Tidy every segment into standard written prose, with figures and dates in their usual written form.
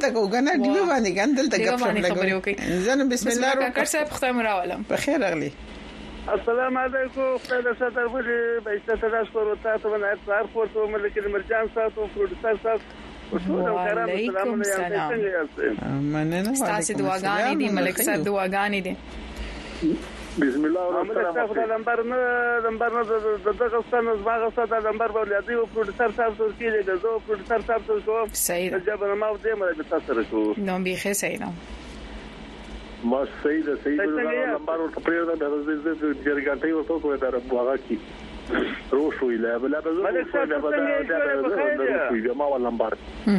دلته کوګنه دی باندې ګندل ته خبرې وکړي زنه بسم الله کاکړ صاحب ختم راولم په خیر اغلی السلام علیکم خدای دې ستاسو په بهشته تاسو ورته ونه اتصال کوو ملک مرجان تاسو پروډوسر تاسو وعلیکم السلام مننه ستاسو دعاګانې دي ملک صاحب دعاګانې دي بسم الله الرحمن الرحیم نمبر نه دغه ستنه زماغه ستنه نمبر باندې دی پروډوسر تاسو کې دی زه پروډوسر تاسو کوم صحیح جبر ما دې مې تاسو سره نو به خیر صحیح نو ما صحیح نمبر ورته پریږدم د جرګانټي ورته کوی دا هغه کی روشوي لا بل ملک صاحب څنګه ما ول نمبر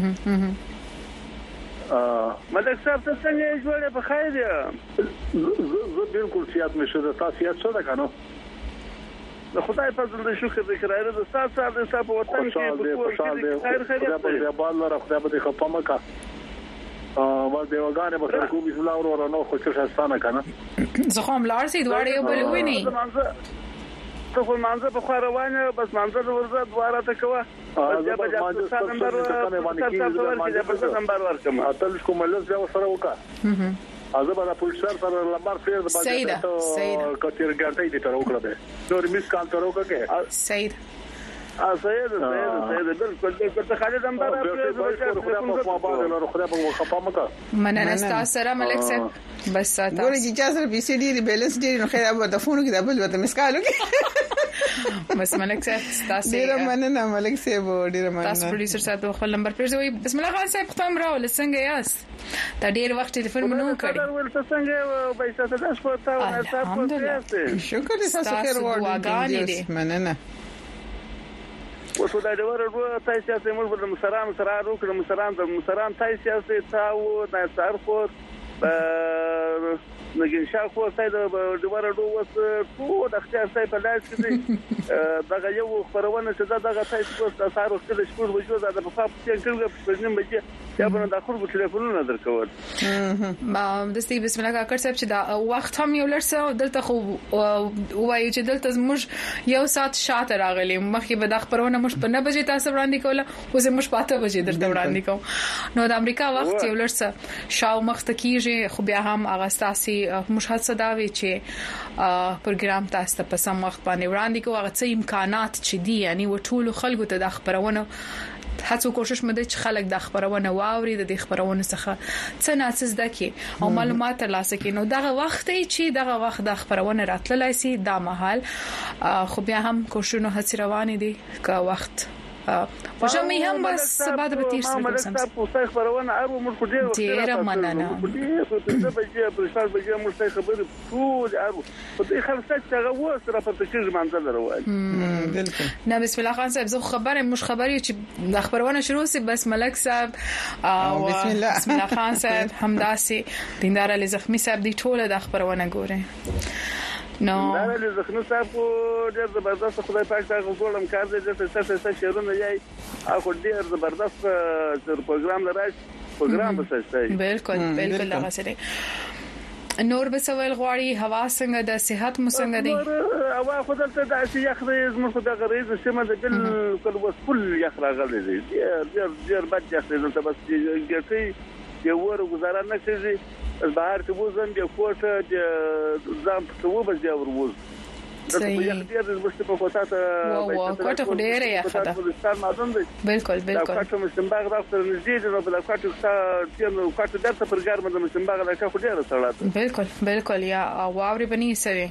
ملک صاحب څنګه جوړه په خیر زه بالکل سیاست مشه د تاسیات څه ده کنه د خدای فضل دې شکر دې کړای د سات سات د صاحب وطن کې په خیر خیر دې بال را خدای به خپه مکه ما دیوګانې به سره کوم بسم الله ورو نو خو څه ستانه کنه زه کوم لار سي دواړه یو بل ویني ته خو مانزه په خو روانه بس مانزه ورزه دواره ته کوه بیا به تاسو نمبر ورکړم اتل کوم لږ ځو سره وکړه ازه به پولیسر سره لمر فیر د باندې کتیر ګټای دي تر وکړه به نور میس کال تر وکړه سید سید بالکل خالد نمبر مننه تاسو سره ملک صاحب بس تاسو ګورې چې چا سره پیسې ډېری بیلنس ډېری نو خیر به د فون کې د بل وته مسکالو کې بس ملک صاحب تاسو ډېر مننه ملک صاحب ډېر مننه تاسو پروډوسر صاحب خپل نمبر پرځوي بسم الله خان صاحب ختم راول څنګه یاست دا ډېر وخت ټلیفون مونږ کړی ولته څنګه به تاسو تاسو په تاسو شکر دې تاسو خیر وړاندې مننه وڅو دا ډور تاسو ته موږ د مسران سره وکړو مسران تاسو ته او د سرخور نګین شاه خو سید د ډور وس ټول د اختیار سید په لاس کې دی دغه یو خبرونه چې دغه تاسو په تاسو کې شپږ وجود د په خاص څنګه په پښنم بچي یا په د اخر په ټلیفونونو درکول ما د سی بسم الله کاکړ صاحب چې دا وخت هم یو لړسه دلته خو وایي چې دلته موږ یو سات شاته راغلي مخکې به د خبرونه موږ په 9 بجې تاسو وړاندې کوله اوس موږ په 8 بجې درته وړاندې کوو نو د امریکا وخت یو لړسه شاو مخته کیږي خو بیا هم هغه تاسو موږ هڅه دا وی چې پروګرام تاسو ته په سم وخت باندې وړاندې کوو هغه څه امکانات چې دي یعنی وټول خلکو ته د خبرونه هڅه کوشش مده چې خلک د خبرونه واوري د خبرونه څخه څه ناسز دکې او معلومات ترلاسه کړي نو دغه وخت چې دغه وخت د خبرونه راتللی سي دا محل خو بیا هم کوششونه هڅه روانې دي که وخت وجمعي هم بس بعد به تیر سره کوم څه خبرونه ارو موږ ډیر مننه څه بجې په ښار بجې موږ خبرې ټول ارو په دې خلک څنګه و سره په تکرار منځل راوړل بالکل نه بسم الله خان صاحب زه خبره مش خبري چې د خبرونه شروع سي بس ملک صاحب او بسم الله خان صاحب همداسي دیندار علي زخمي صاحب دي ټول د خبرونه ګوره نو دا له زخمي صاحب ډېر زبردست خدای پاک تاسو ګورم کار دې چې څه شهرونه یې اخو ډېر زبردست پروګرام لري پروګرام بسته بالکل بالکل هغه سره نور به سوال غواړي هوا څنګه د صحت مو څنګه دي هوا خدای ته د سیاخ دې زموږ د غریز سیمه د بالکل وسکل یخ راغلي دي ډېر بد یخ دې ته بس ګټي یو ور گزاره نه کوي بهر ته وزن د کوټه د ځم ته وبس دی وروز دا په یخ دې د مشت په کوټه ته کوټه خو ډېره یخ ده بالکل بالکل کوټه مشتباغ راځي نږدې نو بل کوټه درته پر ګرمه د مشتباغ راکه خو ډېره سړاته بالکل بالکل یا واوري بني سوي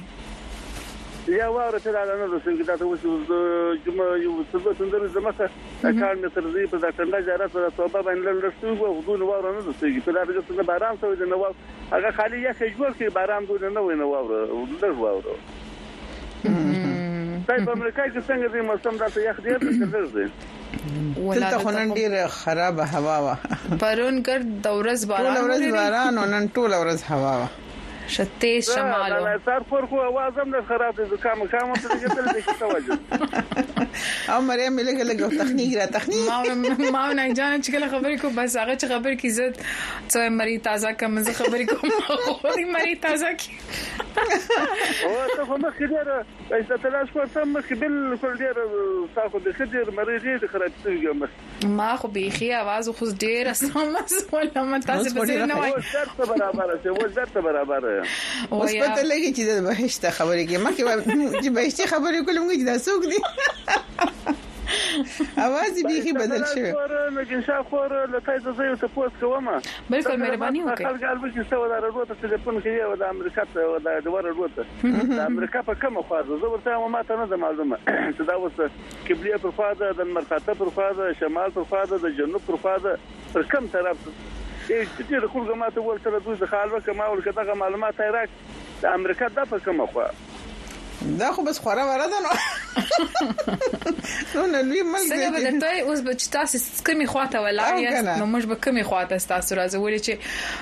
یا واوره ته دا نه څنګه دا اوس جمعه یو څه څنګه زمکه کار مې تر دې په دا څنګه جاره په توبه باندې لړستو وو غوډون واوره نه څنګه په دا څنګه باران شوی دی نو هغه خالي یا جوړ کې باران دونه نه ویني واوره لږ واوره په امریکا کې څنګه دې موسم راته یخ دی څه ولته خنن ډیر خراب هوا وا پرون ګر د ورځ باران ټول ورځ باران او نن ټول ورځ هوا وا شته شمالو لا صار فرق आवाज هم خراب دي زکام ته کېدل دي څه وجه او مریم لګه تخنیک ما نه جان چې کله خبرې کو بس هغه چې خبر کی عزت څو مری تازه کوم زه خبرې کوم خو مری تازه کی او ته هم خبره ایسته تلاش ورته مخ بالکل ډیر تاسو د خدای مریضي د خراب شوی ما خو بيخي आवाज خو ډیر اسمه ولا ما تاسو به نه وای شرط برابر شه و شرط برابر اوس پته لګی چې د بهشت خبرې کې مخکې چې بهشت خبرې کولم چې دا څوک دي اواز بيخي بدل شوی لکه شاخور له تاسو زه ته پوس کوم بالکل مهرباني وکړئ خلک البته چې څو دا وروته ټلیفون کوي او د امریکا ته د وروته د امریکا په کومه خوا ده زه ورته ما ته نه معلومه چې دا وسه قبله پر خوا ده د مرکاته پر خوا ده شمال پر خوا ده د جنوب پر خوا ده پر کوم طرف چې د خلکو ماته ورته د دوی خالو کما ورکه دغه معلومات راک د امریکا د په کومه خوا دا خو بس خورا وره ده نو نو لوی ملک څنګه بدلته اوس به چې تاسو کمی خواته ولاړ نو موږ به کمی خواته تاسو راځولې چې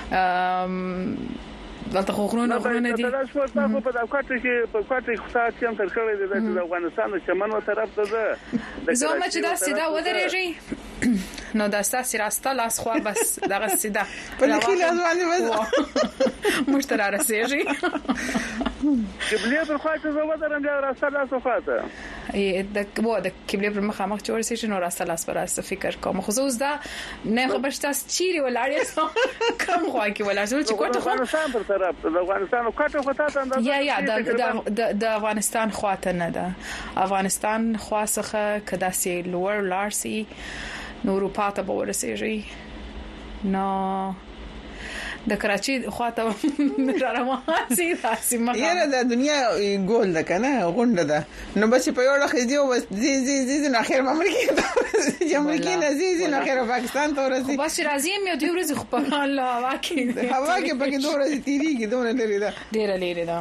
دلته غوښنه دي دا څه ورته په داکټ کې په کوټه کې خاص هم تر کړی دی د افغانستان شمال طرف ته ده زما چې دا سیده ودرېږي نو دا ستاسو راسته لاس خو بس دغه سیده په لکه ځواني بس مشترا رسېږي قبله پر خواته زه ودرم بیا راسته لاس خواته د قبله پر مخه مخ جوړ شي نو راسته لاس پر راسته فکر کوم خو زه دا نه خبر تاسو چیرې ولاړې کم خو کې ولاړ چې کوټه خو افغانستان پر طرف د افغانستان کوټه خو تاسو اندازه یا د افغانستان خواته نه ده افغانستان خواڅخه کدا سي لوړ لارسي نو اروپا ته ورسېږي نو د کراچي خواته راروانسي تاسو مخه یره د دنیا ګول ده کنه غونډه ده نو بس په یو لخت دی او بس زی نه اخر امریکا ته امریکا نه زی نه اخر پاکستان ته ورسي بس راځي مې د ورځې خو په الله هوا کې پکې دوه ورځې تیریږي دوه لري ده ډیر لري ده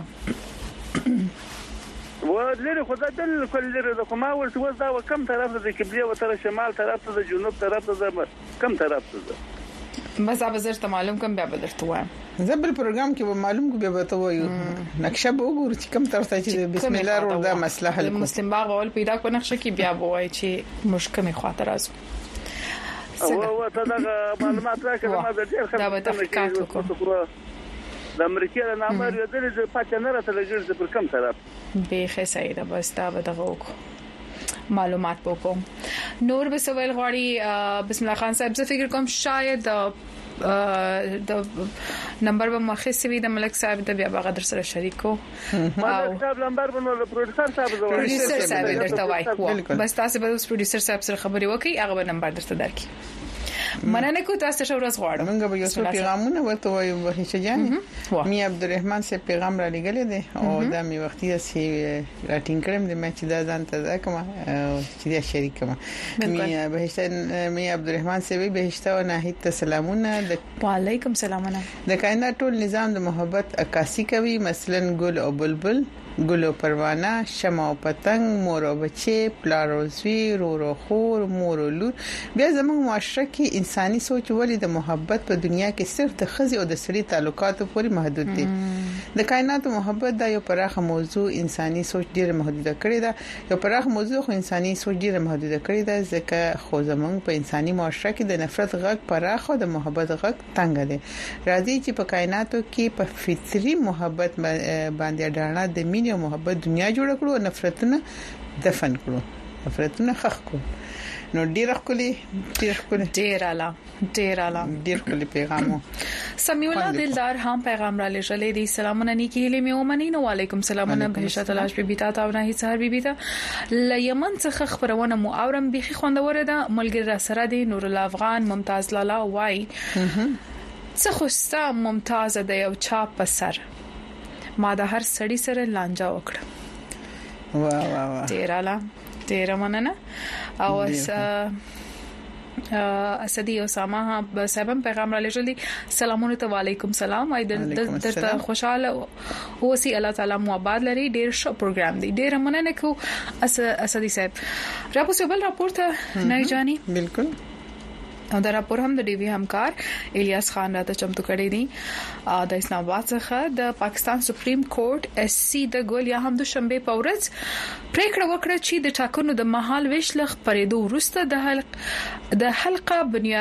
ولري خدای دل کول لري د کومه ورته وځ دا کم طرف د قبله و تر شمال طرف ته د جنوب طرف ته کم طرف ته بس اب زرت معلوم کوم بیا بدرته وایم زبل پروګرام کې به معلوم کو بیا ته وایو نقشه به وګورئ چې کم طرف ته چې بسم الله ور دا مسله حل کو مسلم باغ اول پیدا کو نقشه کې بیا وایي چې مشکمه خاطر راځو او ته دا معلومات راکړه ما د ډیر خبرې د امریکا د نامر یو د پاتې نه راته لګیږي پر کوم طرف به خسای دا بس دا به دغه معلومات وکم نور به سوال غواړي بسم الله خان صاحب زه فکر کوم شاید د نمبر به مخکې وي د ملک صاحب د بیا بغدر سره شریکو او صاحب نمبر به نو پروډوسر صاحب درته وای بس تاسو به اوس پروډوسر صاحب سره خبري وکړي هغه به نمبر درته درکړي مننه کو تاسو ته ورځ غواړم موږ به یو څو پیغامونه ورته وایو وحی جان می عبدالرحمن سے پیغام را لګل دي او دا می وختي سي راټینګ کړم د مچ دا ځان ته دا کوم چې دا شریک کوم می عبدالرحمن سے بهشته و ناهید ته سلامونه وعلیکم سلامونه د کائنات ټول نظام د محبت عکاسي کوي مثلا ګل او بلبل ګل او پروانه شمع او پتنګ مور او بچي پلار او زوی رور او خور مور او لور بیا زموږ معاشره کې انساني سوچ ولې د محبت په دنیا کې صرف د خزي او د سړي تعلقاتو پورې محدود دي د کائنات محبت دا یو پراخه موضوع انساني سوچ ډیره محدوده کړې ده یو پراخه موضوع خو انساني سوچ ډیره محدوده کړې ده ځکه خو زموږ په انساني معاشره کې د نفرت غږ پراخه او د محبت غږ تنګ دی راځي چې په کائناتو کې په فطري محبت باندې ډاڼه د مینې او محبت دنیا جوړ کړو او نفرتونه دفن کړو نفرتونه خخ کړو نو ډیر خولي پیغامو سمیع الله دلدار هم پیغام را لېږلې دي سلامونه نیکی هلي مې ومني نو علیکم سلامونه بهشت تلاش بیبیتا تا نه هیڅ هر بیبیتا ل یمن څخه خبرونه مو اورم بيخي خوندوره ده ملګری را سره دي نور الافغان ممتاز لالا وای څه خوستا ممتاز ده یو چا په سر ما د هر سړی سره لانجا وکړه واه ډیر مننه او اسدی اسامه صاحب پیغام را لېږلی سلامونه ته وعلیکم سلام اې درته خوشاله اوسې الله تعالی مو آباد لري ډیر ښه پروګرام دی ډیر مننه کو اسدی صاحب را پوسیبل راپورته نه جانی بالکل او دا راپور هم د ډي وی همکار الیاس خان راته چمتو کړی دی د اسلام آباد څخه د پاکستان سپریم کورټ اس سی د ګول یا هم د شنبه په ورځ پریکړه وکړه چې د ټاکنو د مهال ویشلخ پرېدو وروسته د حلقه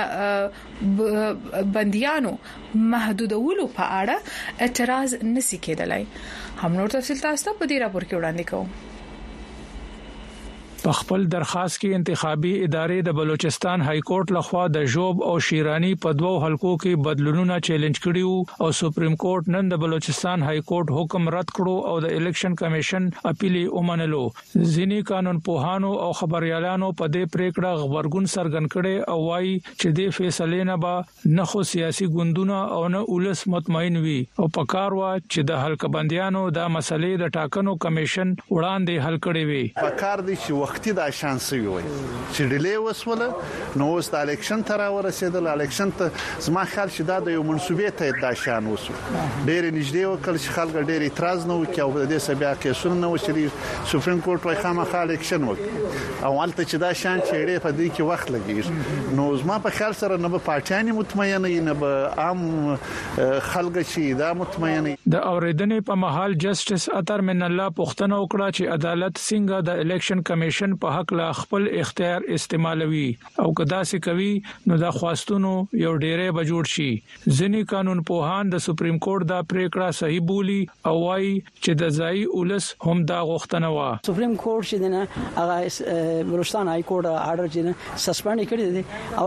بنديانو محدودولو په اړه اعتراض نسی کېدلای. هم نور تفصیل تاسو ته په دې راپور کې وړاندې کوم. په خپل درخواست کې انتخابي ادارې د بلوچستان های کورټ لخوا د جوب او شیرانی په دوو حلقو کې بدلونونه چیلنج کړیو او سپریم کورټ نن د بلوچستان های کورټ حکم رد کړو او د الیکشن کمیشن اپیل ومنلو. ځینی قانون پوهانو او خبريالانو په دې پریکړه غبرګون څرګند کړي او وايي چې د فیصلې نه به نه خو سیاسي ګوندونه او نه ولس مطمئن وي او په کار وا چې د حلقه بنديانو د مسلې د ټاکنو کمیشن وړاندې حل کړي وي. په کار دي چې وختي دا شانس وي چې ډیلی وسوله نو اوس د الیکشن تر ورسېدل. الیکشن ته زما خیال چې دا د یو منسوبې ته دا شان وسو ډېر نږدې وکړ چې خلک ډېر اعتراض نه وکړي او د دې سبب کیسونه نه وشري سپریم کورټ وايي خامخا الیکشن وکړي او البته چې دا شان چې ډېر په دې کې وخت لګي نو زما په خیال سره نه به پارټیانی مطمئن نه به عام خلک چې دا مطمئن. د اوریدنې په محل جسټس اطهر من الله پوښتنه وکړه چې عدالت څنګه د الیکشن کمیشن په حق لا خپل اختیار استعمالوي او کدا سي کوي نو دا خواستونو یو ډیره بجوړ شي. ځینی قانون پوهان د سپریم کورټ دا پریکړه صحیح بولی او وايي چې د ځای ولس هم دا غوښتنه و. سپریم کورټ چې دنه هغه بلوچستان های کورټ آرډر چې سسپند کړی دی او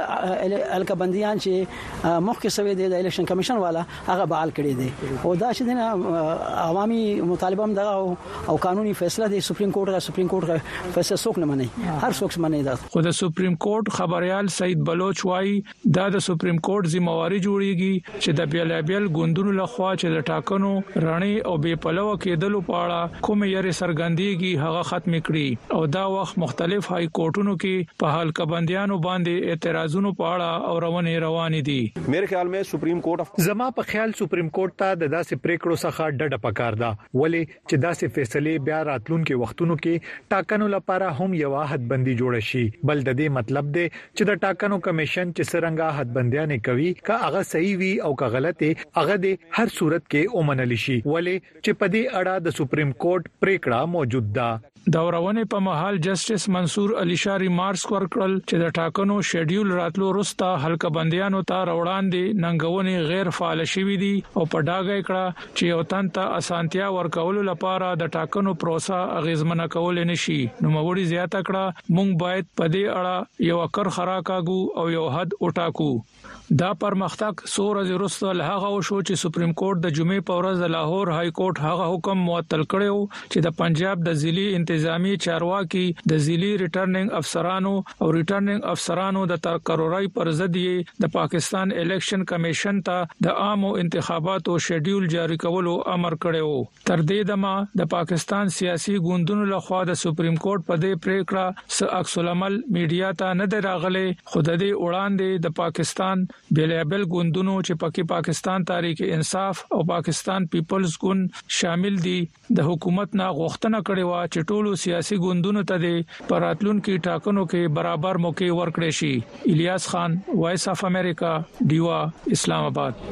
هغه الکبندیان چې مخکې سوي دی د الیکشن کمیشن والا هغه بحال کړی دی او دا چې دنه عوامي مطالبه هم دغه او قانوني فیصله دی سپریم کورټ فیصله څوک نه مني هر څوک مني. دا خو د سپریم کورټ خبريال سید بلوچ وايي دا د سپریم کورټ ذمہواری جوړیږي چې د بیلابل ګوندونو لخوا چې د ټاکنو رڼي او بے پلوه کېدلو په اړه کوم یې سرګندېږي هغه ختم کړي او دا وخت مختلف های کورټونو کې په حلقه بنديانو باندې اعتراضونو په اړه او روان دي. میرے خیال میں سپریم کورټ زما په خیال سپریم کورټ ته د داسې پریکړو څخه ډډه پکار ده ولې چې داسې فیصله بیا راتلونکو وختونو کې ټاکنو لپاره هم یو حدبندي جوړ شي. بل د دې مطلب دی چې د ټاکنو کمیشن چې څنګه حدبندیانه کوي که هغه صحیح وي او که غلط هغه د هر صورت کې اومنل شي ولې چې په دې اړه د سپریم کورټ پریکړه موجود ده. د ورونه په محل جسټس منصور علي شاری مارس ورکړل چې د ټاکنو شیډیول راتلو وروسته حلقه بنديانو ته وړاندې ننګونې غیر فعال شوې دي او په ډاګه کړه چې یو تنته اسانتیا ورکول لپاره د ټاکنو پروسه اغیزمنه کول نشي. نو موري زیاته کړه مونږ باید په دې اړه یو اکر خراکاګو او یو حد وټاکو. دا پرمختګ سورج وروسته له هغه شو چې سپریم کورټ د جمعې په ورځ د لاهور های کورټ هغه حکم معطل کړو چې د پنجاب د ضلعي انتظامی چارواکي د ضلعي ریټرننګ افسرانو او ریټرننګ افسرانو د تقرری پر ضد د پاکستان الیکشن کمیشن ته د عامو انتخاباتو شیډیول جاری کولو امر کړو. تر دې دمه د پاکستان سیاسي ګوندونو لخوا د سپریم کورټ په دې پریکړه س عکس العمل میډیا ته نه دراغله. خود دې وړاندې د پاکستان بیلابل ګوندونو چې پکې پاکستان تحریک انصاف او پاکستان پیپلز ګوند شامل دي د حکومت نه غوښتنه کړې و چې ټولو سیاسي ګوندونو ته د پراتلونکو ټاکنو کې برابر موقع ورکړي شي. الیاس خان وایس اف امریکا ډیوا اسلام آباد.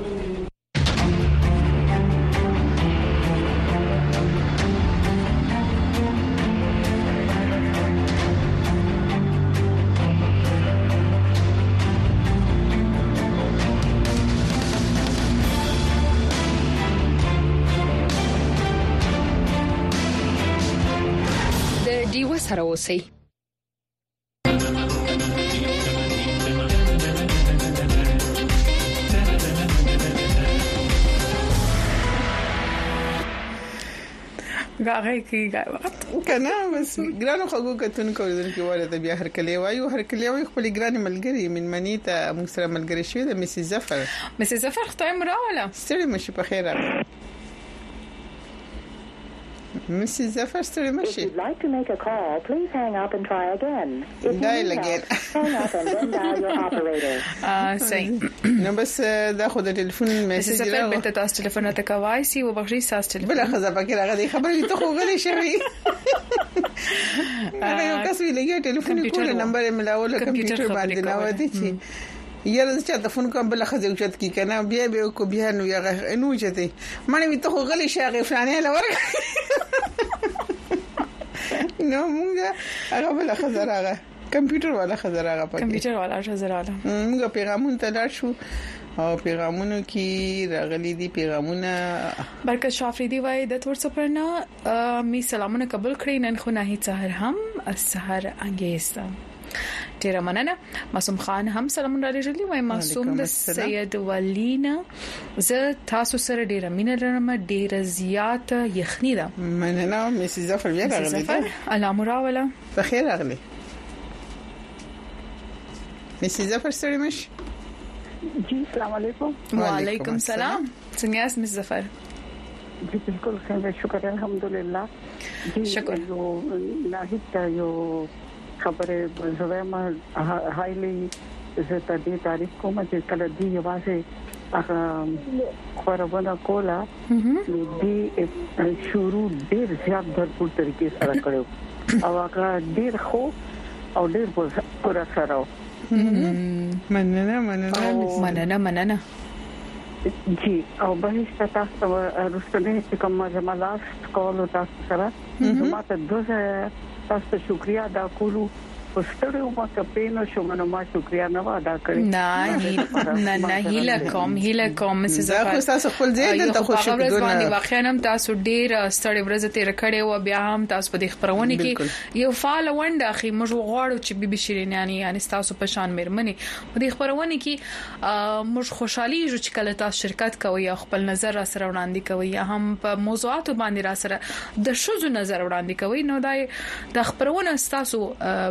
سره اوسئ. غاغه کی غا وخت کنه بس ګرانو خلکو کتون کوي چې واره د بیا هر کلی وایو خپل ګران ملګری من منی ته موږ سره ملګری شوی د میسز ظفر خدای مراوله ستړي مشه په خیر راغله. Mrs. Zafar ستړي If مشي you'd like to make a call, please hang up and try again. If you Dial need again. help, hang up and then dial your operator. صحیح نو بس دا خو د ټلیفون میسج زفر راو بیرته تاسو ټلیفون ته کوای سی او بغیر تاسو ټلیفون بل خزه پکې راغلی خبرې ته خو غلې شوی هغه یو کس ویلګي ټلیفون کوله نمبر یې ملاوله کمپیوټر باندې نو ودی چې یاره چې د فون کوم بل خزه اوچت کی کنه بیا به کو بیا نو یغه نو چته مړ می ته خو غلې شاغه فلانه لور نو موږ هغه بل خزه راغه کمپیوټر والا خزه راغه پکې کمپیوټر والا شزراله موږ پیغامون ته لاړ شو او پیغامونو کې راغلي دي پیغامونه برکت شافریدی وای د تور سپرنا می سلامونه قبول کړئ نن خو نه سحر هم السحر انګیستا ډیر مننه معصوم خان هم سلامونه لري وای معصوم د سید ولینا ز تاسو سره ډیر مینه لرم ډیر زیات یخنی ده مننه میسز زفر بیا راغلی زفر الامراوله بخیر راغلی میسز زفر ستړي مش जी अस्सलाम वालेकुम वालेकुम सलाम څنګه یاست مس ظفر जी बिल्कुल खैर शुक्र है अल्हम्दुलिल्लाह जी शुक्र जो नाहिद का जो खबर है ज़वेमा हाईली इज्जत दी तारीख को मुझे कल दी आवाज़ खबरونه کولا دی شروع ډیر زیات भरपूर तरीके سره کړو او هغه ډیر خو او ډیر پورا سره مننه जी او بهشته تاسو رسنه چې کوم جمالات کول تاسو سره ماته دوزه تاسو شکریا ادا کولو پستړو ما کپینو شو منو ما شکریا نه ادا کړی نه هیله کوم مس زه خو تاسو خپل ځای ته خوشو باندې واقعا هم تاسو ډیر ستړي ورځ تیر کړي او بیا هم تاسو په دې خبرونه کې یو فعال ونده اخی موږ غواړو چې بيبي شیرین یعنی تاسو په شان مېرمنې په دې خبرونه کې موږ خوشحالي جو چې کله تاسو شرکت کوي او خپل نظر را سره وړاندې کوي یا هم په موضوعات باندې را سره د شوزو نظر وړاندې کوي نو د خبرونه تاسو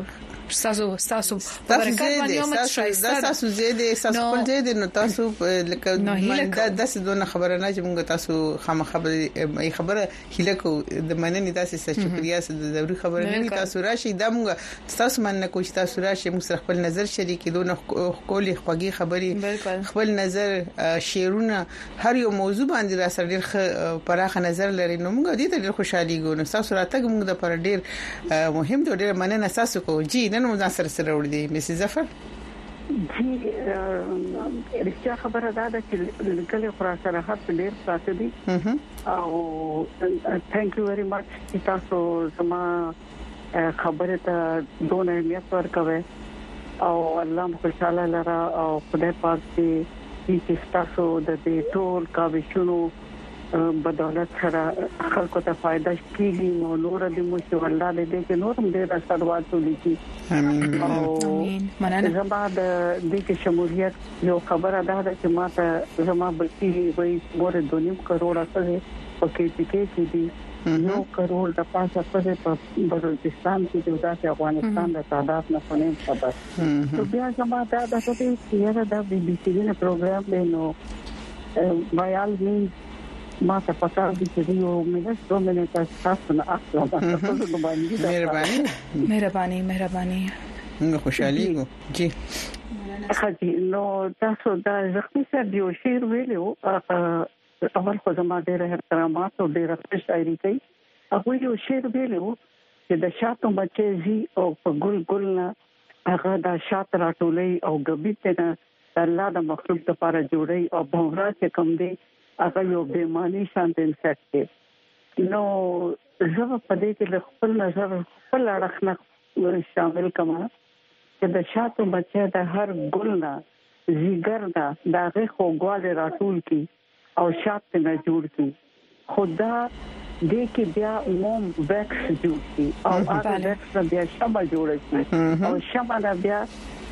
برکت باندې هم تاسو زیاده تاسو خپل زیاده نو تاسو لکه د دونه خبره نه چې موږ تاسو خامہ خبره هله کو د مننې تاسو سره شکریا سره د ضروري خبره نه تاسو راشي دا موږ تاسو مننه کوم تاسو راشي موږ خپل نظر شریکې دونه کولې خوږی خبري خپل نظر شیرونه هر یو موضوع باندې را سره ډیر پراخه نظر لري نو موږ دې ته ډیر خوشحالي ګورو تاسو راتګ موږ د پر ډیر مهم دی ډیر مننه تاسو کو جی نن موږ سره وړي میسز ظفر जी رښتیا خبره ده چې لیکل خلاصه راحت ډیر ساتي دي او ثانک یو ویری مچ چې تاسو زما خبره ته دونه اهمیت ورکوي او الله خوشاله لرا او خدای پاک دې تاسو د دې ټول کاوشونو بدولت سره خلکو ته فائدہ کیږي نو نور دې مو چې الله دې کې نور هم دې اثرات ولي امين مننه زما د دې کې شمولیت یو خبره ده چې ماته زما بلکې وایي مور 2.5 کروڑ سره پکې کې دي 9 کروڑ د پاسه په بلوچستان کې د ځای افغانستان د تعداد نه پنځه خبر نو بیا زما دا د څه یاره د بي بي سي نه پروګرام دی نو بایال می ما ته پتا دي چې یو منټ 2 منټه تاسو نه اصله مهرباني موږ خوشحالي کو جی خاطی نو تاسو دا زخمي سره یو شعر ویلو اول خو زما ډېر احترامات او ډېر شاعري کوي هغه یو شعر ویلو چې د شاتو بچي زی او په ګل نه هغه د شات راټولې او غبي ته الله د مخلوق لپاره جوړي او بهرا چې کوم دی هغه یو بیمانی شانت انسټ دی نو زه په دې کې خپل نظر خپل اړخنه شامل کما چې د شاتو بچي د هر ګل نه زیګر نه دغه خوګواله راټول کی او شات نه جوړ کی خدا دې کې بیا موم ویکس جوړ کی او هغه ویکس بیا شمع جوړ کی او شمع بیا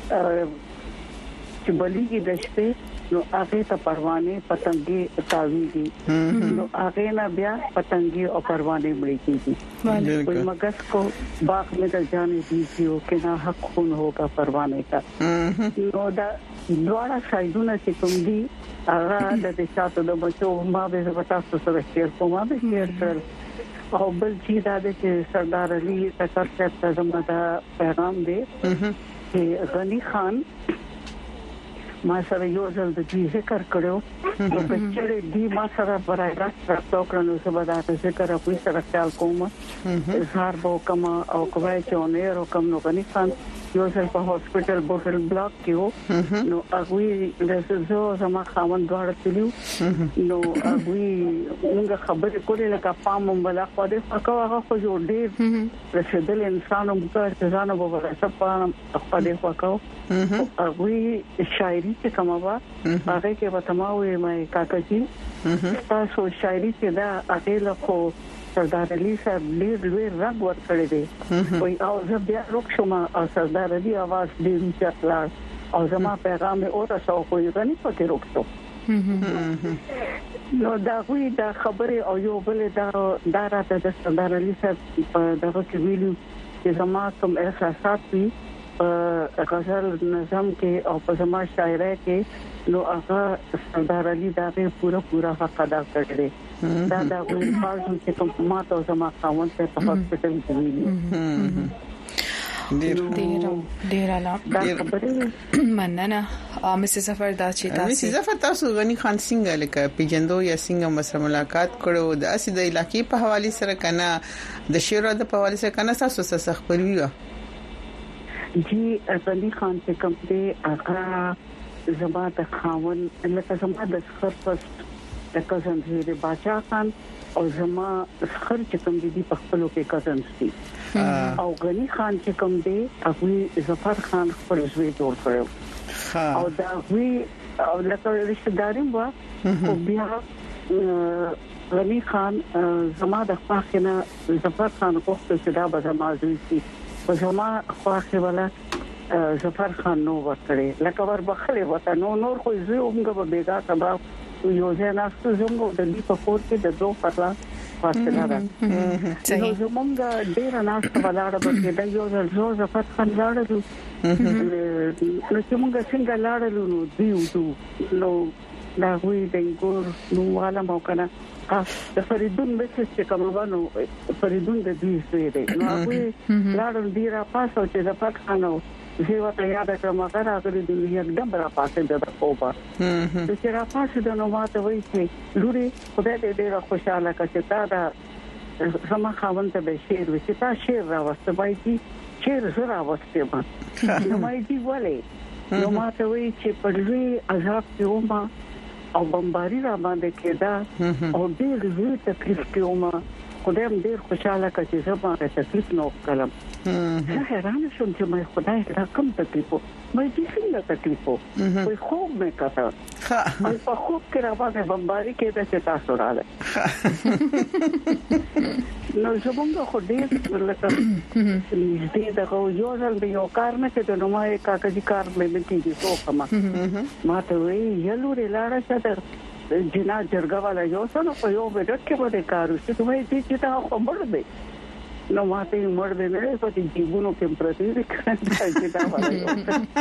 چې بلیږي د شپې نو هغه ته پروانه پتنګي تاویږي نو هغه نه بیا پتنګي او پروانه مړي کیږي کوئی مغز کو باغ میں در جانے دیجیے کہ نہ حق خون ہوگا پروانے کا نو دا دواړه سایډونه چې کوم دي هغه د شاتو د بچو ما به تاسو سره شیر کوم به شیر کړ او بل چې دا د سردار علي تکر صاحب ته زموږ پیغام دی چې غنی خان ما سره یو ځل د دې ذکر کړو نو په چېرې دې ما سره برابر راځو کړنو چې به دا ذکر په سره خیال کوم زار بو کما او کوی چې اونې او کوم نو غنی خان یو ځل په هاسپټل بوتل بلاک کې نو هغه د زو زما خاوند دواړه تلو نو هغه موږ خبرې کولې لکه پام ولا خو دې فکو هغه خو جوړ دی رسیدل انسانو موږ ځانو به ورسره په دې فکو هغه شاعري چې کومه وا هغه کې وتماوي مې کاکاجي تاسو شاعري چې دا هغه له خو سردار علي صاحب لوی رنګ ورکړی دی وای او زه بیا روک شوم او سردار علي आवाज دې چتلار او زما پیغام او تاسو خو یې غني پکې روک شو نو دا وی دا خبره او یو بل دا راته د سردار علي صاحب دغه کې ویلو چې زما کوم احساسات دي غزل نظم کې او په زما شاعرۍ کې نو هغه سردار علي دا په پورا حق ادا کړی دا وی پاسو چې کوم ماته زما خاوند ته په هاسپټل کې ویلي ډیر اعلی مننه مسز ظفر دا چې مسز ظفر تاسو غنی خان څنګه لکه پیجندو یا څنګه مسره ملاقات کړو د اسید علاقې په حواله سره کنه د شعر د په حواله سره کنه تاسو څه خبري و جی غنی خان چې کوم دې هغه زما د خاون لکه زما د خرپس د کزن زیره باچا خان او زما خر چې کوم دي په خپلو کې کزن دي او غنی خان چې کوم دی هغه ظفر خان خپل زوی جوړ کړو او دا وی او لکه رشتہ داري و او بیا غنی خان زما د خاخنه ظفر خان کوخته چې دا به زما زوی شي او زما خاخه ولا ظفر خان نو ورکړي لکه ور بخله وته نور خو زوی اومګه به بیګا سبا یو ځای ناستو زموږ د دې په کور کې د دوه پتلا فاصله ده نو زموږ ډیر ناست ولاړه به د یو ځل ظفر خان لاړو نو چې موږ څنګه لاړو نو دیو نو دا وی د ګور نو والا مو کنه د فریدون چې کوم باندې فریدون د دې څه دی نو هغه لاړو ډیر پاسو چې ظفر خان زه وته یاد کړم هغه راغلی دی یکدم را پاسه د کوپا چې را پاسه د نو ماته وایي چې لوري خدای دې ډېر خوشاله کړي تا دا زما خاوند ته به شعر وکړي تا شعر راوسته وایي چې شعر زرا واسته ما نو مې دی ولې نو ماته وایي چې په دې عذاب کې ومه او بمباري را باندې کېدا او ډېر لوی تکلیف کې ومه خدای دې خوشاله کړي چې زما ته تکلیف نه وکړم زه حیران شوم چې مې خدای را کوم تکلیف مې دې څنګه تکلیف وي خو مې کاته مې په خوب کې را باندې بمباري کېده چې تاسو رااله نو زمونږ خو ډېر لکه دې دغه یو ځل به یو کار نه کړو نو ما یې کاکا دي کار مې کېږي څوک ما ته وی یلوري لاړه چې جنا جرګه والا یو څنو په یو وخت کې به کارو چې دوی چې تا خبر دی نو ماته مړ دې نه په دې جیبونو کې پرتی دي چې دا والا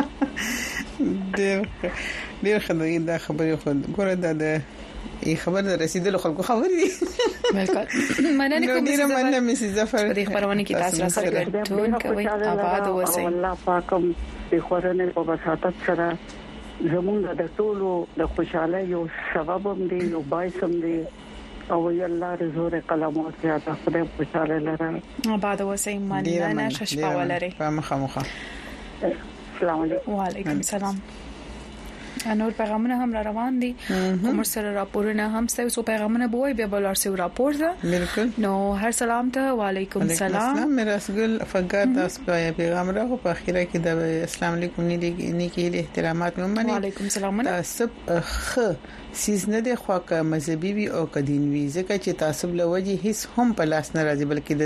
ډېر خدای دا خبره خو ګوره دا ای خبر در رسیدلو خلکو خبرې دي بالکل مننه کوم مسز ظفر دې خبرونه کې تاسو سره ګډون کوي آباد اوسئ الله پاکم دې خورنه په وساتت سره زمونږ د ټولو د خوشاله یو سبب هم دی او باعث هم دی او الله رزق کلمات زیاته خدای خوشاله لره آباد اوسئ مننه شپه ولري مخه السلام علیکم وعلیکم السلام نور پیغامونه هم را روان دي کوم سره راپورونه هم ستاسو پیغامونه بوي به بلار سره راپور ده بالکل نو هر سلام ته وعلیکم السلام مراسګل فقط تاسو پیغام راغو په اخیره کې د السلام علیکم نیکی احترامات مې وعلیکم السلام تاسو خ سیز نه د خواکه مذهبي وي او کدین وي ځکه چې تاسو له وجه هیڅ هم په لاس نه راځي بلکې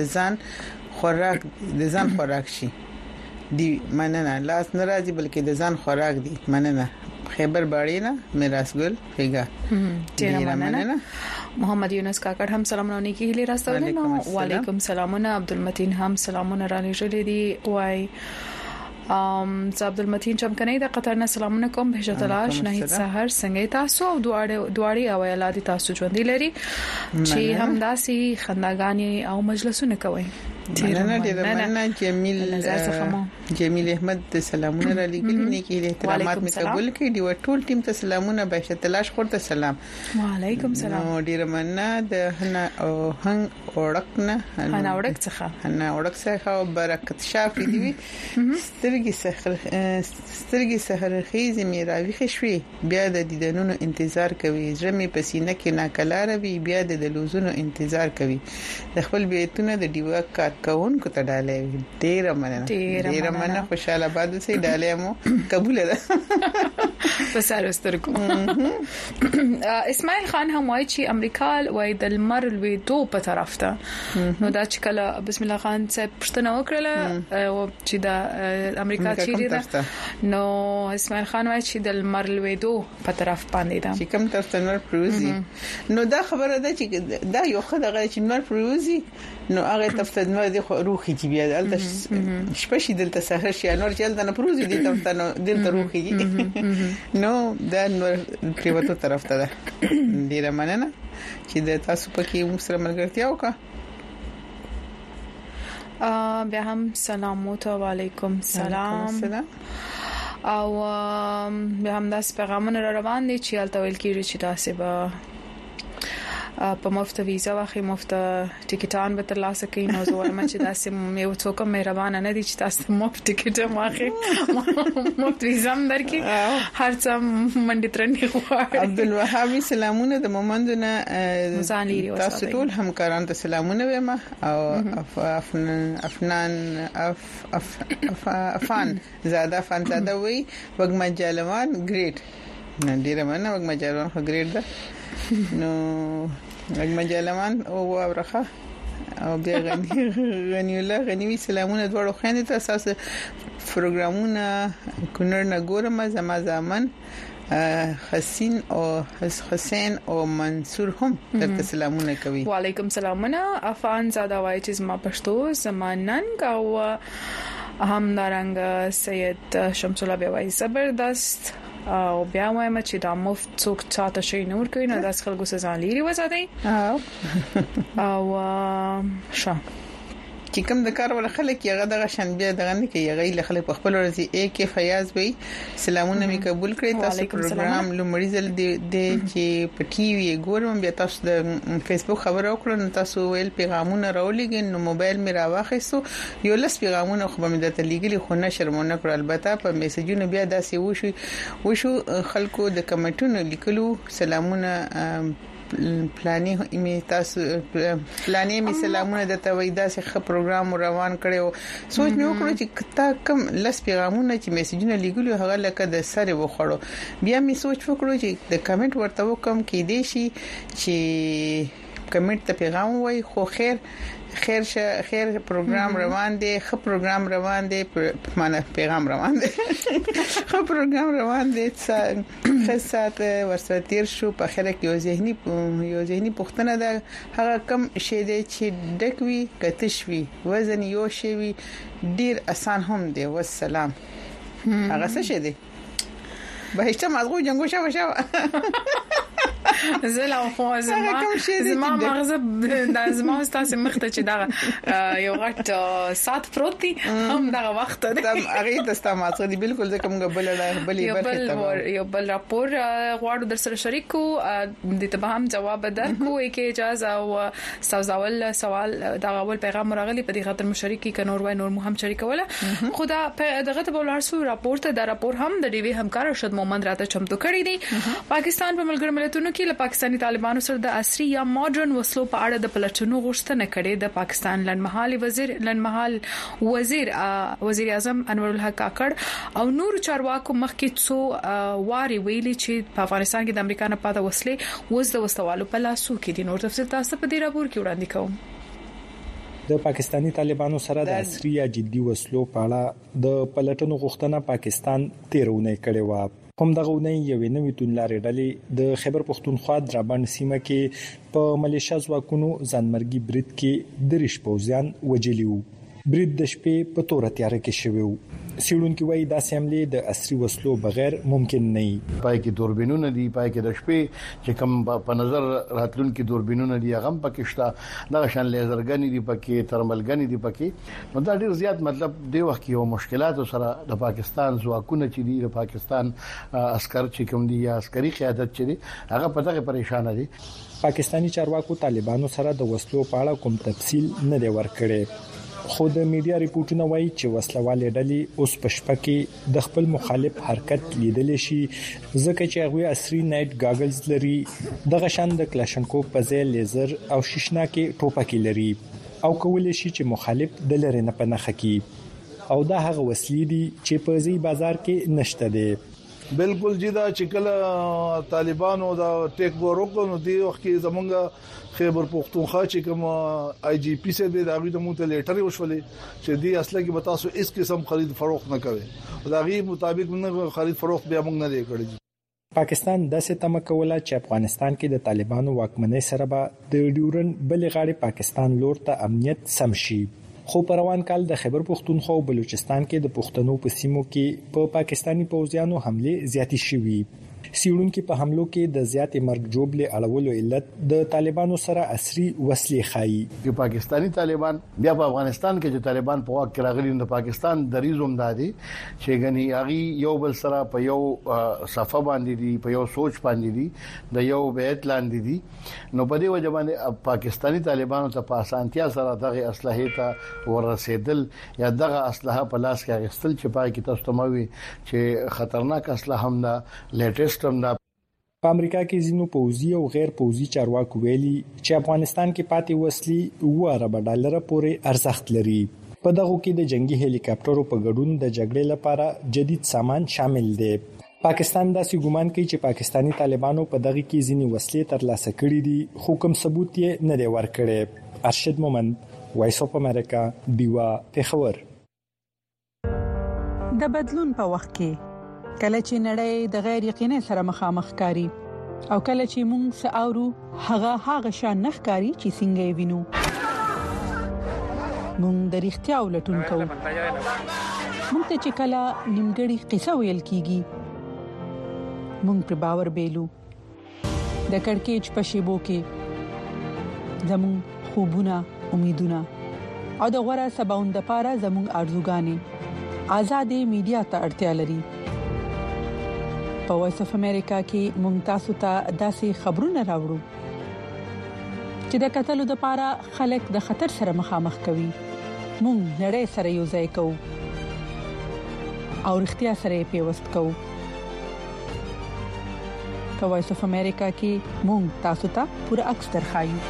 د ځان خوراک شي دی مننه لاس نه راځي بلکې د ځان خوراک دی مننه خیبر باړینا میراث ګل پیګه ډیر مننه محمد یونس کاکړ هم سلامونه کې هلي راستول نو وعلیکم سلامونه عبدالمتین هم سلامونه را لېږلې دي وای عبد المتین چمکنی د قطر نه سلامونه کوم بهجت الله شنهید سحر څنګه تاسو او دواړي او یالادي تاسو ژوند لري چې هم داسي خنداګانی او مجلسونه کوي مننه جمیل احمد د سلامونه را لګل نه کې احترامات می قبول کړي دی ټول ټیم ته سلامونه بهجت الله خورته سلام وعلیکم سلام ډیر مننه د هنا او هنګ اورکنه هنا اورک څخه او برکت شافي دی سترګي سحر خیز می راوي خشوي بیا د دیدنونو انتظار کوي زمي پسینه کې ناکلار وي بیا د لوزونو انتظار کوي د خپل بیتونه د دیوا کار کوونکو ته ډالې ډیر مننه خوشاله باد سي ډالې مو قبول ده بسارسترکو اسماعیل خان هم وایي چې امریکا وایي د لمر لوي دو په طرف ته نو دا چې کله بسم الله خان صاحب پښتنه وکړه او چې د امریکا چیرې ده نو اسماعیل خان وایي چې د لمر لوي دو په طرف باندې ده چې کوم طرف ته نور پروزي نو دا خبره ده چې دا یو خدای چې نور پروزي نو هغه تفصیل نو د روحي چې بیا دلته شپشي دلته سحر شي نور چې دلته پروزي دي ته نو دلته روحي نو دا نور پریوتو طرف ته ده ډیر مننه چې د تاسو پکې موږ سره ملګرتیا وکړه بیا هم سلام علیکم سلام او بیا هم داس پیغامونه را روان دي چې البته ویل کیږي چې تاسو به په مفت ویزا واخی مفت ټیکټان به ترلاسه کړئ نو زه وایم چې تاسو یو څوک مهربان نه دي چې تاسو مفت ټیکټ واخی مفت ویزا هم درکې هر څه منډه ترنی غواړي عبدالوهاب سلامونه د مومندونه تاسو ټول همکاران ته سلامونه وایم او افان زاده وی وګما جالوان ګریټ ډیره مننه وګما جالوان خو ګریټ ده نو مجلمان او ورخه او بیا غنی الله غنیوي سلامونه دوړو خويندې ته اساس پروګرامونه کونر نه ګورم زمان حسین او حسین او منصور هم درته سلامونه کوي وعلیکم سلامونه افان زاده وای چې ما پښتو زمانن او همدارنګ سید شمس الله بیا وای زبردست او بیا وایم چې دا مفت څوک چاته شي نور کوي نه داس خلکو سزا لري وځي او شا چې کوم د کار ول خلک یغه دغه شان بیا دغه نه کوي یغه خلک په خپل ورځي اې کې فیاض وي سلامونه می قبول کړی تاسو پروګرام لومړی ځل د چې په ټي وي ګورم بیا تاسو د فیسبوک خبرو کړو تاسو ویل پیغامونه راولېګن نو موبایل می راوخیسو یو لس پیغامونه خو به د تلیګلی خو نه شرمونه کړ البته په میسجونو بیا داسې وشو خلکو د کمنټونو لیکلو سلامونه پلاني می تاسو پلاني می سلامونه د تویدا څخه پروګرام روان کړو سوچ مې وکړو چې تا کم لس پیغامونه چې میسجونه لیکلو هغه لکه د سره وخړو بیا می سوچ وکړو چې د کمنټ ورته وکم کې دی شي چې کمنټ ته پیغام وای خو خیر پروګرام روان دی خو پروګرام روان دی معنا پیغام روان دی خو پروګرام روان دی خاصات ورسره تیر شو په خره کې یو ذهني پوښتنه ده هغه کم شی دی چې ډکوي کتشوي وزن یو شی وي ډیر اسان هم دی والسلام هغه څه شی دی بهشته مازغو جنگو شاو زه لا خو زما مغزه د زما تاسو مخته چې دا یو غټ سات پروتي هم دا وخت ده هغه د استعمال دي بالکل ځکه موږ بل یو بل راپور غواړو در سره شریکو د ته هم جواب درکو کې اجازه او سوزاول سوال دا اول پیغام راغلی په دې خاطر مشارکي ک نور وای نور مو هم شریکوله خدا دغه ته ولارسو راپور ته دا راپور هم د ډیوی همکار ارشد مومند راته چمتو کړی دی پاکستان په ملګر ملتونو کې له پاکستاني طالبانو سره د عصري یا ماډرن وسلو په اړه د پلټنو غوښتنه کړې د پاکستان لنمحال وزیر اعظم انور الحق کاکړ او نور چارواکو مخکې څو واري ویلي چې په افغانستان کې د امریکا نه پاتې وسلې وز د وسوالو په لاسو کې دي نور تفصیل تاسو په دې راپور کې وړاندې کوم د پاکستاني طالبانو سره د عصري یا جدي وسلو په اړه د پلټنو غوښتنه پاکستان 13 اونۍ کړې و کوم دغه نه یو نوې تونلارې ډلې د خیبر پختونخوا درابند سیمه کې په ملیشیا ځواکونو ځانمرګي برید کې 3 پوځیان وجلی وو برید د شپې په تور تیار کې شوی وو سیړونکو وایي دا حمله د عصري وسلو بغیر ممکن نه وي. پای کې دوربینونه دي، پای کې د شپې چې کوم په نظر راتلونکو دوربینونه دي هغه پکې شته، دا شان لیزرګنی دي پکې، ترملګنی دي پکې. نو دا ډیر زیات مطلب دی وخت کې یو مشکلات سره د پاکستان ځواکونه چې دي، د پاکستان عسكر چې کوم دي یا عسکري قیادت چې دي هغه په دغه پریشان دي. پاکستانی چارواکو طالبانو سره د وسلو په اړه کوم تفصیل نه دی ورکړی. خو د میډیا ریپورتونه وایي چې وسلوالې ډلې اوس په شپه کې د خپل مخالف حرکت لیدل شي، ځکه چې هغه عصري نایټ گاګلز لري، د غشان د کلاشنکوف په ځای لیزر او شیشناکي ټوپکې لري او کولای شي چې مخالف د لری نه پنهخه کی، او دا هغه وسلې دي چې په ځای بازار کې نشته دي. بالکل جدا چې کله طالبانو دا ټیک ورکو نو دی وخت کې زمونږ خیبر پختونخوا چې کوم آی جی پی سره د هغه د موته لیټر وشولې چې دی اصله کې بتاسو اس قسم خرید فروخت نه کوي، دا غي مطابق موږ خرید فروخت بیا موږ نه دی کړی. پاکستان د ستم کوله چې افغانستان کې د طالبانو واکمنۍ سره به د ډیورن بلې غاړي پاکستان لور ته امنیت سم شي. خو په روان کال د خیبر پختونخوا او بلوچستان کې د پښتنو په سیمو کې په پاکستانی پوځیانو حمله زیاتې شوې. سیړونکو په حملو کې د زیاتې مرګ جوړلې اړولو علت د طالبانو سره عصري وسلې خایي. چې پاکستانی طالبان بیا په افغانستان کې چې طالبان په واک کې راغلي د پاکستان د ریزوم دادي چې غني اغي یو بل سره په یو صفه باندې دي، په یو سوچ باندې دي، د یو بیت لاندې دي. نو په دې وجه باندې پاکستانی طالبانو ته په اسانتیا سره دغه اسلحه ته ورسېدل یا دغه اسلحه په لاس کې اخیستل چې پای کې تاسو ته موي چې خطرناک اسلحه هم ده. لیټیسټ په امریکا کې ځینو پوځي او غیر پوځي چارواکو ویلي چې افغانستان کې پاتې وسلې $2 ارب پورې ارزښت لري. په دغه کې د جنگي هلیکاپټرو په ګډون د جګړې لپاره جدید سامان شامل دی. پاکستان داسې ګومان کوي چې پاکستانی طالبانو په دغه کې ځینې وسلې ترلاسه کړې دي، خو کوم ثبوت یې نه دی ورکړی. ارشد مومند، وایس اف امریکا، دیوا، پیښور. د بدلون په وخت کې کله چې نړۍ د غیر یقیني سره مخامخ کاری او کله چې موږ ساورو هغه شان نخکاری چې څنګه وینو، موږ د اړتیا ولټون کوو. موږ ته چې کله نیمګړی قصه ویل کیږي موږ پر باور بیلو. د کڑکېچ په شیبو کې زموږ خوبونه، امیدونه او د غوړه سباوند لپاره زموږ ارزوګانې آزادې میډیا ته اړتیا لري. په وایس اف امریکا کې مونږ تاسو ته داسې خبرونه راوړو چې د قتل لپاره خلک د خطر سره مخامخ کوي. مونږ نړۍ سره یو ځای کوو او اړتیا سره پیوست کوو. په وایس اف امریکا کې مونږ تاسو ته پوره عکس درخایو.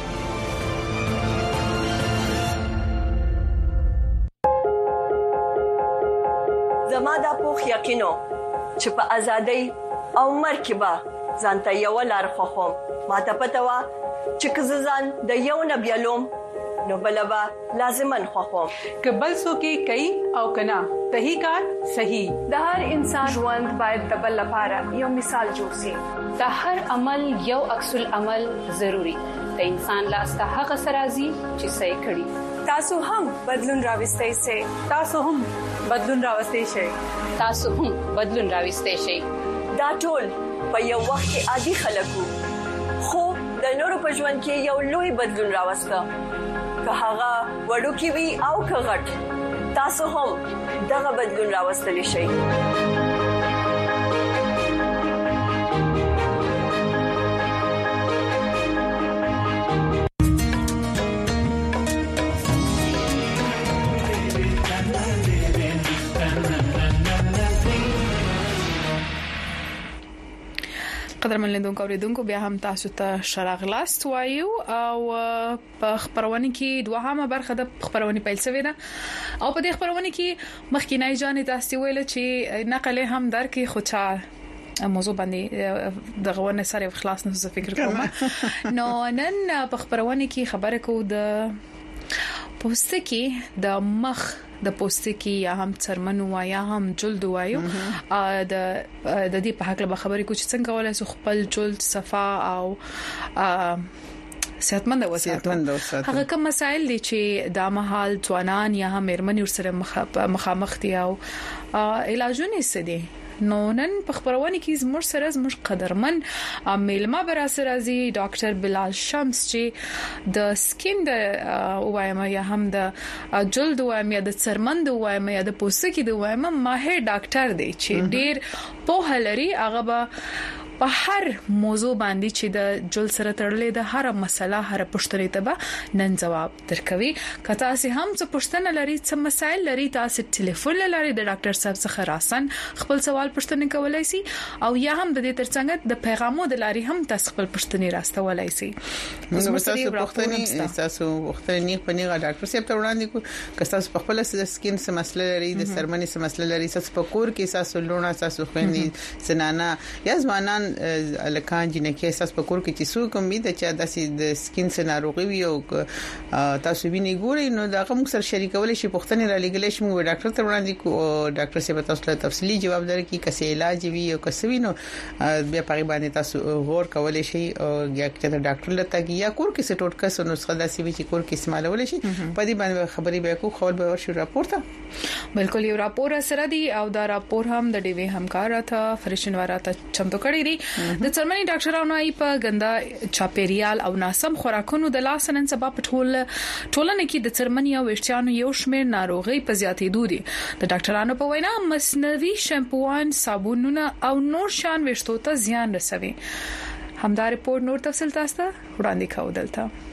زما د پوخ یقینو چې په ازادۍ او مرکبه ځانته یو لار خوخم. ماته پته وا چې کززان د یو نبیلوم نو بلبا لازمن خوخم. کبل سو کې کوي او کنا صحیح کار صحیح. د هر انسان ژوند باید د بل لپاره یو مثال جوړ شي. د هر عمل یو عکس العمل ضروری. د انسان لاس ته هغه سرازي چې صحیح کړي. تاسو هم بدلون راوستئ شئ. تاسو هم بدلون راوستئ شئ. تاسو هم بدلون راوستئ شئ. دا ټول په یو وخت کې عادي خلکو خو د نورو په ژوند کې یو لوی بدلون راوسته. که هغه وړوکی وي او که غټ، تاسو هم دغه بدلون راوستلی شئ. قدرمن لیدونکو اوریدونکو بیا هم تاسو ته شراغلاست وایو او په خبرونه کې دوهمه برخه د خبرونه پیل شوې ده او په دې خبرونه کې مخکینای جانې تاسو ویل چې نقل هم درکې خوچا موضوع باندې د غوونه سره خلاص نه فکر کوم. نو نن په خبرونه کې خبره کو د پوستکی د مخ د پوستکی یا هم څرمنو یا هم جلد وایو د دې په حق له خبرې کو چې څنګه ولې خپل جلد صفا او صحتمند وساتو هغه کوم مسایل دي چې د مهال ځوانان یا مېرمنې ورسره مخامخ دي او علاجونه څه دي نو نن په خبرونه کې زموږ سره زموږ قدرمن میلمه بر سره زی ډاکټر بلال شمس چې د سکین د وایم یا هم د جلد وایم یا د څرمند وایم یا د پوستکي د وایم ماهر ډاکټر دی چې ډیر په لري هغه په هر موضوع باندې چې د جلد سره تړلې د هر مسله هر پوښتنې ته به نن جواب درکوي کته سه هم څه پوښتنه لري څه مسایل لري تاسو ټلیفون لري د ډاکټر صاحب څخه راسن خپل سوال پوښتنه کولای شي او یا هم د دې ترڅنګ د پیغامو د لاري هم تاسو خپل پوښتنې راستولای شي نو تاسو پوښتنې تاسو پوښتنې په نیغه ډاکټر صاحب ته وړاندې کو که تاسو په خپل سکین څه مسله لري د سرمنې څه مسله لري تاسو په کور کې تاسو لونه تاسو خويندې سنانا یا ځوانان لکان جنکه احساس پکور کې چې څو کوم دي چې داسې د سکین سناروغي وي او تاسو ویني ګوري نو دا کوم سر شریکول شي پښتنې را لګلې شي موږ ډاکټر ته وړاندې کو ډاکټر صاحب تاسو ته تفصیلی جواب درکړي کسي علاج وي او کسوي نو بیا په باندې تاسو غور کولای شي او یا چې ډاکټر لته یا کور کې سټوټ کس نسخه داسې وي چې کور کې استعمالول شي په دې باندې خبري به کو خپل به ورشي راپورته بالکل یو راپور سره دی او دا راپور هم د ډیوی همکار ته فرشنوارا ته چمتو کړی دی د څرمنې ډاکټرانو ای په ګندا چاپیریال او ناسم خوراکونو د لاسنن سبب ټولنه کې د څرمنې او ویښتانو یو شمېر ناروغي په زیاتېدو دي د ډاکټرانو په وینا مصنوعي شامپوان صابونونه او نور شان ویښتو ته زیان رسوي همدا ریپورت نور تفصیل تاسو ته وړاندې کوو دلته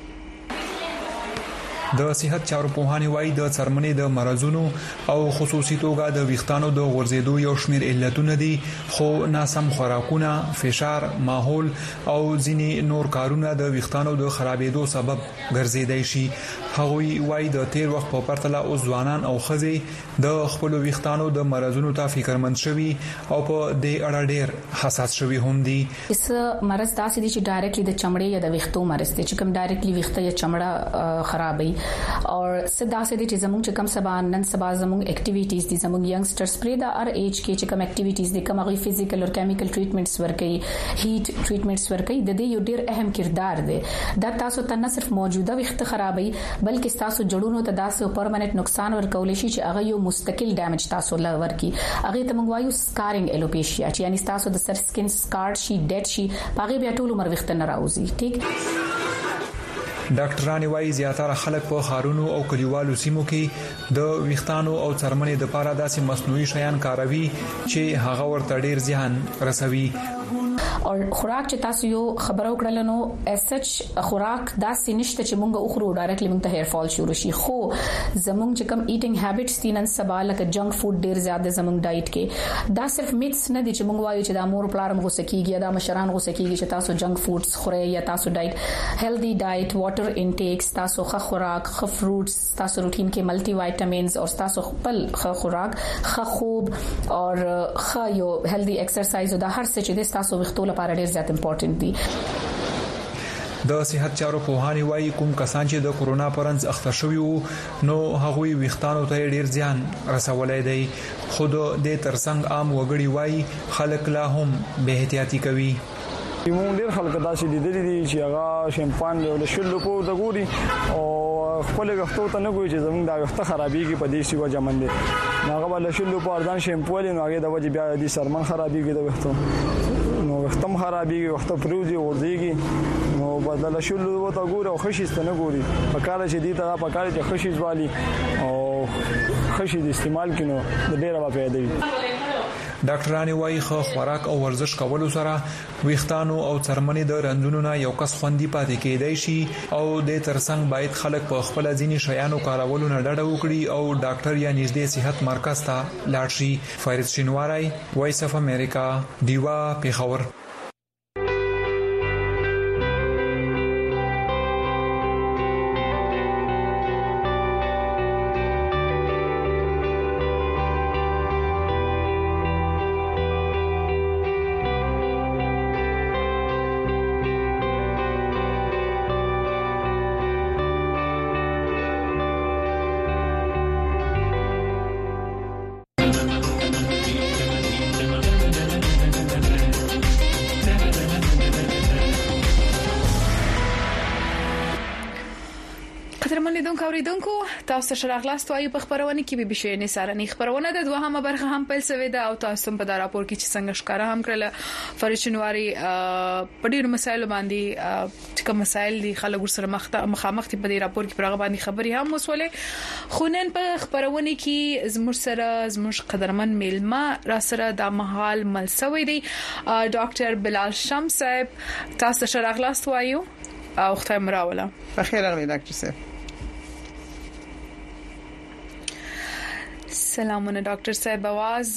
د صحت چارو پوهانی وایي د څرمنې د مرزونو او خصوصي توګه د ویښتانو د غورځېدو یو شمېر علتونه دي خو ناسم خوراکونه فشار ماحول او ځینې نور کارونه د ویښتانو د خرابېدو سبب ګرځېدای شي هغوی وایي د تیر وخت په پرتله اوس ځوانان او ښځې د خپل ویښتانو د مرزونو ته فکرمند شوي او په دې اړه ډېر حساس شوي هم دي اس مرز داسې دي چې ډایرکټلی د چمړې یا د ویښتو مرز دي چې کوم ډایرکټلی ویښته یا چمړه خرابوي اور صدا سے دي چې زموږ چې کم سبا نن سبا زموږ اکټیویټیز دي زموږ ینګسټرز پرې د ار ایج کې چې کم اکټیویټیز دي کوم غوي فزیکل او کیمیکل ټریټمنټس ورکړي هیټ ټریټمنټس ورکړي د دې یو ډېر اهم کردار دی دا تاسو ته نه صرف موجوده وخت خرابوي بلکې تاسو جوړونو ته داسې پرمننت نقصان ورکول شي چې هغه یو مستقل ډیمیج تاسو لور کی هغه ته موږ وایو سکارینګ الوپیشیا چې یعنی تاسو د سر سکین سکارډ شي ډیډ شي هغه بیا ټول عمر وخت نه راوځي ټیک ډاکټران وايي زیاتره خلک په خارونو او کلیوالو سیمو کې د ویښتانو او څرمنې د پاره داسې مصنوعي شیان کاروي چې هغه ورته ډیر زیان رسوي او خوراک چې تاسو یو خبرو کړل نو اسچ خوراک داسې نشته چې مونږ اوخرو ډایرکټلی مونږ ته هیر فال شروع شي خو زمونږ چې کوم ایټینګ هابټس دي نن سبا لکه جنک فود ډیر زیاده زمونږ ډایټ کې دا صرف میتس نه دي چې مونږ وایو چې دا مور پلار موږ سکیږي دا مشران غو سکیږي چې تاسو جنک فودز خورئ یا تاسو ډایټ هیلدی ډایټ واټر انټیکس تاسو ښه خوراک ښه فروټس تاسو روټین کې ملټي وایټامینز او تاسو خپل ښه خوراک ښه خوب او ښه یو هیلدی ایکسرسایز دا هر څه چې تاسو وختو لپاره ډیر زیات امپورټنت دي د صحت چارو پوهانی وایي کوم کسان چې د کورونا پرنس اخته شوی وو نو هغوی ویښتانو ته ډیر زیان رسولای دی خود د ترڅنګ عام وګړي وایي خلک لا هم به احتیاطي کوي موږ ډیر خلک داسې لیدلي دي چې هغه شیمپان له شلو په د ګوري او خپل وختو ته نه ګوري چې زموږ د وخت خرابېږي په دې سی وجه باندې هغه بل شلو په اردان شیمپول نو هغه د وجه بیا د سرمن خرابېږي د وختو نو وختم خرابېږي وخت پروزي ورځيږي نو بدل شلو ته ګوري او خشي ستنه ګوري په کار چې دي ته په کار چې خشي ځوالي او خشي د استعمال کینو د ډیره په پیدا وي ډاکټرانو وايي خو خوراک او ورزش کولو سره ویښتانو او څرمنې د رندونو نه یو کس خوندي پاتې کېدای شي او د ترڅنګ باید خلک په خپل ځینی شیانو کارولو نه ډډه وکړي او ډاکټر یا نږدې صحت مرکز ته لاړ شي فارس شینواری وایس اف امریکا دیوا پیښور محترم لیدونکو اوریدونکو تاسو سره غلاست وايي په خبرونه کې به بشي نه سارني خبرونه د دوهمه برخه هم پیل شوې ده او تاسو په دا راپور کې چې څنګه ښکارا هم کړل فرشنواري په ډیرو مسایلو باندې چې کوم مسایل دي خلک سره مخامخ په دې راپور کې پرغه باندې خبري هم وسولې خونن په خبرونه کې زموږ قدرمن میلما را سره د محل ملسوي دي ډاکټر بلال شمس صاحب تاسو سره غلاست وايي او ختم مراوله بخیر راغلی ډاکټر صاحب سلامونه ډاکټر صاحب आवाज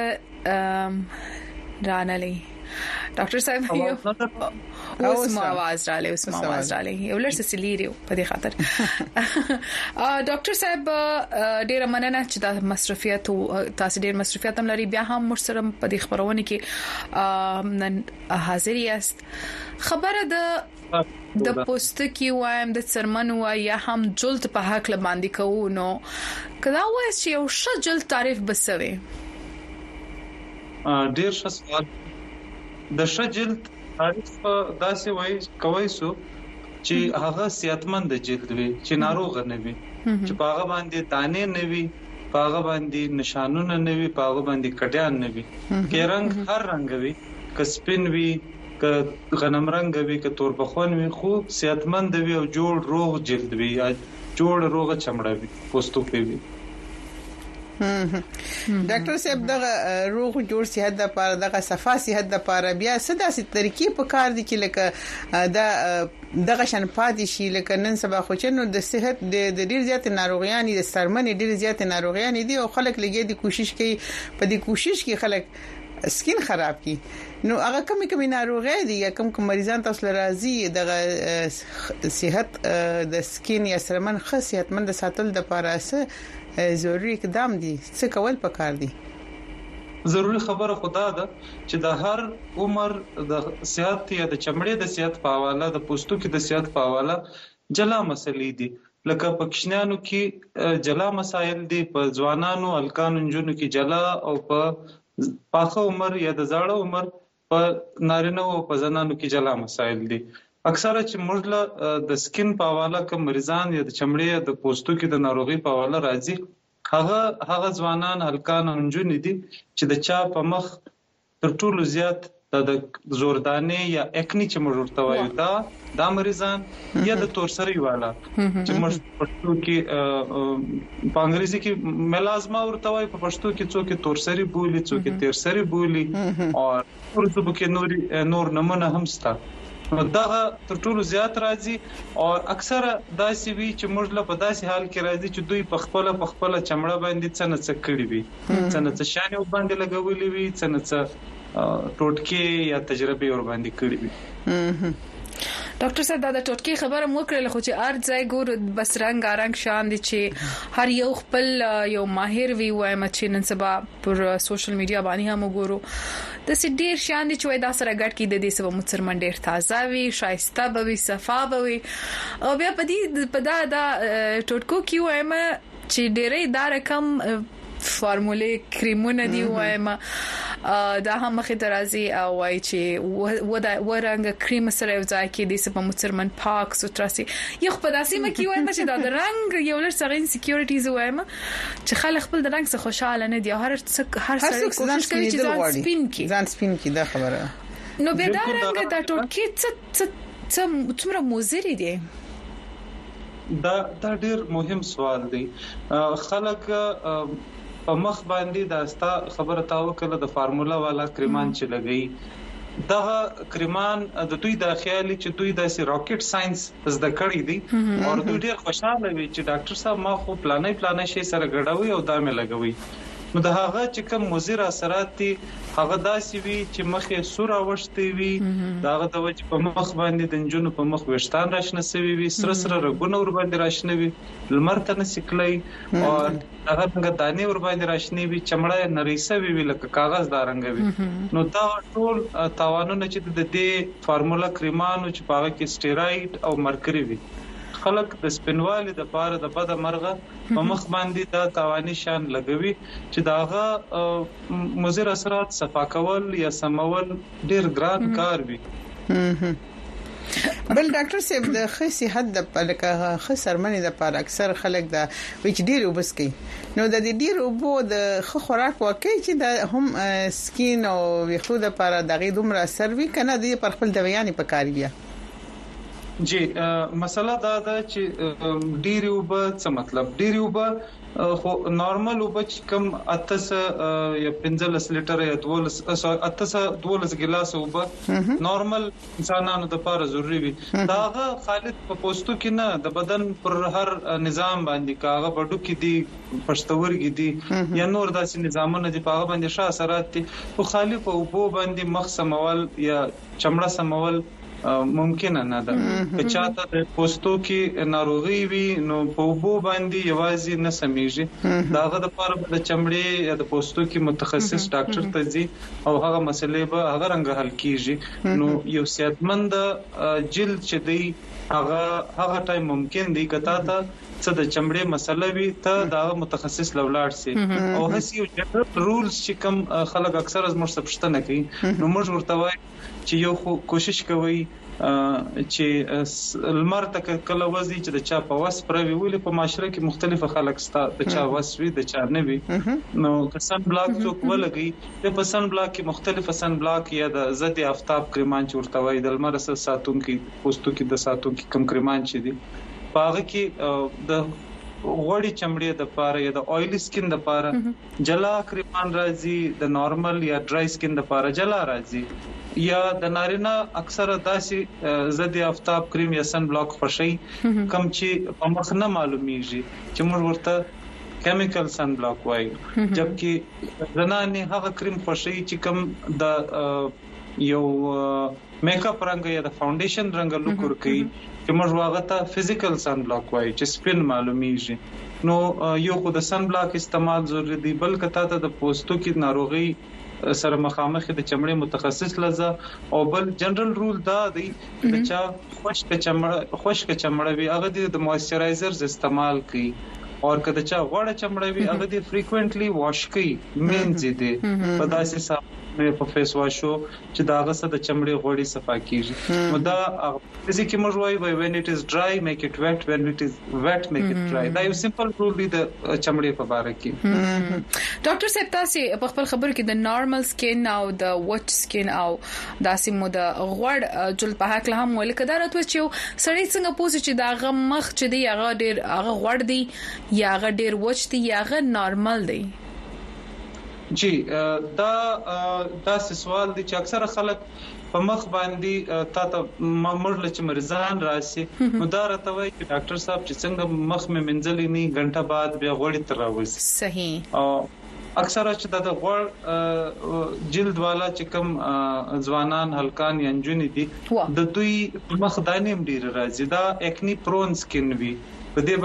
رانالي ډاکټر صاحب اوس ما आवाज رااله یو لږ سلیریو په دې خاطر ډاکټر صاحب ډیر مننه چې د مصرفیات تاسو ډیر مصرفیات هم لري بیا هم مرسره په دې خبرونه کې حاضر یاست خبره د پوستکی وایم د سرمن یا هم جلد په حق باندې کوو نو کدا وایي چې یو ښه جلد تعریف بسوي ډیر ښه سوال د ښه جلد تعریف داسې وایي کوي سو چې هغه صحتمند جلد وي چې ناروغ نه وي چې پاغه باندې دانې نه وي پاغه باندې نشانونه نه وي پاغه باندې کډیان نه وي کې رنگ هر رنگ وي کسپین وي که غنم رنگ وي که تور بخون وي خو صحتمند وي او جوړ روغ جلد وي یا جوړ روغ چمړه وي پوستکی وي ډاکټر صاحب دغه روغ جوړ صحت د لپاره دغه صفا صحت د لپاره بیا سداسي طریقې په کار دي چې لکه دغه شن پاتې شي لکه نن سبا خو چې نو د صحت د ډیر زیات ناروغیان دي سرمنې ډیر زیات ناروغیان دي او خلک لګي دي کوشش کوي په دې کوشش کې خلک سکین خراب کی نو هغه کمی ناروغي دي یا کوم مریضان تاسو راځي دغه صحت د سکین یا سرمن خاص صحتمند ساتل د لپاره ضروري اقدام دي څه کول پکار دي ضروري خبره خدا ده چې د هر عمر د صحت یا د چمړې د صحت په حواله د پوستکي د صحت په حواله جلا مسلې دي لکه په کښنانو کې جلا مسایل دي په ځوانانو الکانو جنونو کې جلا او په پاخه عمر یا د زاړه عمر په نارینه او په زنانو کې جلا مسایل دي اکثره چې موږ د سکین په حواله کوم مریضان یا د چمړې د پوستکي د ناروغي په حواله راځي هغه ځوانان الکان انجونې دي چې د چا په مخ تر ټولو زیات د زوردانه یا اکنی چې موږ ورته وایو دا مریضان یا د تورسری والا چې موږ پښتو کې په انګریزي کې ملازمه ورته وایي په پښتو کې څوک تورسری بولی څوک تیرسری بولی او ورته کې نور نمونه هم ستا دا تر ټولو زیات راځي او اکثره داسې وی چې موږ له په داسې حال کې راځي چې دوی په خپل چمړه باندې څه کړی وي څه شان یو باندې لګولې وي څه ټوټکي یا تجربه ور باندې کړی وي ډاکټر صاحب دا ټوټکی خبره مو کړل خو چې ارت ځای ګور بس رنگ شان دي چې هر یو خپل یو ماهر وی وای چې نن سبا پر سوشل میډیا باندې هم وګورو د سې ډیر شان دي چې دا سره ګډ کې د دې سبا مترمن ډیر تازه وي شایسته به صفا به وي او بیا په دې په دا ټوټکو کې وایم چې ډېرې دا رقم فارموله کریمونه دی وایم دا هم مخې درازي او وای چې ورنګ کریم سره یو ځای کې د سبا مترمن پاک سوتراسي یو په داسې مکه وایم چې دا رنگ یو لر سره انسکیورټیز وایم چې خلک خپل د رنگ څخه خوشاله نه دي هر سره کوشش کوي چې ځان سپین کی دا خبره نو به دا رنگ دا ټوټکی څه څومره مضر دي دا ډېر مهم سوال دی خلک په مخ باندې دا ستا خبره تاو کله د فارمولا والا کریمان چې لګي دا کریمان د دوی د خیالي چې دوی د راکټ ساينس زده کړی دي او دوی ډېر خوشاله وي چې ډاکټر صاحب ما خو پلانې شي سره غړاوي او دا مې لګوي نو دا هغه چې کوم مضر اثرات دي هغه داسې وي چې مخه سور اوشتي وي دا هغه د وجه په مخ باندې د جنونو په مخ وشتان راشنه سوي وي سره رګونه ور باندې راشنه وي لمر ته نسکلي او هغه څنګه دانه ور باندې راشنه وي چمړه نریسه وي لکه کاغذ دا رنګ وي نو دا ټول تاوانونه چې د دې فارمولا کریمانو چې پاغه کې سټیراید او مرکری وي خلک د سپینوالي د پاره د بده مرغه په مخ باندې دا تاواني شان لګوي چې داغه مضر اثرات صفا کول یا سمول ډیر ګران کار وي بل ډاکټر صاحب د ښه صحت د لکه ښه سرمنې د پر اکثر خلک د وچ ډیر وبس کوي نو د دې ډیر وبو د ښه خوراک واقعي چې د هم سکین او ویښتو د پر دغه دومره اثر وی کنه د پر خپل دویانی په کار بیا جی مسله دا ده چې ډیر وب څه مطلب ډیر وب خو نارمل وب چې کم 8 یا 15 لیټر یا 12 ګلاس وب نارمل انسانانو د لپاره ضروری وي داغه خالد په پوسټو کې نه د بدن پر هر نظام باندې کاغه بډو کې دي پښتورګي دي یا نور داسې نظامونه دي په هغه باندې ښه اثرات دي خو خالي په وب باندې مخ سمول یا چمړه سمول ممکن نه ده که چاته د پوستو کې ناروغي وي نو په وبو باندې یوازې نه سمېږي داغه د لپاره د چمړې یا د پوستو کې متخصص ډاکټر ته ځي او هغه مسلې به هغه رنګ حل کیږي نو یو صحتمند جلد چې دی هغه ټایم ممکن دی کته ته څه د چمړې مسله وي ته د متخصص لولاړ سي او هسي یو جنرال رولز چې کوم خلک اکثر از مرسته پښتنه کوي نو موږ ورته وایي چې یو کوشش کوي چې المر تک کله وځي چې د چا په واس پروي ولې په معاشره کې مختلف خلک ستا د چا واس وي د چا نه وي نو کسان بلاک څوک ولګي د پسن بلاک کې مختلف سن بلاک یا د ضد آفتاب کریمان چورته وای د المر سره ساتون کې پوستو کې د ساتون کې کم کریمان چي دي پاغه کې د غوړی چمړې د پاره یا د اویلی سکین د پاره جلا کریمان راځي د نارمل یا ډرای سکین د پاره جلا راځي یا د نارینه اکثره داسې ضد آفتاب کریم یا سن بلاک خوشي کم چې په مخ نه معلومیږي چې موږ ورته کیمیکل سن بلاک وایو جبکې زنانه هغه کریم خوشي چې کم د یو میک اپ رنګ یا د فاونډیشن رنګ لوک ورکي چې موږ واغه ته فزیکل سن بلاک وایو چې سپین معلومیږي نو یو خو د سن بلاک استعمال ضروري دی بلکې ته د پوستو کې ناروغي سره مخامخ د چمړې متخصص لزه او بل جنرال رول دا دی چې چا خشک چمړه وي هغه د موئسچرایزرز استعمال کوي او کله چا غوړه چمړه وي هغه د فریکوئنټلی واش کوي مینځي دي په داسې صابون په فیس واشو چې داغه سره د چمړې غوړي صفا کیږي نو دا فزیکي مجوي when it is dry make it wet when it is wet make it dry دا یو سمپل رول دی د چمړې په اړه کې ډاکټر صاحب تاسو په خپل خبر کې د نارمل سکین او د وچ سکین او داسې مو د غوړ جل په حق له هم ولیک دا راته چې سړی څنګه پوسې چې داغه مخ چې دی هغه ډیر هغه غوړ دی یا هغه ډیر وچ دی یا هغه نارمل دی جی دا سوال دی چې اکثره خلک په مخ باندې تاسو مرله چې مرزان راسي نو دا راته وایي چې ډاکټر صاحب چې څنګه مخ مې منځلې نه غنټه بعد بیا غوړی تر راوځي صحیح او اکثره چې د غوړ جلد والا چې کوم ځوانان هلکان یا نجونې دي د دوی مخ دانې ډیر راځي دا اکنی پرون سکین وی په دې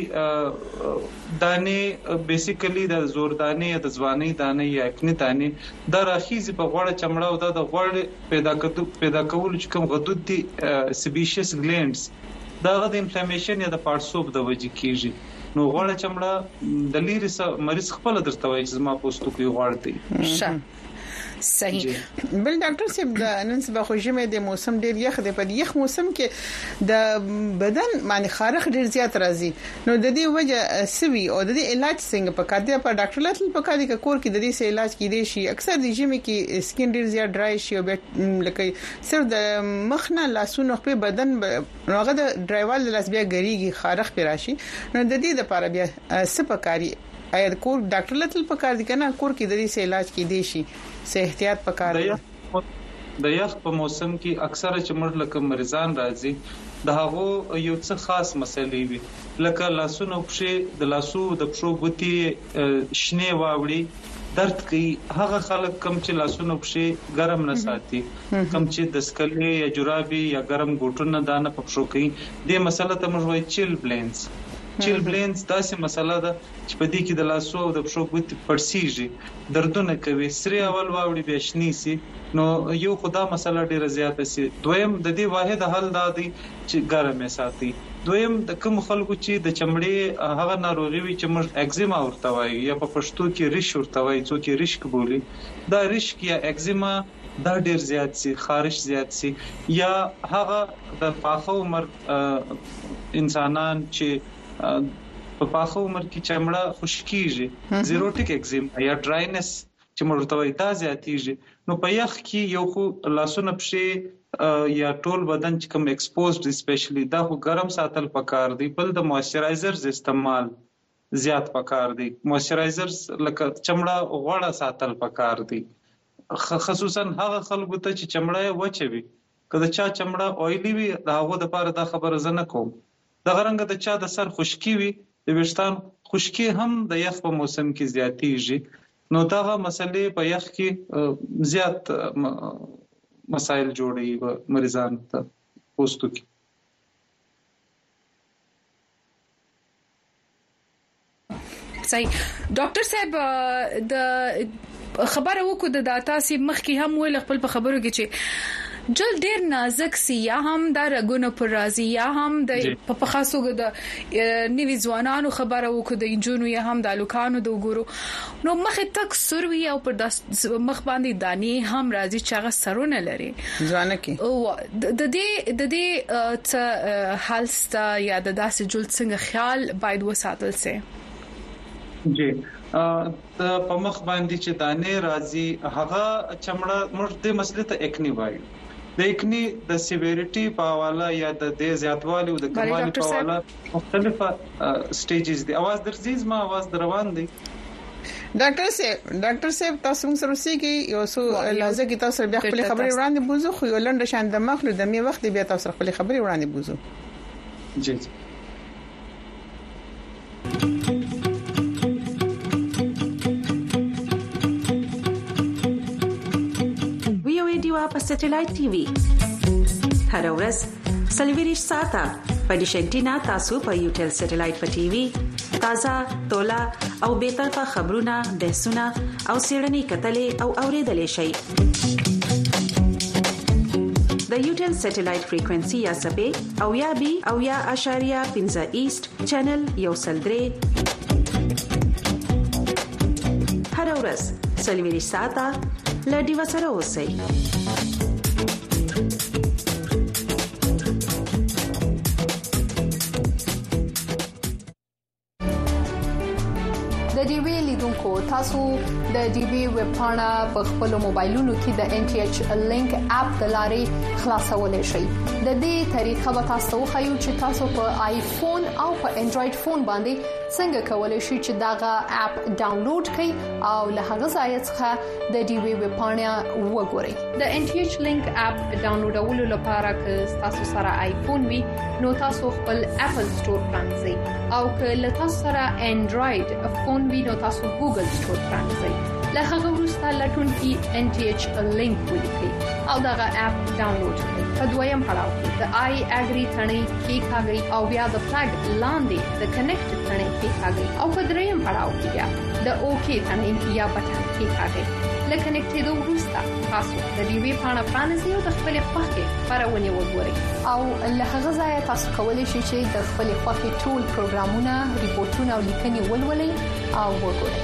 باندې دانه بیسیکلی د زور دانه یا د ځواني دانه یا اکنی دانه د راخیزي په غوړه چمړه او د غوړ پیدا کول چې کوم غدود دي سبیشیس گلینډز دا د انفلامیشن یا د پارسوب د وجې کیږي نو غوړه چمړه د لیری سره مریض خپل درته وایي چې ما پوستو کې غوړ دی صحیح بل ډاکټر صاحب د نن سبا خو ژمه د موسم ډیر یخ دی په یخ موسم کې د بدن باندې خارخ ډیر زیات راځي نو د دې وجه سوي او د دې علاج څنګه په کار دی په ډاکټر لاتل په کار دی کور کې د دې سه علاج کې دی شي اکثر د ژمه کې سکین ډیر زیات ډرای شي او لکه صرف د مخ نه لاسونو په بدن هغه د ډرایوال لاس بیا ګریږي خارخ پر راشي نو د دې لپاره بیا سپکاري اې کور ډاکټر لاتل په کار دی کنه کور کې د دې سه علاج کې دی شي سه احتیاط پکاره د یخ په موسم کې اکثره چې موږ لکه مریضان راځي د هغه یو څه خاص مسلې وي لکه لاسونو پښې د لاسو د پښو ګوتې شنه واوړي درد کوي هغه خلک کم چې لاسونو پښې ګرم نه ساتي کم چې د سکلې یا جرابي یا ګرم ګوټونه دانه په پښو کوي د مسله ته موږ وایي چیل بلینز چیل بلینز داسې مسله ده چې په دې کې د لاسو او د پښو ګوتې پړسیږي دردونه کوي سری اول واوړي بیا شنی سي نو یو خدا مسله ډیره زیاته سي دویم د دې واحد حل دا دی چې ګرمه ساتي دویم د کوم خلکو چې د چمړې هغه ناروغي وي چې موږ اگزیما ورته وایي یا په پښتو کې ریش ورته وایي څوک ریش بولي دا ریش یا اگزیما دا ډیر زیات سي خارش زیات سي یا هغه د پاخه عمر انسانان چې په پاخه عمر کې چمړه خشکیږي زیروټیک ایگزیما یا ډراینس چې مرتوي دا زیاتیږي نو په یخ کې یو خو لاسونه پښې یا ټول بدن چې کوم ایکسپوزډ اسپیشلی دا خو ګرم ساتل پکار دی بل د موئسچرایزرز استعمال زیات پکار دی موئسچرایزرز لکه چمړه غوړه ساتل پکار دی خصوصا هغه خلکو ته چې چمړه وچوي کله چې چمړه اویلی وي دا هغه د پاره د خبره زنه کوم د غرنګ د چا د سر خشکی وي د وشتان خشکی هم د یخ په موسم کې زیاتیږي نو دا مسلې په یخ کې زیات مسائل جوړي مریضان ته پوسټو کې صحیح ډاکټر صاحب د خبره وکړو د داتا سي مخ کې هم ویل خپل په خبرو کې چې جل ډیر نازک سي یا هم د رګونو پر راضي یا هم د په خاصو د نیوي ځوانانو خبره وکړو د انجونو یا هم د لوکانو د وګورو نو مخ تک سروي او پر مخ باندې داني هم راضي چې هغه سرونه لري ځوانه کې او د دې حالستا یا د داسې جل څنګه خیال باید وساتل سي جی په مخ باندې چې دانه راځي هغه چمړه موږ د مسلې ته اکنی وایو د اکنی د سیویریټي په حواله یا د زیاتوالي او د کمالي په حواله مختلفه سټیجز دي اواز درځي ما اواز روان دي ډاکټر صاحب تاسو موږ سره سيږي یو څو لازم کې تاسو بیا خپل خبرې وړاندې بوزو خو ولنډ شان د مخلو د می وخت بیا تاسو خپل خبرې وړاندې بوزو جی په سټلایټ ټي وي هر ورځ سلویریش ساته په ډیشنټینا تاسو په یوټل سټلایټ په ټي وي تازه تولا او به طرفه خبرونه بحثونه او سیړنی کتلې او اوریدلې شي د یوټل سټلایټ فریکوئنسي یا سبې او یا بي او یا اشاریه 15 ایست چینل یو سلدري هر ورځ سلویریش ساته لډي وسره اوسئ تاسو د ډي بي ویب پاڼه په خپل موبایلونو کې د ان ټي ایچ لینک اپ د لارې خلاصولای شئ د دې طریقه به تاسو خو چې تاسو په آیفون او په انډراید فون باندې څنګه کولای شئ چې داغه اپ ډاونلوډ کړئ او له هغه ځای څخه د ډي بي ویب پاڼه وګورئ د ان ټي ایچ لینک اپ ډاونلوډولو لپاره که تاسو سره آیفون وي نو تاسو خپل اپل سٹور پرانځئ او که له تاسو سره انډراید فون وي نو تاسو ګوګل سٹور پرانځئ له هغه وروسته لټون کې ان ټي ایچ لینک ولیکئ او داغه اپ ډاونلوډ کړئ په دویم پړاو کې د آی اګری ثنې کې کاږي او بیا د فلګ لاندې د کنیکټ ثنې کې کاږي او په دریم پړاو کې بیا د اوکی ثنې یا بټن کې کاږي لکه کنیکټېدو وروسته تاسو د ډي وی پاڼه پرانځئ او د خپل خوښې خبرونه وګورئ او له هغه ځای تاسو کولی شئ چې د خپل خوښې ټول پروګرامونه ریپورتونه او لیکنې ولولئ او وګورئ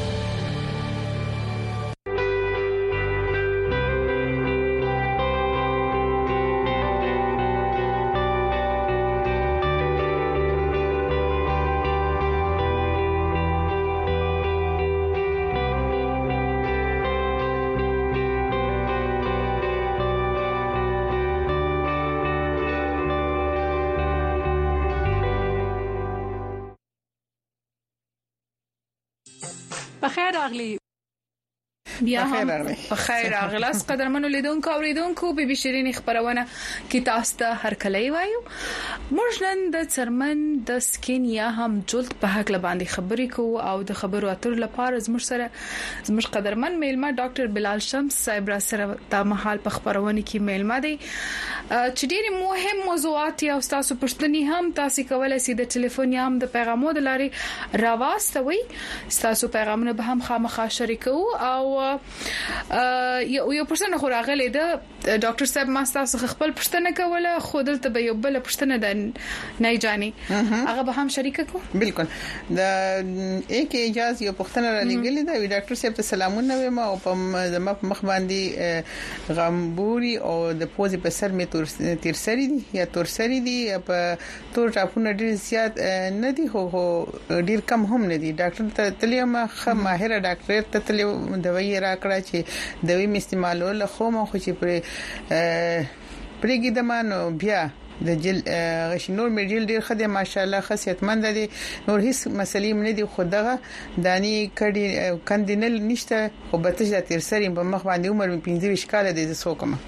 بخیر اغلی بیا هم بخیر اغلاس قدرمنو لیدونکو اوریدونکو بي بي شيرين خبرونه کی تاسو ته هر کله وایو موږ نن د چرمن د سکین یا هم جلد په حق لباندې خبرې کوو او د خبرو اترو لپاره زموږ قدرمن میلمه ډاکټر بلال شمس صاحب را سره د محل په خبرونه کې میلمه دی چې ډېری مهم موضوعات او تاسو پښتني هم تاسو کولای شئ د ټلیفون یا هم د پیغامونو لاري راوستوي تاسو پیغامونه به هم خامخا شریکو او یو پرسنه خو راغلی ده ډاکټر صاحب ما تاسو خپل پښتنه کوله خو دلته به یو بل پښتنه ده نه جاني هغه به هم شریک کو بالکل د یک اجازه یو پښتنه را لګلې ده ډاکټر صاحب ته سلامونه وایم او په مخ باندې غمبوري او د پوزې په سر می تیر سری دي یا تور سری دي په تور ټاپونه ډیر زیات نه دي خو ډیر کم هم نه دي ډاکټر ته تلیم خه ماهر ډاکټر ته تلیم دوايي راکړه چې دوايي استعمالول خو ما خو چې پرېګې د مانو بیا د جل غشنور میډیل ډیر خدای ماشاءالله خاصیتمند دي نور هیڅ مسلې نه دي خدغه دانی کډي کندینل نشته خو بتج د تیر سری په مخ باندې عمر 15 کال دي سوکمه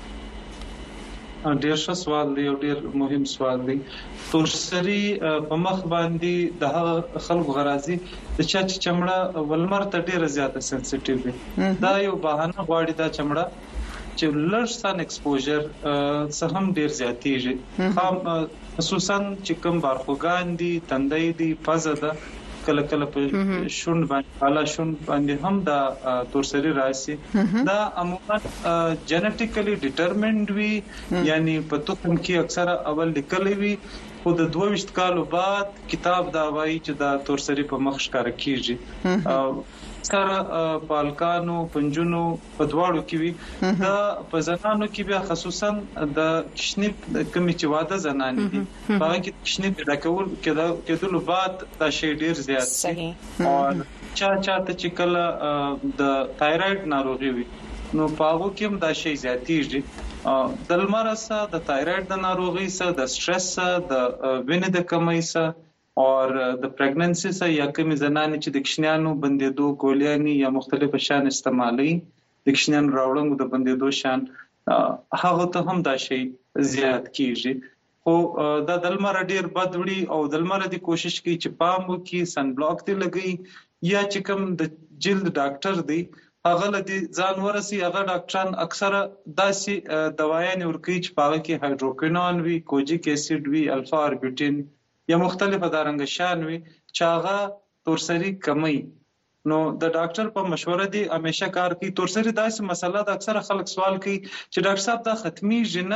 ډیر ښه سوال دی او ډیر مهم سوال دی تورسری په مخ باندې د هغه خلکو غرازي د چا چې چمړه ولمر ته ډیره زیاته سنسټیو وي دا یو بهانه غواړي دا چمړه چې لږ سن ایکسپوژر څه هم ډیر زیاتېږي خصوصا چې کوم بارخوګان دي تندې دي فزه ده کله کله په شون باندې حالا شون باندې هم دا تورسری راشي دا عموما جنټیکلی ډیټرمنډ وي یعنی په توکم کې اکثره اول لیکلي وي خو د 22 کالو بعد کتاب دا وایي چې دا تورسری په مخ ښکار کیږي سره بالکانو پنجونو په دواړو کې وي دا په زنانو کې بیا خصوصا د کشنیب کمی چې واده زنانې دي هغه کې کشنیب د کېدلو بعد دا شی ډیر زیات شي او چاته چې کله د تایراید ناروغي وي نو پاغو کې هم دا شی زیاتېږي د لمر سره د تایراید د ناروغي سره د سټرس سره د وینې د کمی سره او د پریګننسي سره یا کوم زنانه چې د کښنیانو بندېدو ګولياني یا مختلف شان استعمالي د کښنیانو راوړنګو د بندېدو شان هغه ته هم دا شی زیات کیږي خو دا دلمر ډیر بد وړي او دلمر د کوشش کوي چې پام وکړي سن بلاک ته لګي یا چې کوم د جلد ډاکټر دی هغه لدی ځان ورسي هغه ډاکټران اکثره داسې دوايان ورکوي چې پاغه کې هایدروکوینون وي کوجیک اسید وي الفا اربوټین یا مختلفه دارنګ شان وي چې هغه تورسری کمی نو د ډاکټر په مشوره دی همیشه کار کوي تورسری داسې مسله د اکثره خلک سوال کوي چې ډاکټر صاحب دا ختمي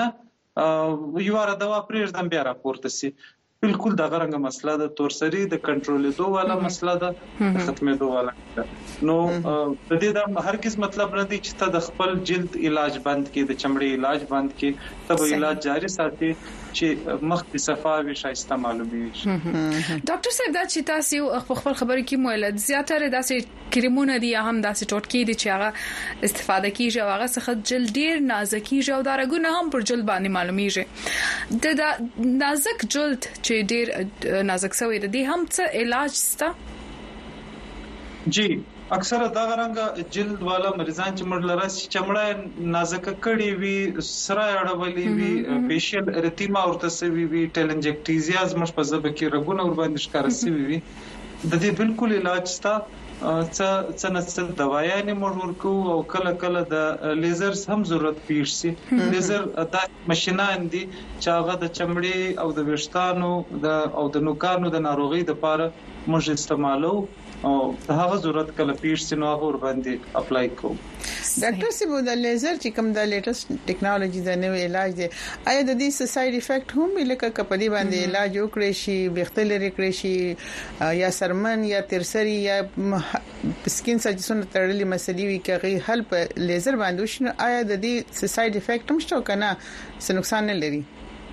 جنه یو ور دوا پرېږدم بیا راپورته سي بالکل دا غرنګ مسله د تورسری د کنټرولېدو والا مسله ده ختمېدو والا نو د دې د هر کس مطلب نه دی چې ته د خپل جلد علاج بند کې د چمړې علاج بند کې ته علاج جاری ساتي چې مخکې صفاوي شایسته معلومي ډاکټر صاحب دا چې تاسو خپل خبرې کې مولد زیاتره داسې کریمونه دي هم داسې ټوټکې دي چې هغه استفاده کیږي او هغه څخه جلد ډیر نازک کیږي او دا رګونه هم پر جلد باندې معلومیږي د نازک جلد چې ډیر نازک شوی دی هم څه علاج ستا جی اکثره دا غرنګ جلد والا مریضان چې مړ لراسي چمړه نازک کړي وي سره اړولې وي فیشل ارتیما ورته سوي وي ټلنجکټیزیا زموږ په ځبه کې رګونه ور باندې ښکار سوي وي د دې بالکل علاج ستا څه دوايانې موږ ورکو او کله کله د لیزر هم ضرورت پیښ شي لیزر د ماشينان دي چې هغه د چمړې او د وشتانو او د نوکانو د ناروغي لپاره موږ استعمالو او هغه ضرورت کله پیښ سينو هغه ور باندې اپلای کو ډاکټر سی د لیزر چې کوم د لیټست ټیکنالوژي د نوې علاج دی آیا د دې ساید افیکټ هم لکه کپدی باندې علاج وکړي شي بختل لري کړی شي یا سرمن یا ترسری یا سکین سجسونه تړلې مسلې وي کې حل په لیزر باندې وشنه آیا د دې ساید افیکټ هم شته کنه څه نقصان نه لري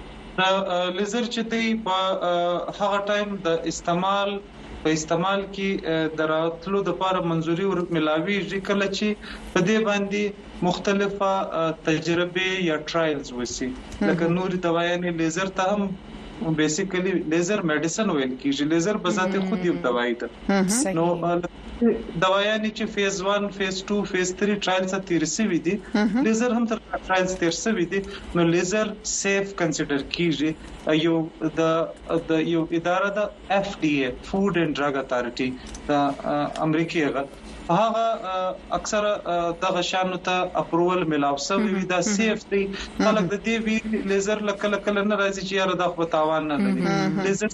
لیزر چې دی په هغه ټایم د استعمال کې دراتلو د لپاره منځوري ور ملاوي کله چې په دې باندې مختلفه تجربه یا ټرایلز وسی لکه نور دوايانې لیزر ته هم بیسیکلی لیزر میډیسن ویل کیږي لیزر په ذات خود یو دوايي ده نو دوايانې چې فیز 1 فیز 2 فیز 3 ټرایلز تیر شوی دي لیزر هم تر ټرایلز تیر شوی دي نو لیزر سیف کنسیډر کیږي یو یو اداره د FDA فود اینڈ ډرګ اتھارټي د امریکای هغه اکثره دغه شانو ته اپروول ملاو شوی دا سیف دی خلک د دې وی لیزر لکه نه راځي چې یاره د خو تاوان نه لري لیزر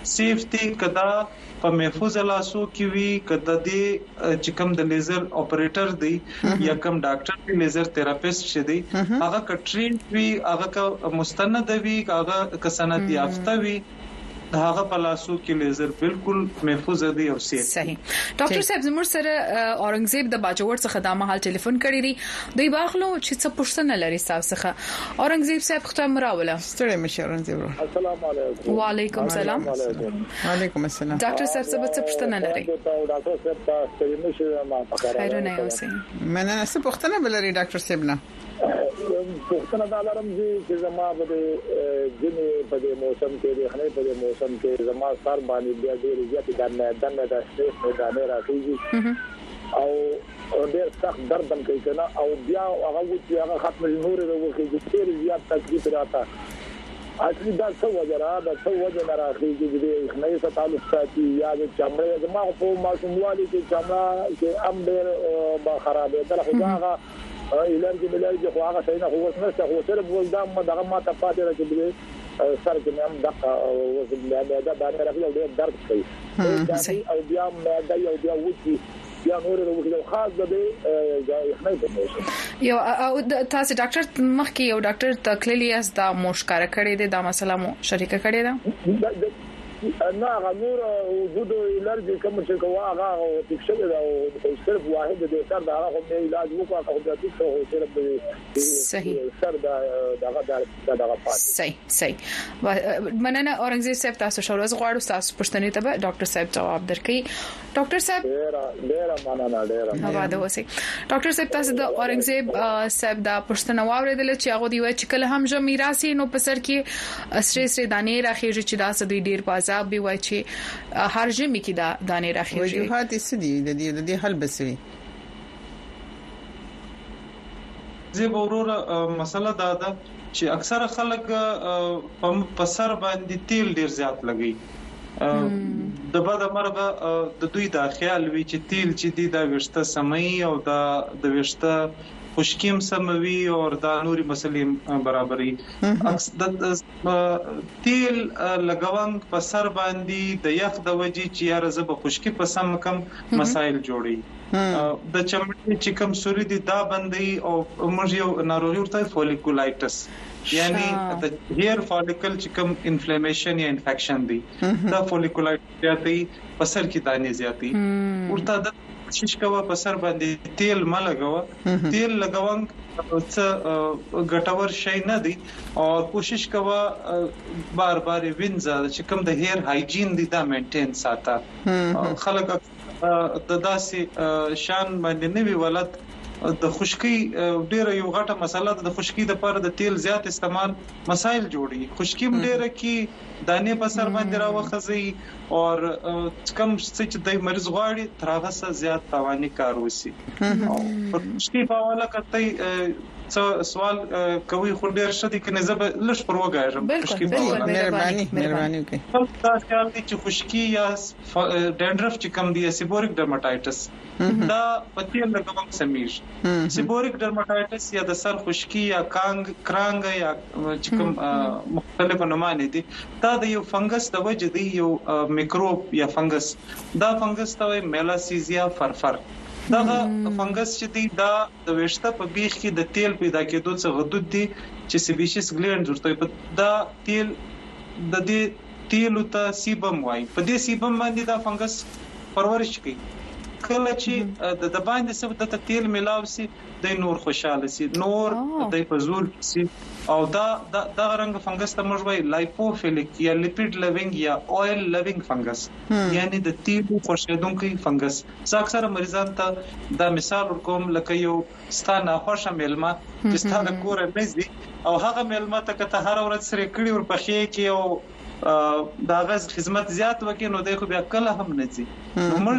سیفټي کدا په محفوظ لاسو کې وی کدا دې چې کوم د لیزر اپریټر دی یا کوم ډاکټر دی لیزر تھراپیست شه دی هغه کټرین وی هغه مستند وی هغه کسانت یافته وی هغه په لاسو کې لیزر بالکل محفوظ دی او سیف صحیح ډاکټر صاحب زموږ سره اورنګزیب د باجوړ څخه د مهال ټلیفون کړی دی دوی باغلو چې څه پوښتنه لري تاسو څخه اورنګزیب صاحب ختم راوله ستړي مشه اورنګزیب السلام علیکم وعلیکم السلام وعلیکم السلام ډاکټر صاحب څه پوښتنه لري ډاکټر صاحب تاسو ستړي مشه ما فکر خیرونه اوسئ مننه څه پوښتنه بلري ډاکټر صاحب نه پوښتنه دا لرم چې زما په دې په دې موسم کې د خنې په دې موسم کې زما سر باندې بیا ډېر زیات دنه د سټریس نه نه راځي او ډېر سخت درد هم کوي کنه او بیا هغه چې هغه ختم نور وروخي چې ډېر زیات تکلیف راته اصلي دا څه وجه را دا څه وجه نه راځي چې دې خنې سره تعلق ساتي یا د چمړې زما په ماشوموالي کې چمړه چې ام ډېر خرابې ده خو هغه الرجی خو هغه څنګه خو ورسره خو سره بول دا دغه ما ته پاتې راځي سر کې هم دغه وزن دا باندې راځي ډېر درد کوي او بیا دا یو بیا وځي بیا نور ورو خاص ده یو او تاسو ډاکټر مخکې یو ډاکټر تکلیلیاس دا مشکاره کړی دی دا مسله مو شریکه کړی ده نه غنور وجود الرجی کوم چې کوه هغه تکشل دا او صرف واحد د سر دا هغه په علاج وکړه خو د دې څه صرف صحیح سر دا دغه پات صحیح مننه اورنګزیب صاحب تاسو شروع غواړو تاسو پښتنې ته ډاکټر صاحب جواب درکړي ډاکټر صاحب ډیر مننه ډیر واده وسی ډاکټر صاحب تاسو د اورنګزیب صاحب دا پښتنه واوریدل چې هغه دی چې کله هم جو میراثي نو په سر کې سټریس دانې راخېږي چې دا سدي ډیر عذاب به وای چې هر جمع کې دا دانې راخېږي وجوهات یې سدي د دې حل بسوي زه به ورور مسله دا ده چې اکثر خلک په سر باندې تیل ډیر زیات لګي د بعد مرګ د دوی د خیال وی چې تیل چې دی دا وشته سمي او دا د وشته خوشکیم سموي او دا نوري مسلې برابرۍ تیل لګوان په سر باندې د یخ د وجې چې یاره زب خوشکی په سم کم مسائل جوړي د چمړې چې کم سوري دي دا باندې او موږ یو ناروغي ورته فولیکولایټس یعنی د هیر فولیکل چې کم انفلیمیشن یا انفیکشن دی دا فولیکولایټس زیاتې په سر کې دانې زیاتې ورته کوشش کوه په سر باندې تیل ملګوه تیل لګوان څه ګټور شي نه دی او کوشش کوه بار بار وینځه چې کوم د هیر هایجین دی دا مینټین ساته خلک د داسې شان باندې نوی ولادت د خشکی ډیره یو غټه مسله د خشکی د پر د تیل زیات استعمال مسائل جوړي خشکی ډیره کې دانې په سر باندې راوخزي او کم چې د مریض غواړي ترغه زیات تواني کار وسی او خشکی په حواله کته سوال کوي خو ډیر شدي کنه زب لږ پر وګایم خشکی مهرباني وکړئ دا خیال دي چې خشکی یا ډینډرف چې کم دي سیبوریک ډرماټایټس دا پتیل لګوم سمیر سیبوریک ډرماټایټس یا د سر خشکی یا کرانګ یا چې کوم مختلف نومونه دي دا د یو فنګس د وجې دی یو میکروب یا فنګس دا فنګس ته میلاسیزیا فرفر دا فنګس چې دی دا د وشته په بیخ کې د تیل پیدا کېدو څخه غدود دي چې سیبیشس ګلینډ ورته دا تیل د دې تیلو ته سیبم وای په دې سیبم باندې دا فنګس پرورش کوي کله چې د باندې څه د تیل ملاوي د نور خوشاله سي نور د پزور سي او دا رنګ فنګس ته موږ وای لایپوفیلیک یا لیپید لوینګ یا اویل لوینګ فنګس یعنی د تیلو خوشیدونکو فنګس زه اکثر مریضان ته دا مثال ورکوم لکه یو ستانه خوشا ملما چې ستانه کور مزي او هغه ملما ته کته هر ورځ سره کړي ور پخې کې او دا غز خدمت زیات وکړي نو دغه بیا کله هم نه زی موږ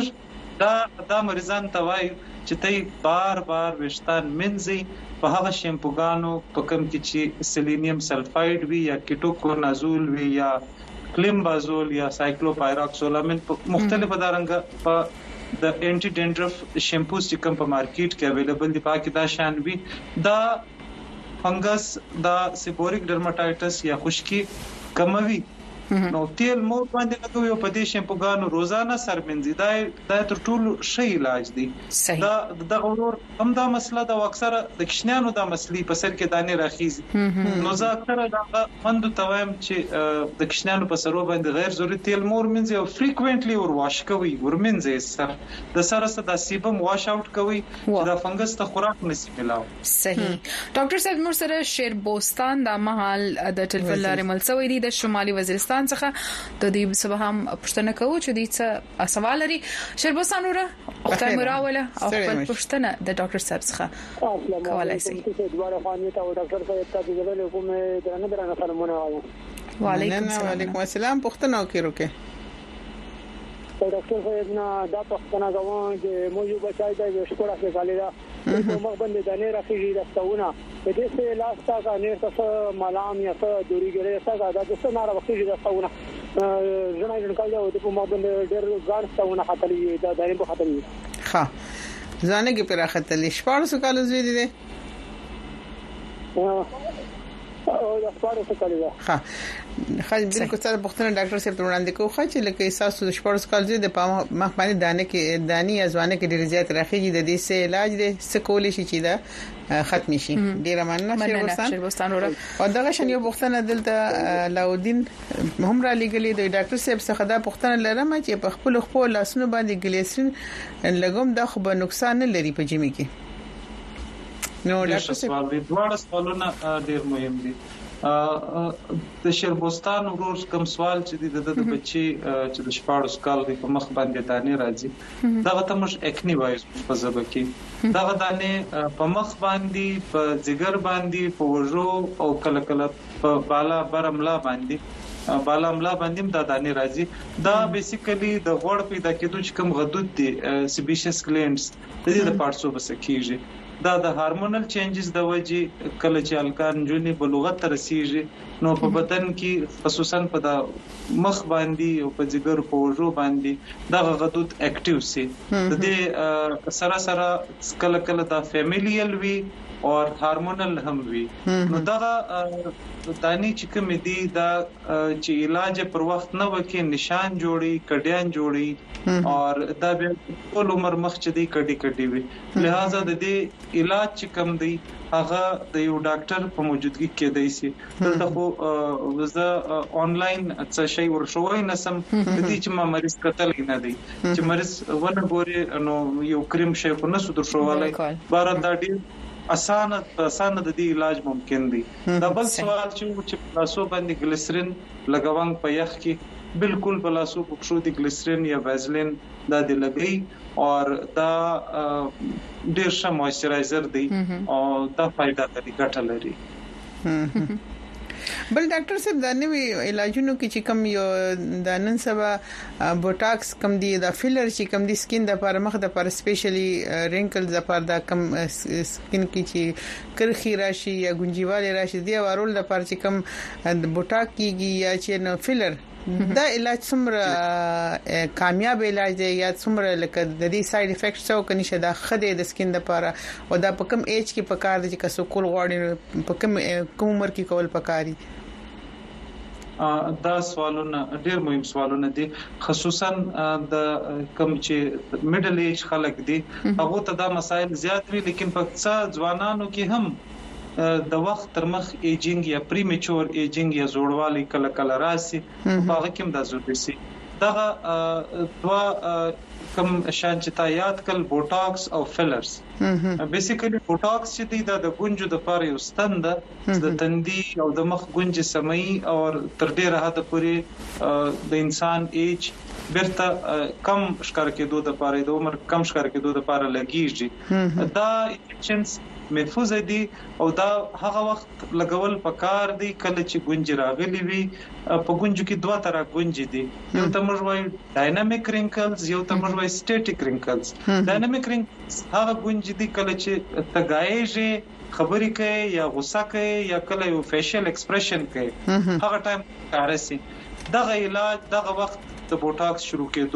دا مریضان ته وای چې ته بار وشتان منځي په هغه شیمپوګانو په کوم کې چې سیلینیم سلفاید وی یا کیټوکونازول وی یا کلیمبازول یا سایکلوپایراکسولامین مختلف دارنګ په د انټي ډینډرف شیمپوز چې کوم په مارکیټ کې اویلیبل دي پاکي دا شان وی دا فنګس دا سیبوریک ډرماټایټس یا خشکی کموي نو تیل مور باندې لګوي او په دې شیمپوګانو روزانه سرمنځي دا تر ټولو شی علاج دی دا د غوړ هم دا مسله دا اکثره د کشنیانو دا مسلې په سر کې دانې راخیزي نو زه اکثره دا مند توام چې د کشنیانو په سرو باندې غیر ضروري تیل مور منځي او فریکوئنټلی ور واش کوي ورمنځي سر د سره د سیبم واش اوټ کوي دا فنګس ته خوراک نسی ملاو صحیح ډاکټر صاحب مر سره شیربوستان د محل د ټلفون لارې ملسوي دي د شمالي وزیرستان څخه د دې سبا هم پښتنه کوو چې د څه سوال لري شیربوستان وره خدای مراوله او خپل پښتنه د ډاکټر صاحب څخه کولای شي دواره خوانې ته ډاکټر صاحب ته د زړه کومه درنه سلامونه وایم وعلیکم السلام پښتنه وکړو ډاکټر صاحب نه دا پښتنه غوان چې مو یو بچای د شکر افغان کالیدا په مخ باندې د نه راخیږي راستونه په دې سه لاستا کا نه څه ملام یا څه دوریګره څه دا د څه نار راخیږي راستونه ژوند کاله او په مخ باندې ډېر ځارستونه خطرې دا دایره په خطرې ها ځانه کې پر خطرې شپږ کال زوی دي او دا سپارښت کړی ها خاص بالکل سره پښتنه ډاکټر صاحب وړاندې کوخه چې لکه احساس د شپږ کال زوی د مخ باندې دانه کې دانی ازوانه کې ډیر زیات راخیږي د دې سه علاج دي سکول شي چې دا ختم شي ډیر مننه شیربوستان او دغه شن یو پښتنه دلته لاودین هم را لګلې د ډاکټر صاحب څخه دا پښتنه لرم چې په خپل لاسونو باندې ګلیسرین لګوم دا خو به نقصان نه لري په جمی کې نو ډاکټر صاحب دواړه سوالونه ډیر مهم دي د شیربوستان ورور کوم سوال چې د بچي چې د شپږ کال په مخ باندې دانې راځي دا ته مش اکنی وایي په زبه کې دا دانې په مخ باندې په ځګر باندې په وژو او کله کله په بالا برملا باندې بالا ملا باندې دا دانې راځي دا بیسیکلی د غوړ پیدا کېدو چې کوم غدود دي سیبیشس گلینډز د دې د پارسو بسکیږي دا د هارمونل چینجز د وجې کله چې الکان جونی بلوغت رسیږي نو په بدن کې خصوصا په د مخ باندې او په ځګر په وژو باندې دا غدود اکټیو سي د دې سره سره کله کله دا فیمیلیل وی او هارمونل هم وی نو دا دانی چې کوم دي دا چې علاج پر وخت نه وکي نشان جوړي کډیان جوړي او دا به ټول عمر مخ چې دی کډي وي لہذا د دې علاج چې کوم دی هغه د یو ډاکټر په موجودګي کې دی سي دلته خو زه انلاین څه شی ورشوي نسم د دې چې ما مریض کتل نه دی چې مریض ونه ګوري نو یو کریم شی خو نه سود شوالای بار دا ډیر اسانه د دې علاج ممکن دی دا بل سوال چې لاسو باندې ګلیسرین لګوان په یخ کې بالکل په لاسو په شو دي ګلیسرین یا وازلین دا دی لګي او دا ډیر ښه موئسچرایزر دی او دا فائدہ کوي ګټه لري بل ډاکټر صاحب دا نوې علاجونو کې چې کوم یو د نن سبا بوټاکس کوم دی دا فیلر چې کوم دی سکین د لپاره مخ د لپاره سپیشلی رینکلز لپاره دا کوم سکین کې چې کرخي راشي یا ګونجیواله راشي دی ورول د لپاره چې کوم بوټاک کیږي یا چې نو فیلر دا علاج څومره کامیاب علاج دی یا څومره لکه د دې ساید افیکټ څو کني شدا خدای د سکین لپاره او دا په کوم ایج کې پکار دي چې کسو کول غواړي په کوم عمر کې کول پکاري دا سوالونه ډېر مهم سوالونه دي خصوصا د کم چې میډل ایج خلک دي هغه ته دا مسایل زیات وي لیکن په څه ځوانانو کې هم د وخت تر مخ ایجینګ یا پریمیچور ایجینګ یا زوړوالی کله کله راسي هغه کوم د ضروري سي دا دوا کم شان چې تا یاد کل بوټاکس او فیلرز بیسیکلی بوټاکس چې دی د ګونجو د پاره یو ستند د تندي او د مخ ګونج سمي او تر ډیره حد پورې د انسان ایج برته کم ښکار کېدو د پاره د عمر کم ښکار کېدو د پاره لګیږي دا انجکشنز محفوظ دي او دا هغه وخت لګول پکار دي کله چې ګونج راغلي وي په ګونجو کې دوه طرح ګونج دي یو ته موږ وایو ډاینامیک رینکلز یو ته موږ وایو سټیټیک رینکلز ډاینامیک رینکلز هغه ګونج دي کله چې تګایږي خبرې کوي یا غوسه کوي یا کله یو فیشل ایکسپریشن کوي هغه ټایم کارسي دغه علاج دغه وخت د بوټاکس شروع کېدو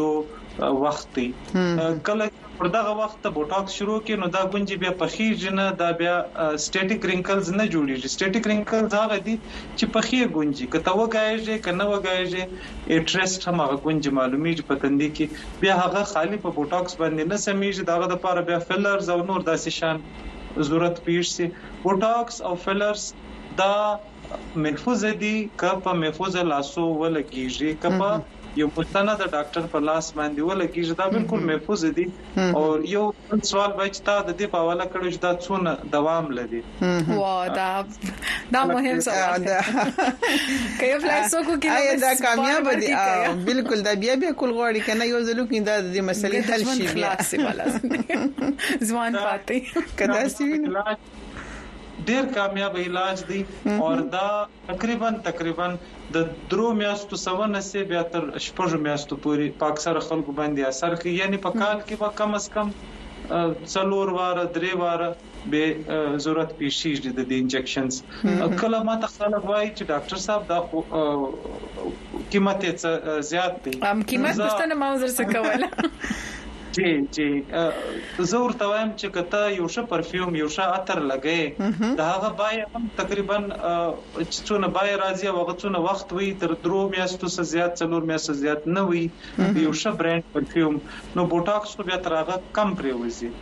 وخت دی کله پر دغه وخت بوټاکس شروع کې نو دا ګونجي بیا پخېږي نه دا بیا سټیټیک رینکلز نه جوړیږي سټیټیک رینکلز هغه دي چې پخې ګونجي کته وګایږي کنه وګایږي اټرست هم هغه ګونجي معلومیږي په تندې کې بیا هغه خالی په بوټاکس باندې نه سمېږي داغه لپاره بیا فلرز او نور داسې شان ضرورت پیښ شي بوټاکس او فلرز دا محفوظ دي کله محفوظ لاسو ولګيږي کله یو مستند ډاکټر په لاس باندې ولګیږي دا بالکل محفوظ دي او یو سوال به چې تا د دې په حواله کړو چې دا څونه دوام لري وا دا مهم سوال دی کله فلکسو کو کې دا کامیاب دي بالکل دا بیا کول غواړي کنه یو ځلو کې دا د مسلې حل شي بیا ځوان پاتې کدا سی ډیر کامیاب علاج دی او دا تقریبا د 3 میاشتو سونه سه بیا تر 6 میاشتو پورې په اکثر خلکو باندې اثر کوي یعنی په کال کې به کم از کم 4 واره 3 واره به ضرورت پیښیږي د انجکشنز کله ما ته خلک وایي چې ډاکټر صاحب دا قیمت یې زیات دی قیمت پښتنه موزر څه کوله جی زور توایم چې کته یو ش پرفیوم یو ش عطر لګي دا هغه بای هم تقریبا څونه بای راځي او څونه وخت وي تر 3 میاشتو څخه زیات 4 میاشتو زیات نه وي یو ش برانډ پرفیوم نو بوټاکس خو بیا تر هغه کم پریوزي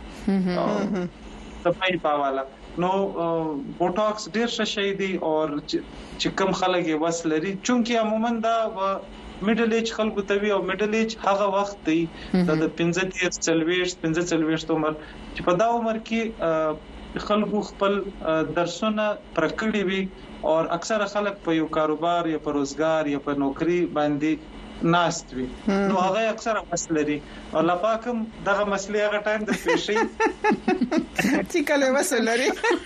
صفای پاواله نو بوټاکس ډیر ښه شي دی او چې کم خلک یې وسلري چونکی عموما دا میډل ایج خلکو ته وی او میډل ایج هغه وخت دی د 15 عمر چې په دا عمر کې خلکو خپل درسونه پرکړي وي او اکثره خلک په یو کاروبار یا په روزګار یا په نوکری باندې ناست وي نو هغه اکثره مسلري او لپاکم دغه مسلې هغه ټایم د پیشي چې کله وسلري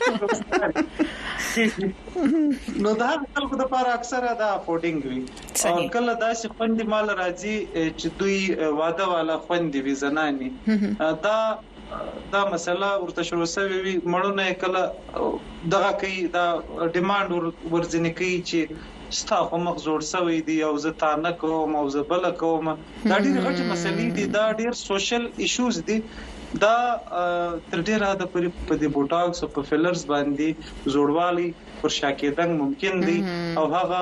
نو دا خلکو د لپاره اکثره دا افورډینګ وي او کله دا چې خوندې مال راځي چې دوی واده والا خوندې وي زناني دا مسله ورته شروع شوی وي مړونه کله دغه کوي دا ډیماند ورځنی کوي چې ستاسو مخ جوړ شوی دی او زه تا نه کوم او زه بل کوم دا ډېر غټ مسلې دي دا ډېر سوشل ایشوز دي دا تر ډیره د په دې بوټاکس او په فلرز باندې جوړوالي پر شاکېدنګ ممکن دي او هغه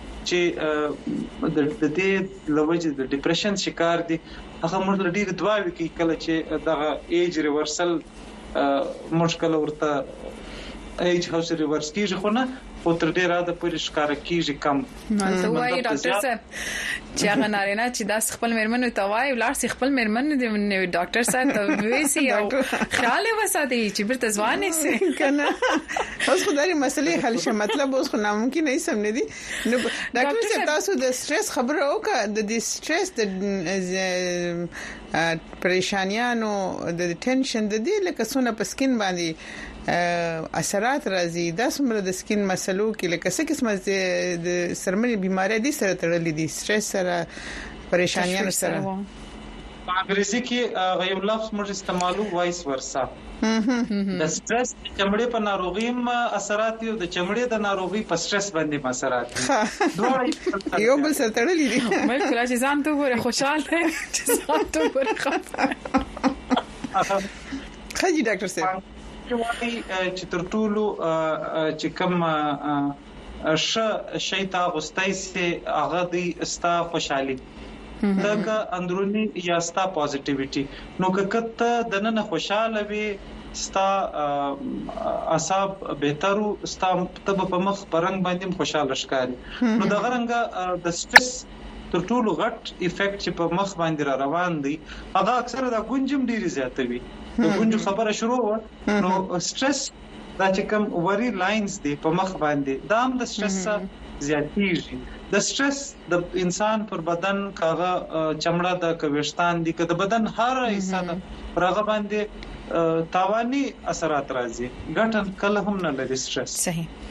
چې د دې لوجه د ډیپریشن شکار دي هغه موږ ډېر دواوي کوي کله چې دغه ایج ریورسل مشکل ورته ایج هاوس ریورس کیږي خو نه او تر ډیره د پوری ښکار کیږي کم نو وايي ډاکټر صاحب چې هغه نارینه چې داس خپل مرمن ته وايي ولر خپل مرمن دی ډاکټر صاحب ته ویسي او خیال وساتي چې بیرته ځواني سي کنه اوس خدای مسلې حل شه مطلب اوس خو ناممکن نه سم نه دي نو ډاکټر صاحب تاسو د سټرس خبره وکړه د سټرس د پریشانیانو د ټینشن د دې لکه څونه په سکین باندې اثرات راځي د سمره د سکین مسلو کې لکه څه قسمه د سرمنې بيمارۍ دي سره تړلې دي سټرس سره پریشانیان سره په انګریزي کې غو لفظ موږ استعمالو وایس ورسا د سټرس چمړې په ناروغي اثرات دي او د چمړې د ناروغي په سټرس باندې اثرات دي دوه یو بل سره تړلې دي مې کله چې ځان ته وره خوشاله چې ځان ته وره خفه خاجي ډاکټر صاحب چې تر ټولو چې کوم شي تا غوستای سي هغه دي استا خوشحالي دغه اندرونی یا استا پوزټیویټي نو کته د نن خوشاله وي ستا اعصاب بهترو ستا تب په مخ پرنګ باندې خوشاله ښکاري نو دغه رنګ د سټرس تر ټولو غټ ایفیکټ چې په مخ باندې روان دي هغه اکثره د ګونجم ډیری زیاتوي د ګونجو خبره شروع نو سټرس دا چې کوم وری لاینز دي په مخ باندې دا هم د سټرس زیاتېږي د سټرس د انسان پر بدن کاغه چمړه د کوښتان دي که د بدن هر حصہ پر هغه باندې تاواني اثرات راځي ګټن کله هم نه لري سټرس صحیح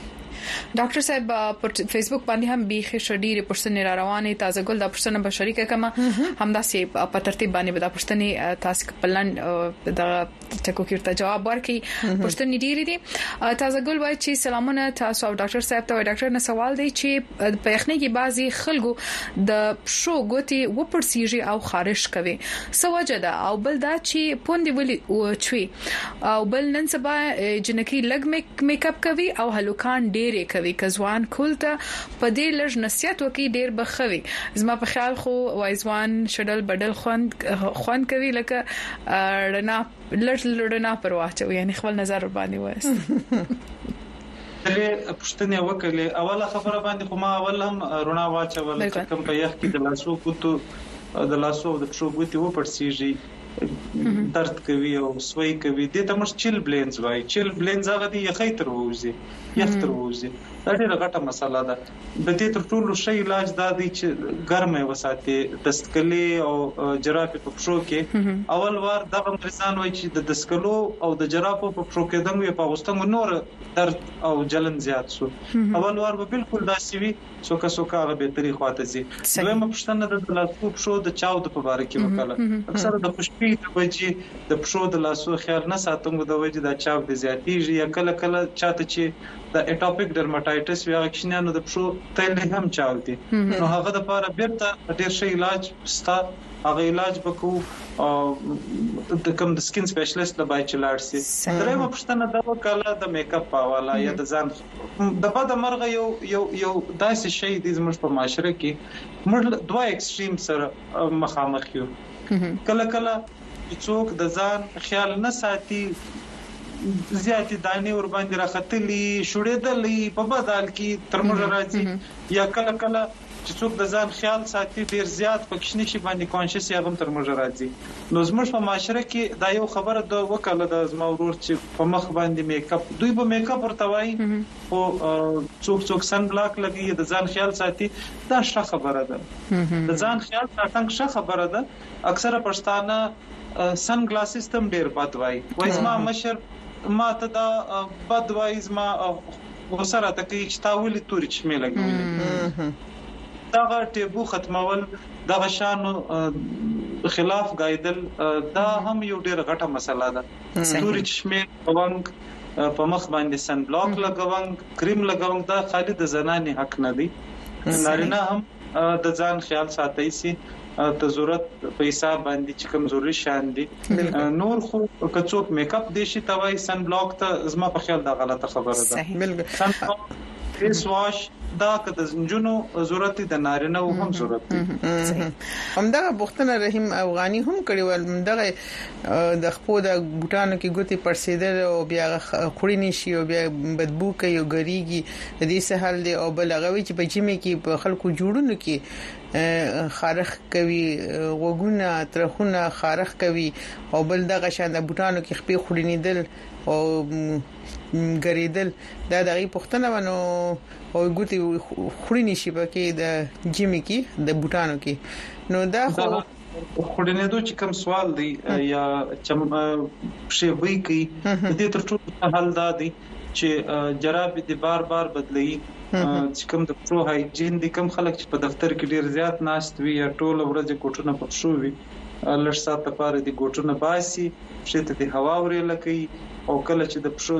ډاکټر صاحب په فیسبوک باندې هم بیخي شډيري پښتنې را روانې تازه ګل د پښتنه بشری کې کما همداسې په ترتیب باندې د پښتنې تاسو پلان د ټکو کې ته جواب ورکړي پښتنې ډيري دي تازه ګل وایي چې سلامونه تاسو او ډاکټر صاحب ته ډاکټر نه سوال دی چې په یخنۍ کې بعضي خلکو د شو ګوتي وپړسیږي او خارش کوي سوجه ده او بل دا چې پوندې ولي چوي او بل نن سبا جنکی لګ میک اپ کوي او هلوکان ډېرې کوي کزوان کولته په دې لږ نصیحت وکي ډېر بخوي زما په خیال خو وایزوان شډل بدل خوان کوي لکه رڼا پر واچو یعنی خپل نظر باندې وایست له پښتنه وکړه اوله خبره باندې خو ما اول هم رڼا واچول کوم په یخ کې د لاسو کوتو د لاسو د پښو ګوتې و پړسیږي درد کوي او سوي کوي د ته مش چیل بلینز وای چیل بلینز هغه دی یخی تر ووزي یختر ووزي دا ډیره غټه مسله ده د دې تر ټولو شی علاج دا دی چې ګرمه وساتي دستکلي او جرافه په پښو کې اول وار دغه مریضان وای چې د دستکلو او د جرافو په پښو کې دمو په واستنګ نور درد او جلن زیات شو اول وار به بالکل داسي وي څوک هغه به طریق واته زی دویمه پښتنه د لاسو پښو د چاو د په باره کې وکړه اکثر د خوشبي د وجې د پښو د لاسو خیال نه ساتم د وجې د چاو د زیاتیږي یا کله چاته چې د اټاپیک ډرماټایټس یا اکشنانو د پښو تل هم چاوتي نو هغه د لپاره بیرته ډیر شي علاج ستا هغه علاج وکړو د کوم د سکین سپیشلیست له بای چلاړ سي درېمه پښتنه د وکاله د میک اپ حواله یا د ځان د بد مرغه یو داسې شی د زموږ په معاشره کې موږ دوه ایکستریم سره مخامخ یو کله څوک د ځان خیال نه ساتي زیاتې دانې ور باندې راختلې شوړېدلې په بدل کې ترموز راځي یا کله چې څوک د ځان خیال ساتي ډیر زیات پکښنی شي باندې کانشس یا هم ترموز راځي نو زموږ په معاشره کې دا یو خبره د وکاله د زما ورور چې په مخ باندې میک اپ دوی به میک اپ ورتوي او څوک سن بلاک لګي د ځان خیال ساتي دا ښه خبره ده د ځان خیال ساتنګ ښه خبره ده اکثره پښتانه سن ګلاسز تم ډیر بد وای زما مشر ما ته دا بد وای زما وسره ته کې چې تاولې توري چمه لګولې دا ټیبو ختمول دا شانو خلاف قائدل دا هم یو ډیر غټه مسله ده توري چمه وانګ په مخ باندې سن بلاک لګوانګ کریم لګوانګ دا خالي د زنانه حق نه دی نارینه هم د ځان خیال ساتي سي ته ضرورت په حساب باندې چې کوم ضروري شان دي نور خو کڅوک میک اپ دي شي توای سن بلاک ته زما په خیال دا غلطه خبره ده صحیح بالکل فیس واش دا که د زنجونو ضرورت د نارینه هم ضرورت دي همدا بوختنه رحیم افغاني هم کړي ول دغه د خپل د بوټانو کې ګوتې پرسیدل او بیا خوري نشي او بیا بدبو کوي او ګریږي د دې سهال دی او بلغوي چې په جیمه کې په خلکو جوړونو کې خارخ کوي وګونه ترخونه خارخ کوي او بل دغه شان د بوټانو کې خپې خورینیدل او ګریدل دا دغه پښتنه ونه او ګوتې خوري نشي پکې د جیمه کې د بوټانو کې نو دا خو خورینېدو چې کوم سوال دی یا شی وی کی د دې تر ټولو حل دا دی چې جرابې دي بار بدلي چې کوم د پرو هایجین دي کوم خلک چې په دفتر کې ډیر زیات ناشت وي یا ټول ورځ کوټونه پښو وي لږ سات لپاره دي کوټونه باسي چې ته د هوا ورې لکې او کله چې د پښو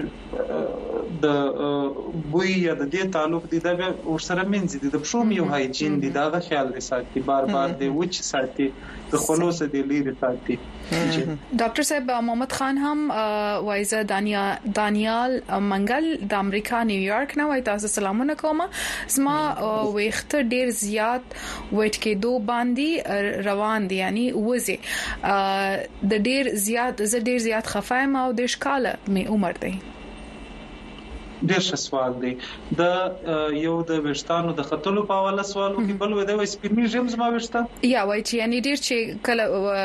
د بوی یا د دې تعلق دي دا به ورسره منځي د پښو یو هایجین دي دا خیال دي ساتي بار دی وچ ساتي د خلوص دي لري ساتي ډاکټر صاحب محمد خان هم وایزه دانیال منګل د امریکا نیویارک نه وای تاسو سلامونه کوم زما وخت ډیر زیات وټ کې دو باندې روان دي یعنی وځي د ډیر زیات خفایم او د ښکاله می عمر دی ډیر ښه سوال دی د یو د وشتانو د خطلو په حواله سوالو کې بل ودا وای سپینی جیمز ما وشتا یا وای چې یعنی ډیر چې کله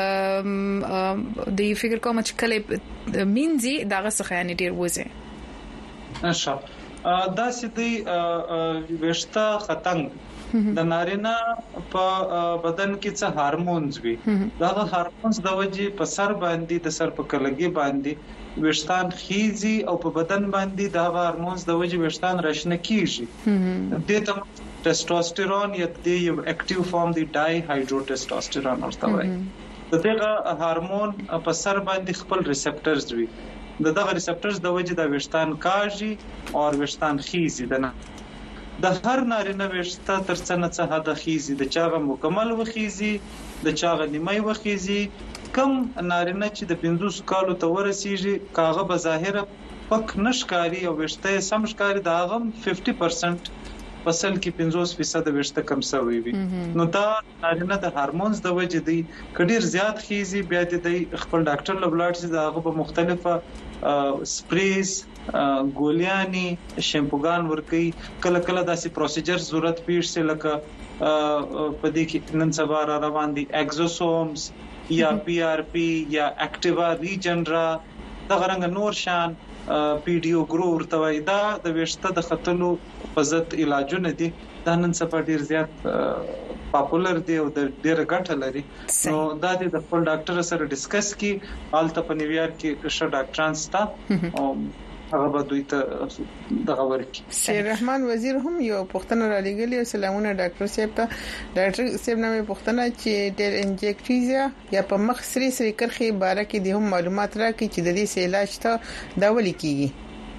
د فکر کوم چې کله مینځي دغه څه یعنی ډیر وځي انشاء دا سې دی وشتا ختنګ د نارینه په بدن کې څه هارمونز وي دا هارمونز د وجې په سر باندې د سر په کلګي باندې وشتان خيزي او په بدن باندې دا هارمونز د وجې وشتان راشنه کیږي د ته ټسټوسټيرون یا د یو اکټیو فارم دی ډای هایډرو ټسټوسټيرون ورته وایي دغه هارمون په سر باندې خپل ریسپټرز وي دغه ریسپټرز د وجې د وشتان کاږي او وشتان خيزي د هر نارینه وشته تر څنګه څه حد خيزي د چاغه مکمل وخيزي د چاغه نیمه وخيزي کم نارینه چې د 500 کالو ته ورسیږي کاغه به ظاهره پک نشکاری او وشته سم ښکاری دا غم 50% فصل کې 50% وشته کم سوي وي نو دا نارینه د هارمونز د وجې دی کډیر زیات خيزي بیا د خپل ډاکټر لبلاټ چې دا په مختلفه سپریز ګولیاني شیمپوګان ورکي کله کله داسې پروسیجر ضرورت پیښ سي لکه په دې کې نن سبا روان دي اگزوسومز یا پی آر پی یا اکټیوا ریجنرا دا غرنګ نور شان پیډیو ګرور توای دا د وشته د خطلو په ضد علاجونه دي دا نن سبا ډیر زیات پاپولر دی او د ډیر ګټه لري نو دا د خپل ډاکټر سره ډیسکس کی آلته په نیویارک کې ښه ډاکټران ستا او هغه به دوی ته دغه ورکی شیر رحمان وزیر هم یو پښتنه را لګلی سلامونه ډاکټر صاحب ته ډاکټر صاحب نوې پښتنه چې ډېر انجکټیزیا یا په مخ سری کرخي باره کې د هم معلومات راکړي چې د دې علاج ته دا ولي کیږي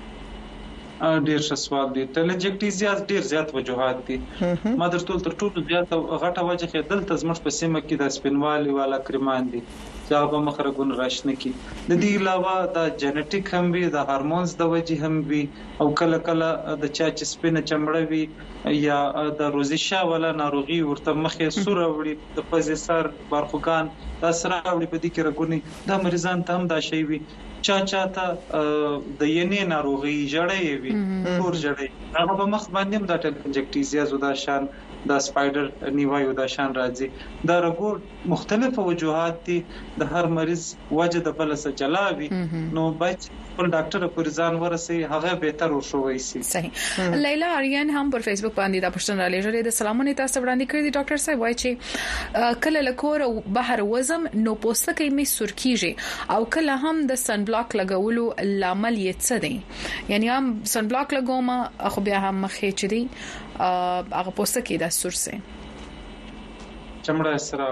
ډیر ښه سوال دی تلنجکټیزیا ډیر زیات وجوهات دي ما درته تر ټولو زیات غټه وجه کې دلته زموږ په سیمه کې د سپینوالي والا کرمان دي چې په مخرجون راشنه کی د دې علاوه د جنټیک هم وي د هارمونز د وجې هم وي او کله کله د چا چې سپینه چمړه وي یا د روزیشا ولا ناروغي ورته مخې سور وړي د پزې سر برخوکان دا سره وړي په دې کې رګونی د مریضان ته هم دا شی وي چاته د ینې ناروغي جړې وي ټول جړې هغه په مخ باندې د تلنجکټیزیا زودا شان د سپایډر نیوایو د شان راځي دا رګو مختلفه وجوهات دي د هر مریض وجه د بل څه جلاوي نو باید خپل ډاکټر په ځان ورسي هغه به تر وشوي سي صحیح لیلا آریان هم پر فیسبوک باندې دا پښتنه را لېږلې د سلامونه تاسو وړاندې کړی ډاکټر صاحب وایي چې کله لکور او بهر وزم نو پوستکی می سرکیږي او کله هم د سن بلاک لګولو لامل یې څه دی یعنی هم سن بلاک لګوم خو بیا هم مخې چي دي هغه پوستکی د سرسه چمړه سره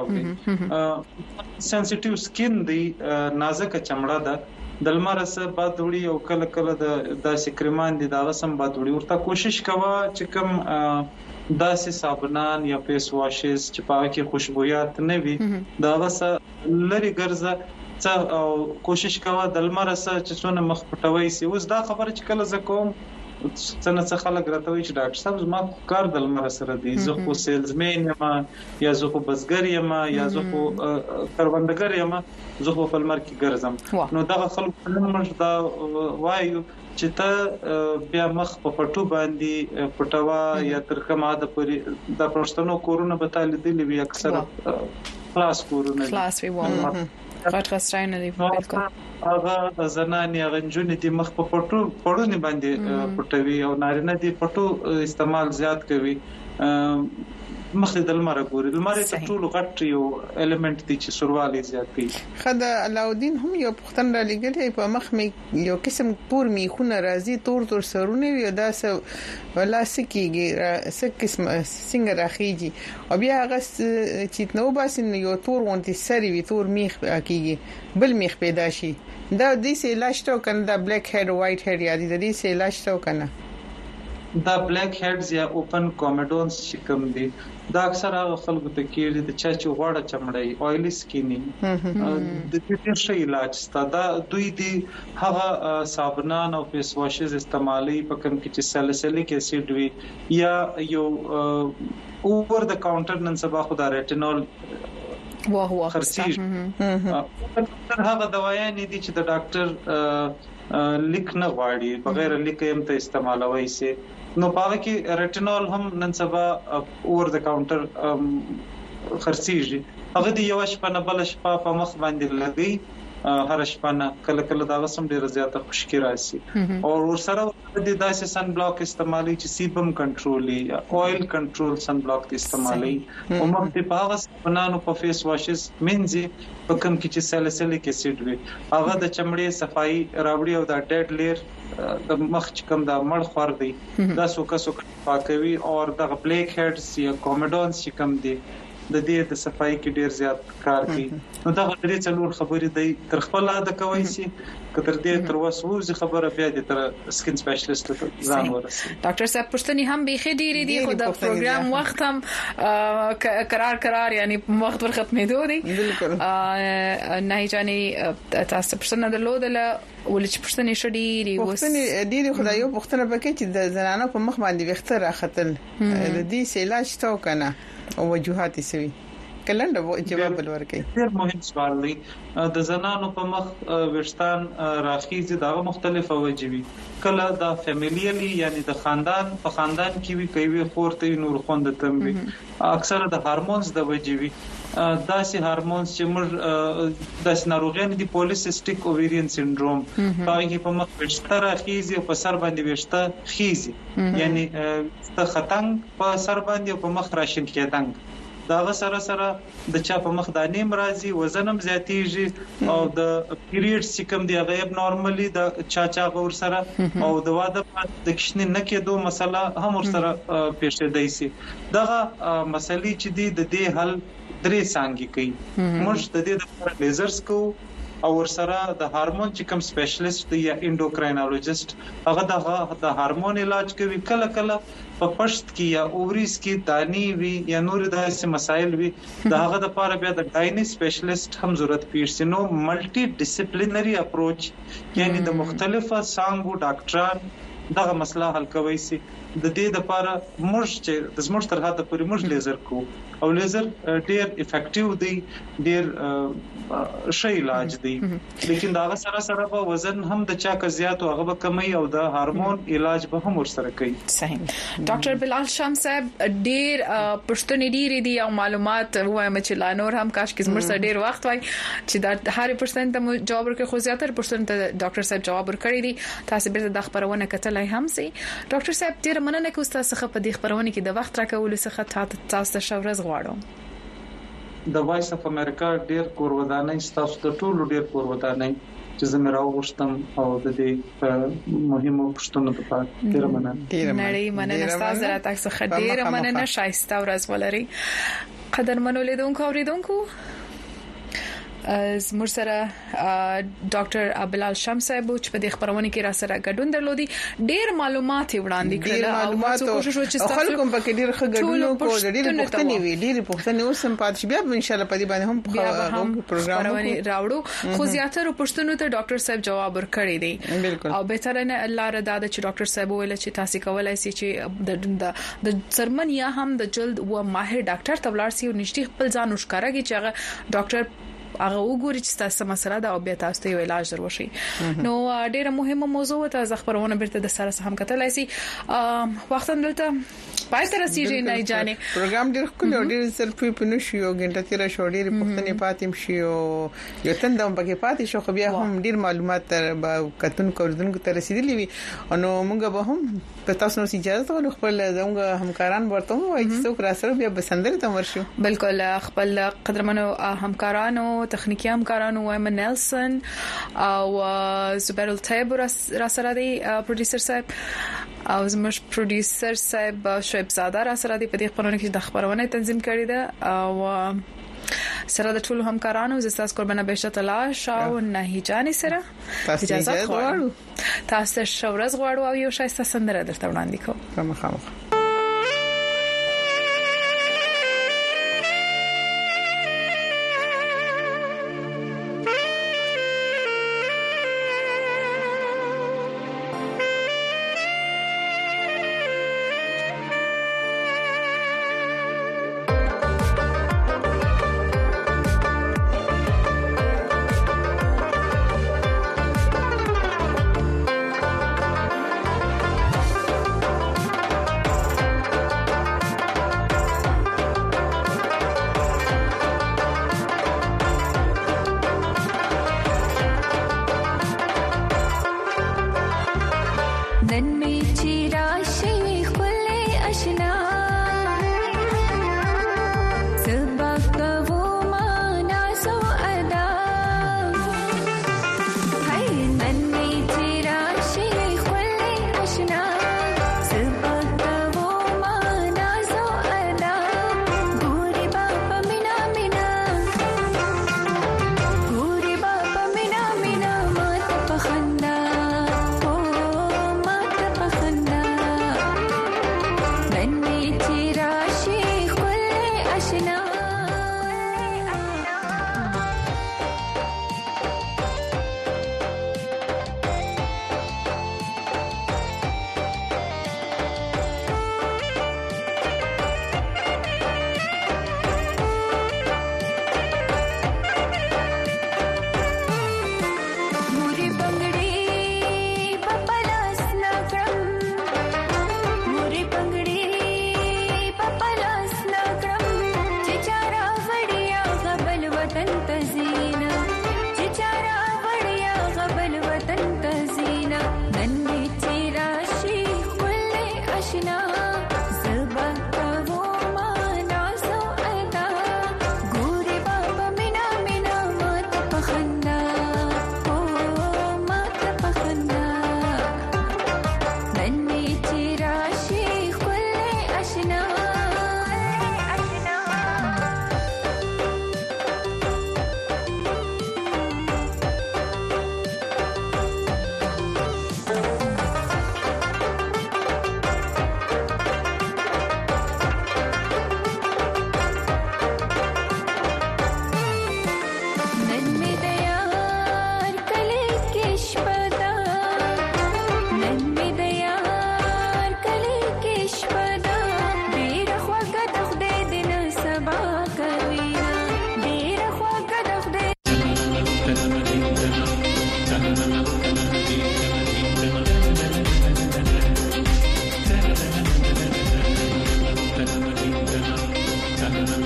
وي سنسټیو سکین دی نازک چمړه ده د لمر سره باد وړي او کله کله د سکرمان دي دا سم باد وړي ورته کوشش کوه چې کوم داسې صابونان یا فیس واشز چې پاکه کې خوشبويات نه وي دا وسه لری ګرځه او کوشش کوه د لمر سره چې څونه مخ پټوي سي اوس دا خبره چې کله زکوم څنګه خلک راته وي چې ډاکټر صاحب زما کار د لمر سره دی زه خو سیلزمن یم یا زه خو بزګر یم یا زه خو کروندګر یم زه خو په لمر کې ګرځم نو دا خلک لمر دا وایو چې ته بیا مخ په پټو باندې پټوا یا تر کومه د پښتنو کورونه به تعالی دی وی اکثر خلاص کورونه خلاص وی وو غټ غسرای نه دی بالکل هغه زنانه غنجونې د مخ په پړونی باندې پټوي او نارینه دي پټو استعمال زیات کوي مخ د لمر ګوري لمر ته ټول غټ یو الیمنت دي چې سروالي زیات کوي خدای علاودین هم یو پختن را لګلې په مخ می یو قسم تور میخونه راځي تور سرونه وي دا ولا سکیږي سک قسم څنګه راخیږي او بیا هغه چې نو باسن یو تور وانتي سری وي تور میخ کیږي بل میخ پیدا شي دا د دې علاج ته کنه دا بلیک هډ وایټ هډ یا د دې علاج ته کنه دا بلیک هډز یا اوپن کومډونز چې کوم دي دا اکثر هغه خلکو ته کېږي د چا چې غوړه چمړی اویلی سکینی د دې شي علاج ستا دا دوی دي هغه صابونان او فیس واشز استعمالي په کوم کې چې سالسیلیک اسید وي یا یو اوور د کاونټر نن سبا خو دا ریټینول واه خرسي هغه دوايان دي چې د ډاکټر لیک نه غواړي بغیر لیک هم ته استعمالوي سي نو پاره کې ریټینول هم نن سبا اور د کاونټر خرڅيږي هغه دی یو شپه نه بل شپه په مخ باندې لګي هر شپه نه کله کله دا وسم ډیر زیاته خوشکی راسي او ور سره د داسې سن بلاک استعمالي چې سیبم کنټرولي یا اویل کنټرول سن بلاک استعمالي او موږ په هغه بنانو په فیس واشز منځي په کوم کې چې ساليسيليک اسيد وي هغه د چمړې صفائی راوړي او د ډیډ لیر د مخ چې کوم د مړ خور دی دا سوکه پاکوي او د بلیک هډز یا کومډونز چې کوم دي د دې د صفائی کې ډیر زیات کار کوي نو دا غوړي څلور خبرې دی تر خپل عادت کوي سي کتر دې تر وسو خبره بیا د تر سکین سپیشلیست ځان ورسي ډاکټر صاحب پښتني هم به خېډيري دي خو د پروګرام وخت هم قرار یعنی وخت ور ختمېدو دي بالکل نه جاني تاسو پښتنه درلودله ولې پښتني شډيري پښتني ډيري خدایو پښتنه پکې چې د زنانو په مخ باندې وختر راختل د دې سیلاج تو کنه او وجوهات یې سوي کلنده جواب ورکړي ډېر مهم سوال دی د زنانو په مخ وشتان راخیزي دا مختلفه وجوي کله دا فیملیلی یعنی د خاندان په خاندان کې وی کوي خورته نور خوند تموي اکثره د هارمونز د وجوي داسې هارمونز چې موږ د ناروغیان دي پولیسیسټیک اوویرین سنډروم هغه په مخ وشته راخیزي او په سر باندې وشته خيزي یعنی د خطنګ په سر باندې او په مخ راشن کېدنګ دا سره د چا په مخ د نیم راځي وزنم زیاتیږي او د پیریډز چې کوم دی غیب نورمالي د چا غور سره او د واده د کښنی نه کېدو مسله هم ور سره پیښېدای شي دغه مسلې چې دی د دې حل درې څنګه کوي موږ د دې لپاره لیزرز کوو او ور سره د هارمون چې کوم سپیشلیست یا انډوکراینالوجیست هغه د هارمون علاج کوي کله په پښت کې یا اوریس کې دانی وی یا نور داسې مسایل وی د هغه د لپاره بیا د ګاینی سپیشلیست هم ضرورت پیښ نو ملټي ډیسپلینری اپروچ یعنی د مختلفه څنګه ډاکټران دغه مسله حل کوي سي د دې لپاره موږ چې د زموږ تر حد پورې موږ لیزر کوو او لیزر ډیر افیکټیو دی ډیر شی علاج دی لیکن دا سره په وزن هم د چا ک زیات او هغه کمی او د هورمون علاج به هم ورسره کوي صحیح ډاکټر بلال شام صاحب ډیر پښتني ډیر دي او معلومات وایم چې لا نور هم کاش کې زموږ سره ډیر وخت وای چې دا هر پرسنټ ته جواب ورکړي خو زیاتره پرسنټ ډاکټر صاحب جواب ورکړي دي تاسو به د خبرونه کتلای هم سي ډاکټر صاحب ډیر مننه کوم تاسو څخه په دې خبرونه کې د وخت راکول څخه تاسو شورز غواړم د وایس اف امریکا ډیر کورودانه تاسو د ټولو ډیر کورودانه چې زموږ راوښتم او د دې مهمو پښتنو په اړه ډیر مننه تاسو راته څخه ډیر مننه شایسته ورځ ولري قدرمنو لیدونکو اوریدونکو زموږ سره ډاکټر بلال شام صاحب چې په دې خبرونه کې را سره ګډون درلودي ډېر معلومات وړاندې کړل او ما کوشش وکړ چې خلکو په کې ډېر ګډون کو ډېر پښتني وی ډېر پښتني اوسم پات شي بیا ان شاء الله په دې باندې هم پروګرام راوړو خو زیاتره پښتنو ته ډاکټر صاحب جواب ورکړی دی او به تر نه الله رضا ده چې ډاکټر صاحب ویل چې تاسو کولای شئ چې د سرمن یا هم د جلد او ماهر ډاکټر تبلار سي او نشټي خپل ځان وشکارږي چې هغه ډاکټر هغه وګوري چې تاسو مسله دا او بیا تاسو ته علاج دروشي نو ډیره مهمه موضوع ته خبرونه برته د سره هم کتلای شي وخت دلته پای تر رسیدي نه جاني پروګرام ډیر کله ډیر سلفي په نشو یو غنټه تیر شو ډیر پښتني پاتیم شي یو تندم پکې پاتې شو خو بیا هم ډیر معلومات تر کتون کوردونکو ته رسیدلی وي نو موږ به هم په تاسو نو اجازه ورکړو خپل زموږ همکاران ورته وایي چې څوک را سره بیا بسندره ته ورشو بالکل خپل قدرمنو همکارانو تخنیکی همکارانو وایم نیلسن او زبیر الطیب را سره دی پروډوسر صاحب او زموږ پروډوسر صاحب شعیب زاده را سره دی په دې خبرونه کې د خبرونه تنظیم کړی ده او سره د ټولو همکارانو زستاس قربانه بهشت الله شاو نه جاني سره اجازه غواړو تاسو شورز غواړو او یو شایسته سندره درته وړاندې کوم خامخا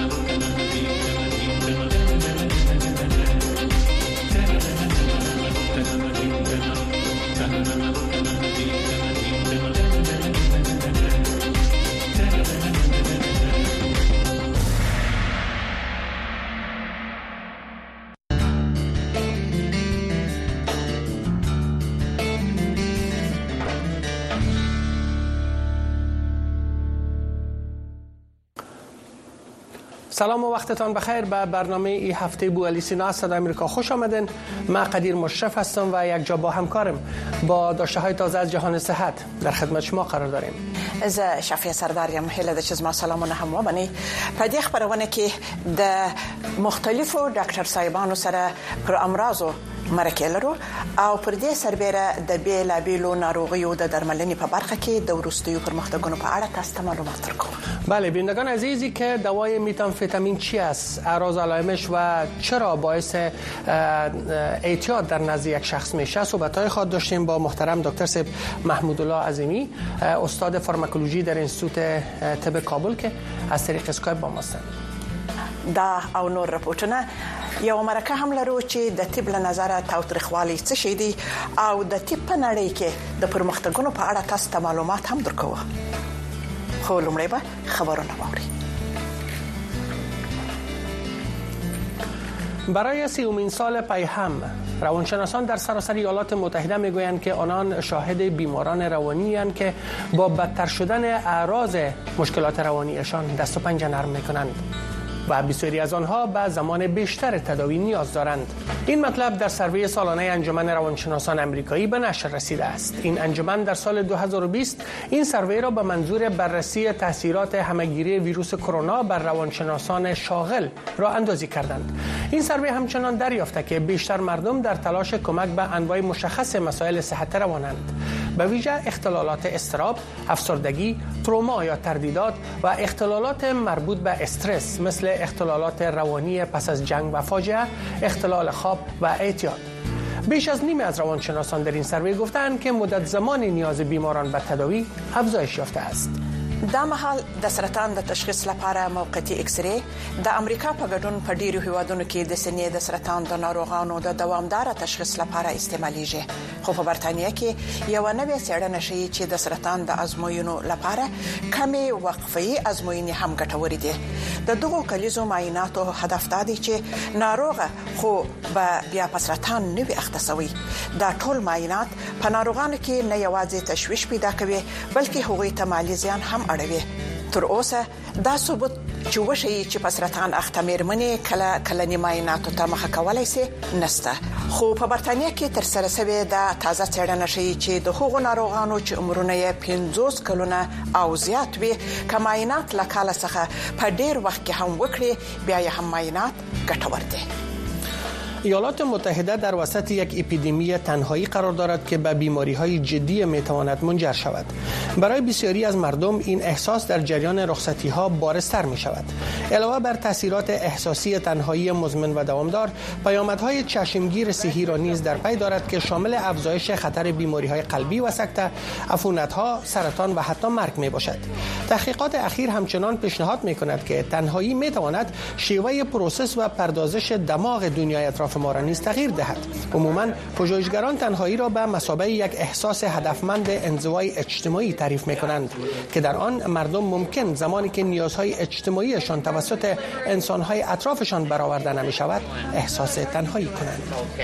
سلام و وقتتان بخیر. به برنامه این هفته بوعلی سینا از صدای آمریکا خوش آمدین. من قدیر مشرف هستم و یک جا با همکارم با داشته های تازه از جهان صحت در خدمت شما قرار داریم. از شفیع سرداریم هله د چزما سلامونه هم وبني په دې خبرونه کې د مختلفو ډاکټر صاحبانو سره پر امراضو مرکه لرو او پر دې سربېره د بیلابیلو ناروغیو د درملنې په برخه کې د ورستیو پرمختګونو په اړه تاسو ته معلومات درکوم. بله بینندگان عزیزی که دوای میتامفتامین چی است، اعراض علائمش و چرا باعث اعتیاد در نزد یک شخص میشه صحبت‌های خود داشتیم با محترم دکتر صاحب محمود الله عظیمی استاد فارماکولوژی در انستیتوت طب کابل که از طریق اسکایپ با ما هستند. دا او نور رپورټونه یو مرکه هم لرو چې د طب له نظره تاوتریخوالي څه شي دي او د طب په نړۍ کې د پرمختګونو په اړه تاسو ته معلومات هم درکوو. خو لومړی به خبرونه واوري. برای 30مین سال پی هم روانشناسان در سراسر ایالات متحده میگویند که آنان شاهد بیماران روانی هستند که با بدتر شدن اعراض مشکلات روانیشان دست و پنجه نرم میکنند و بسیاری از آنها به زمان بیشتر تداوی نیاز دارند. این مطلب در سروی سالانه انجمن روانشناسان آمریکایی به نشر رسیده است. این انجمن در سال 2020 این سروی را به منظور بررسی تاثیرات همهگیری ویروس کرونا بر روانشناسان شاغل راه اندازی کردند. این سروی همچنان دریافته که بیشتر مردم در تلاش کمک به انواع مشخص مسائل صحت روانند، به ویژه اختلالات اضطراب، افسردگی، تروما یا تردیدات و اختلالات مربوط به استرس مثل اختلالات روانی پس از جنگ و فاجعه، اختلال خواب و اعتیاد. بیش از نیم از روانشناسان در این سروی گفتند که مدت زمان نیاز بیماران به تداوی افزایش یافته است. دا مهال د سرطان د تشخیص لپاره موقتی ایکس ری د امریکا په ګډون په ډیرو هیوادونو کې د سینې د سرطان د ناروغانو د دوامدار تشخیص لپاره استعمالیږي. خو په برتانیا کې یو نوې څېړنه شوې چې د سرطان د ازموینو لپاره کمې وقفي ازموینې هم ګټورې دي. د دغو کلیزو معایناتو هدف دا دی چې ناروغه خو به بیا په سرطان نه وي اخته شوی. دا ټول معاینات په ناروغانو کې نه یوازې تشویش پیدا کوي بلکې هغوی ته مالي زیان هم اړوي. تر اوسه دا ثبوت چې وشي چې په سرطان اخته مېرمنې کله معایناتو ته مخه کولای شي نسته. خو په برتانیا کې تر سره شوی دا تازه څېړنه شي چې د هغو ناروغانو چې عمرونه یې 50 کلونه او زیات وي کماینات لکاله څخه په ډیر وخت کې هم وکړي بیا یې هم معاینات ګټور دي. ایالات متحده در وسط یک اپیدمی تنهایی قرار دارد که به بیماری‌های جدی میتواند منجر شود. برای بسیاری از مردم این احساس در جریان رخصتی‌ها بارزتر می‌شود. علاوه بر تاثیرات احساسی تنهایی مزمن و دوامدار، پیامدهای چشمگیر صحی را نیز در پی دارد که شامل افزایش خطر بیماری‌های قلبی و سکته، عفونت‌ها، سرطان و حتی مرگ میباشد. تحقیقات اخیر همچنان پیشنهاد می‌کند که تنهایی میتواند شیوه پروسس و پردازش دماغ دنیای اطراف ما را نیز تغییر دهد. عموماً پژوهشگران تنهایی را به مثابه یک احساس هدفمند انزوای اجتماعی تعریف می‌کنند که در آن مردم ممکن زمانی که نیازهای اجتماعیشان توسط انسان‌های اطرافشان برآورده نمی‌شود احساس تنهایی کنند.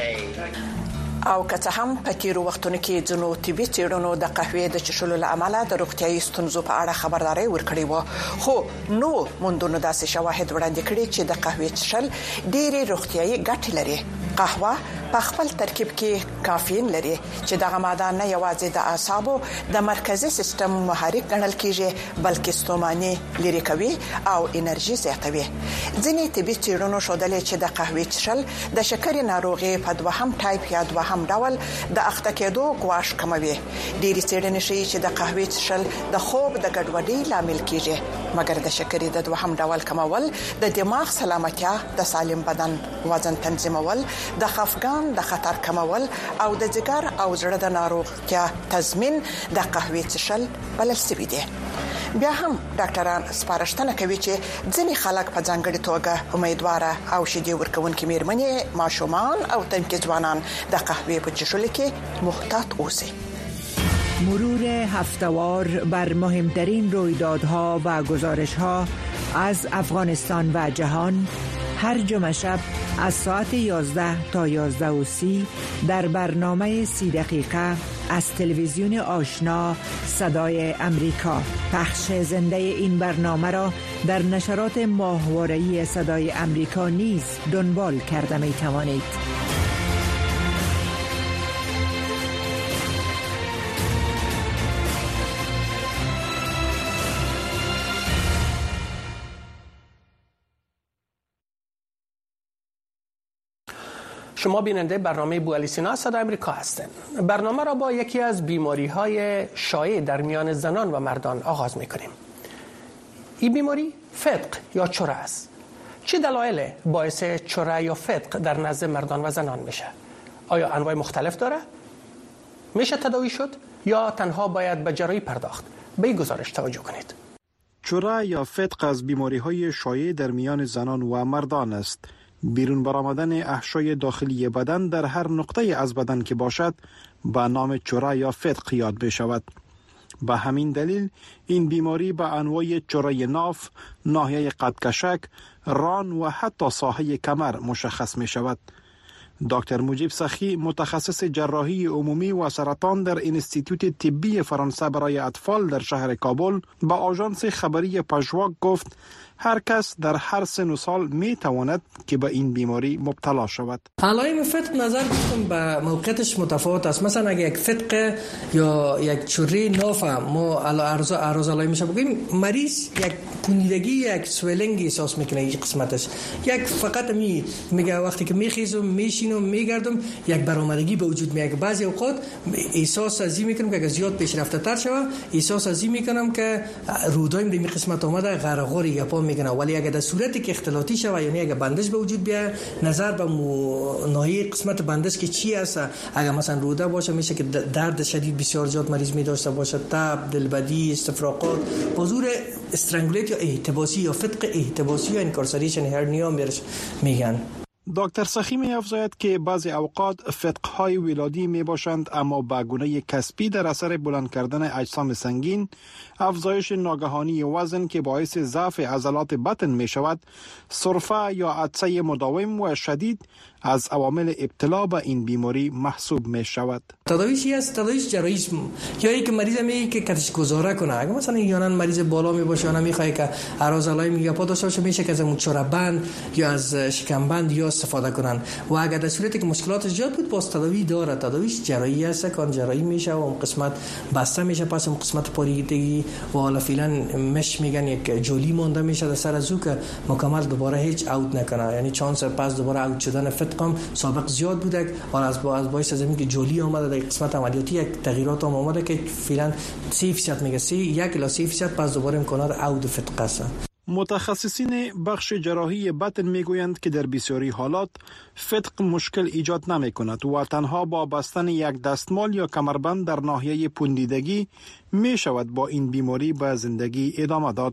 او که څه هم په تیرو وختونو کې ځینو طبي څېړنو د قهوې د چښلو له امله د روغتیايي ستونزو په اړه خبرداري ورکړې و، خو نو موندونو داسې شواهد وړاندې کړي چې د قهوې څښل ډېری روغتیايي ګټې لري. قهوه په خپل ترکیب کې کافین لري چې دغه ماده نه یوازې د اعصابو د مرکزي سیستم محرک ګڼل کیږي بلکې ستوماني لري کوي او انرژي زیاتوي. ځینې طبي څېړنو ښودلې چې د قهوې څښل د شکرې ناروغي په دوهم ټایپ یا دوهم ډول د اخته کېدو ګواښ کموي. ډېری څېړنې ښيي چې د قهوې څښل د خوب د ګډوډۍ لامل کیږي، مګر د شکرې د دوهم ډول کمول د دماغ سلامتیا، د سالم بدن وزن تنظیمول، د خفګان د خطر کمول او د ځګر او زړه د ناروغتیا تضمین د قهوې څښل بلل شوی دی. بیا هم ډاکټران سپارښتنه کوي چې ځینې خلک په ځانګړي توګه امیدوار او شیدې ورکوونکي میرمنې ماشومان او تنکي ځوانان د قهوه په څښلو کې محتاط اوسي. مرور هفته‌وار بر مهمترین رویدادها و گزارش‌ها از افغانستان و جهان هر جمعه شب از ساعت 11 تا 11:30 در برنامه 30 دقیقه از تلویزیون آشنا صدای امریکا. پخش زنده این برنامه را در نشرات ماهواره‌ای صدای امریکا نیز دنبال کرده می توانید. شما بیننده برنامه بوالیسینا صدای امریکا هستند. برنامه را با یکی از بیماری‌های شایع در میان زنان و مردان آغاز می‌کنیم. این بیماری فتق یا چره است. چه دلایل باعث چره یا فتق در نزد مردان و زنان میشه؟ آیا انواع مختلف داره؟ میشه تداوی شد یا تنها باید به جراحی پرداخت؟ به این گزارش توجه کنید. چره یا فتق از بیماری‌های شایع در میان زنان و مردان است. بیرون برآمدن احشای داخلی بدن در هر نقطه از بدن که باشد به نام چره یا فتق یاد می شود. به همین دلیل این بیماری به انواع چره ناف، ناحیه قدکشک، ران و حتی ساحه کمر مشخص می شود. دکتر مجیب سخی متخصص جراحی عمومی و سرطان در انستیتوت طبی فرانسه برای اطفال در شهر کابل با آژانس خبری پژواک گفت هر کس در هر سن و سال می تواند که به این بیماری مبتلا شود. علائم فتق نظر کنم به موقعیتش متفاوت است. مثلا اگه یک فتق یا یک چره ناف ما عرض علائمش بگیم، مریض یک پوندگی، یک سویلنگ احساس میکنه. این قسمتش یک فقط میگه وقتی که میخیزم میشینم میگردم یک برآمدگی به وجود میاد. بعضی اوقات احساس ازی میکنم که اگه زیاد پیشرفته تر شوه، احساس ازی میکنم که رودایم به این قسمت اومده غرغوری گپا میکنه. ولی اگه در صورتی که اختلاطی شوه، یعنی اگه بندش به وجود بیاد، نظر به ناحیه قسمت بندش که چی است، اگه مثلا روده باشه میشه که درد شدید بسیار زیاد مریض می داشته باشه، تب، دلبدی، استفراغات، حضور استرانگولیت یا احتباسی یا فتق احتباسی یا انکارسریشن هرنیا میگن. دکتر سخی می افزاید که بعضی اوقات فتقهای ولادی می باشند اما به گونه کسبی در اثر بلند کردن اجسام سنگین، افزایش ناگهانی وزن که باعث ضعف عضلات بطن می شود، سرفه یا عطسه مداوم و شدید از عوامل ابتلا به این بیماری محسوب می شود. تداویش است، تداویش جراحی یا اینکه مریض میگه که کتش گذاره کنه. اگه مثلا یعنی مریض بالا می باشه یا نمیخواد که اراز علائم یا پا داشته باشه، میشه که از چرا بند یا از شکم بند یا استفاده کنن. و اگر در صورتی که مشکلات زیاد بود، باز تداوی داره. تداویش جراحی است، کان جراحی میشه و اون قسمت بسته میشه، پس اون قسمت پاریدگی و حالا فعلا مش میگن یک جولی مونده میشه در سر زو که مکمل دوباره هیچ اوت نکنه. یعنی چانس پس دوباره اوت شدن فتقم سابق زیاد بوده و از باعث از اینکه جولی آمده در قسمت عملیاتی یک تغییرات هم آمده که فعلا 3% میگه 1 الی 3% پس دوباره امکانات اوت فتق است. متخصصین بخش جراحی بطن میگویند که در بسیاری حالات فتق مشکل ایجاد نمی کند و تنها با بستن یک دستمال یا کمربند در ناحیه پوندیدگی می شود با این بیماری به زندگی ادامه داد.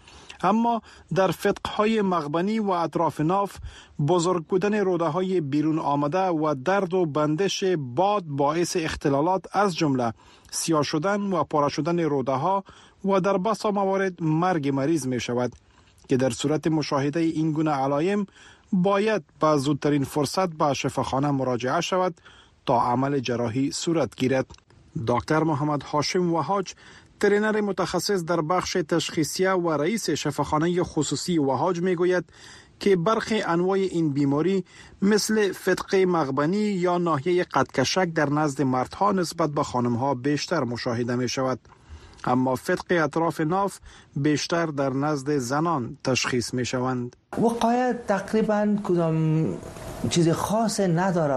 اما در فتقهای مغبنی و اطراف ناف بزرگ بودن روده های بیرون آمده و درد و بندش باد باعث اختلالات از جمله سیاه شدن و پاره شدن روده ها و در بسا موارد مرگ مریض می شود که در صورت مشاهده این گونه علائم باید با زودترین فرصت به شفاخانه مراجعه شود تا عمل جراحی صورت گیرد. دکتر محمد هاشم وهاج، ترینر متخصص در بخش تشخیصیه و رئیس شفاخانه خصوصی وهاج میگوید که برخی انواع این بیماری مثل فتق مغبنی یا ناحیه قدکشک در نزد مردها نسبت به خانمها بیشتر مشاهده می شود، اما فتق اطراف ناف بیشتر در نزد زنان تشخیص می شوند. وقایع تقریبا کدام چیز خاص نداره.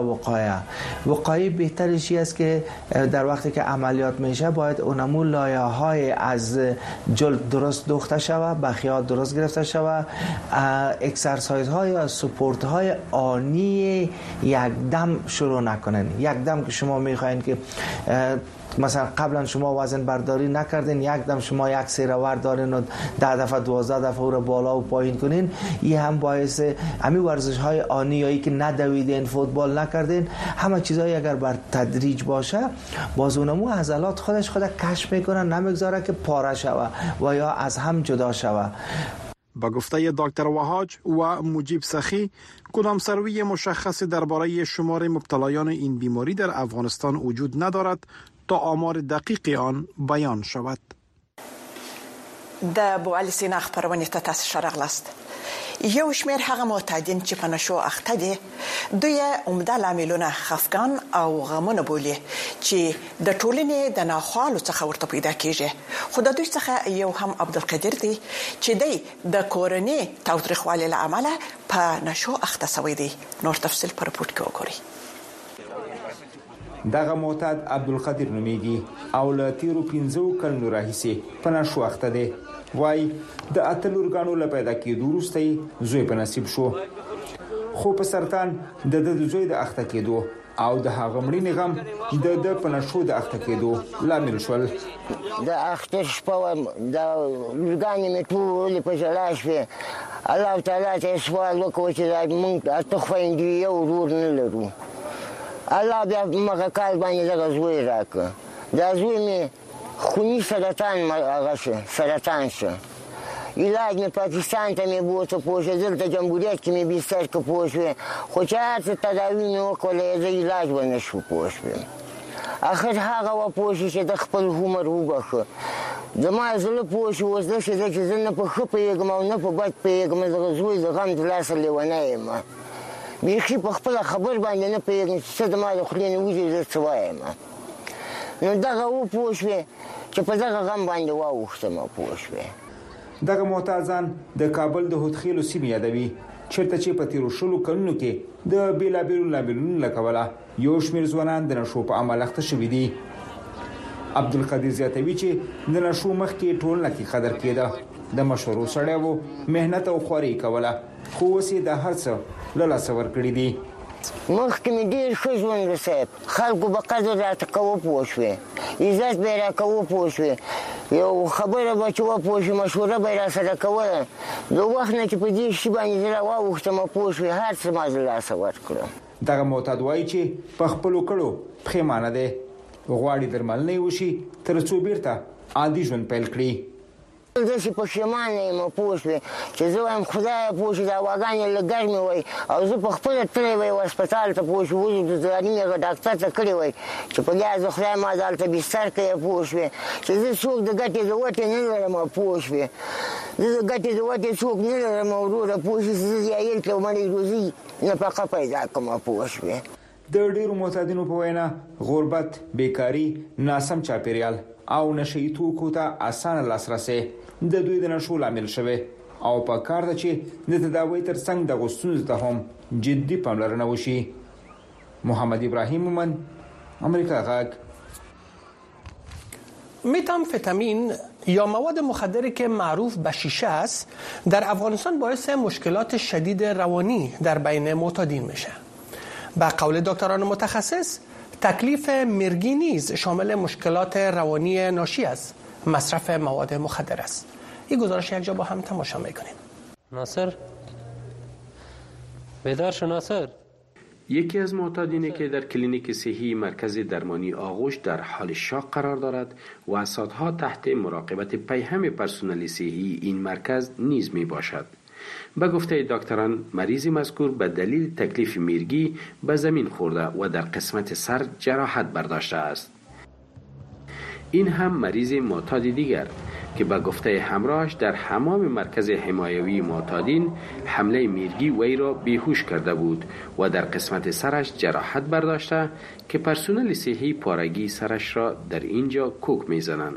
وقایع بهترش است که در وقتی که عملیات میشه باید اونمو لایه های از جلد درست دوخته شوه، بخیات درست گرفته شوه، اکسرسایز های یا سپورت های آنی یک دم شروع نکنن. یک دم که شما میخواین که مثلا قبلا شما وزن برداری نکردین، یک دم شما یک سیرور دارین و 10 دفعه 12 دفعه او را بالا و پایین کنین، این هم باعث همین ورزش های آنی یا که ندویدین، فوتبال نکردین، همه چیزایی اگر بر تدریج باشه بازونمو عضلات خودش کشف میکنه، نمیگذاره که پاره شوه و یا از هم جدا شوه. با گفته دکتر وهاج و مجیب سخی، کدام سروی مشخص درباره شمار مبتلایان این بیماری در افغانستان وجود ندارد تا آمار دقیق آن بیان شود. د بوالي سینا خبرونه ته تاسو شرغلاست. یو شمېر هغه معتادین چې په نشو اخته دي دوی عمده لاملونه خفقان او غمونه بولي چې د ټولنې د ناخوالو څخه ورته پیدا کیږي. خو د دوی څخه یو هم عبدالقدیر دی چې دی د کورنۍ تاوتریخوالي له امله په نشو اخته شوی دی. نور تفصیل پر رپورت کې وګورئ. دغه معتاد عبدالقدیر نومیږي او له تیرو 15 کلونو راهیسې په نشو اخته دی. وای د اتلورګانو له پیدا کېدو وروسته زوی په نصیب شو، خو په سرطان د زوی د اخته کېدو او د هغه مړینې غم د په نشو د اخته کېدو لامل شول. د اختر شپه د لورګانې مې ټولې په ژړا شوې. الله تعالی ته سوال وکړو چې موږ اته خویندې یو ورور نه لرو. الله بیا مغه کال باندې دغه زوی راکړه. دا زوی مې خونی سرطان شو. علاج مې پاکستان ته مې بوته پوښه، دلته جمهوریت کې مې بستر کې پوښوې، خو چې هر تداوی مې وکړله زه علاج ونه شو پوښوې. اخر هغه وپوښي چې د خپل عمر وبخښه. زما زړه پوښي اوس داسې ده چې زه نه په ښه پوهېږم او نه په بد پوهېږم. دغه زوی د غم د لاسه لیونی یم. بیخي په خپله خبر باندې نه پوهېږم چې څه زما د خولې نه وځي زه څه وایم. نو دغه وپوښوې چې په دغه غم باندې واوښتم پوښوې. دغه معتادان د کابل د هودخیلو سیمې یادوي، چېرته چې په تیرو 20 کلونو کې د بیلابیلو لاملونو له کبله یو شمېر ځوانان د نشو په عمل اخته شوي دي. عبدالقدیر زیاتوي چې د نشو مخکې ټولنه کې قدر کېده، د مشهورو سړیو مهنت او خواري کوله، خو اوس یې د هر څه له لاسه ورکړي دي. مخکې مې ډېر ښه ژوند و صاحب، خلکو به قدر راته کوه پوه شوې، عزت به یې راکوه پوه شوې، یو خبره به چې وپوه شوې مشوره به یې راسره کوله. د وخت نه چې په دې شي باندې زه راواوښتم پوه شوې هر څه ما له لاسه ورکړه. دغه معتاد وایي چې په خپلو کړو پښیمانه دی، غواړي درملنه یې وشي تر څو بیرته عادي ژوند پیل کړي. داسې پښیمانه یم پوه شوې چې زه وایم خدایه پوه شي دا غواګانې لږ ګرمې وای او زه پخپله تللی وای هسپتال ته پوه شو ولې ځواني مې هغه ډاکټر ته کړې وای چې په لحاظ خدای ما دلته بستر کوي پوه شوې چې زه څوک د ګټې د وټې نه لرم پوه شوې. زه د ګټې د وټې څوک نه لرم وروره پوه شي چې زه یایل کړم مړی روزي نفقه پیدا کړم پوه شوې. د ډېرو معتادینو په وینا غربت، بیکاري، ناسم چاپیریال او نشهیي توکو ته اسانه لاسرسی د دوی د نشو لامل شوی او په کار ده چې د تداوی ترڅنګ دغو ستونزو ته هم جدي پاملرنه وشي. محمد ابراهیم مومند، امریکا غاگ. متامفتامین یا مواد مخدری که معروف به شیشه است در افغانستان باعث مشکلات شدید روانی در بین معتادین میشه. به قول دکتران متخصص تکلیف مرگی نیز شامل مشکلات روانی ناشی از مصرف مواد مخدر است. این گزارش یک جا با هم تماشا میکنیم. ناصر بیدار شو ناصر. یکی از معتادینی که در کلینیک صحی مرکز درمانی آغوش در حال شاق قرار دارد و ساعتها تحت مراقبت پیهم پرسنل صحی این مرکز نیز می باشد. به گفته دکتران مریض مذکور به دلیل تکلیف میرگی به زمین خورده و در قسمت سر جراحت برداشته است. این هم مریض معتاد دیگر که به گفته همراهش در حمام مرکز حمایوی معتادین حمله میرگی وی را بیهوش کرده بود و در قسمت سرش جراحت برداشته که پرسنل صحی پارگی سرش را در اینجا کوک میزنند.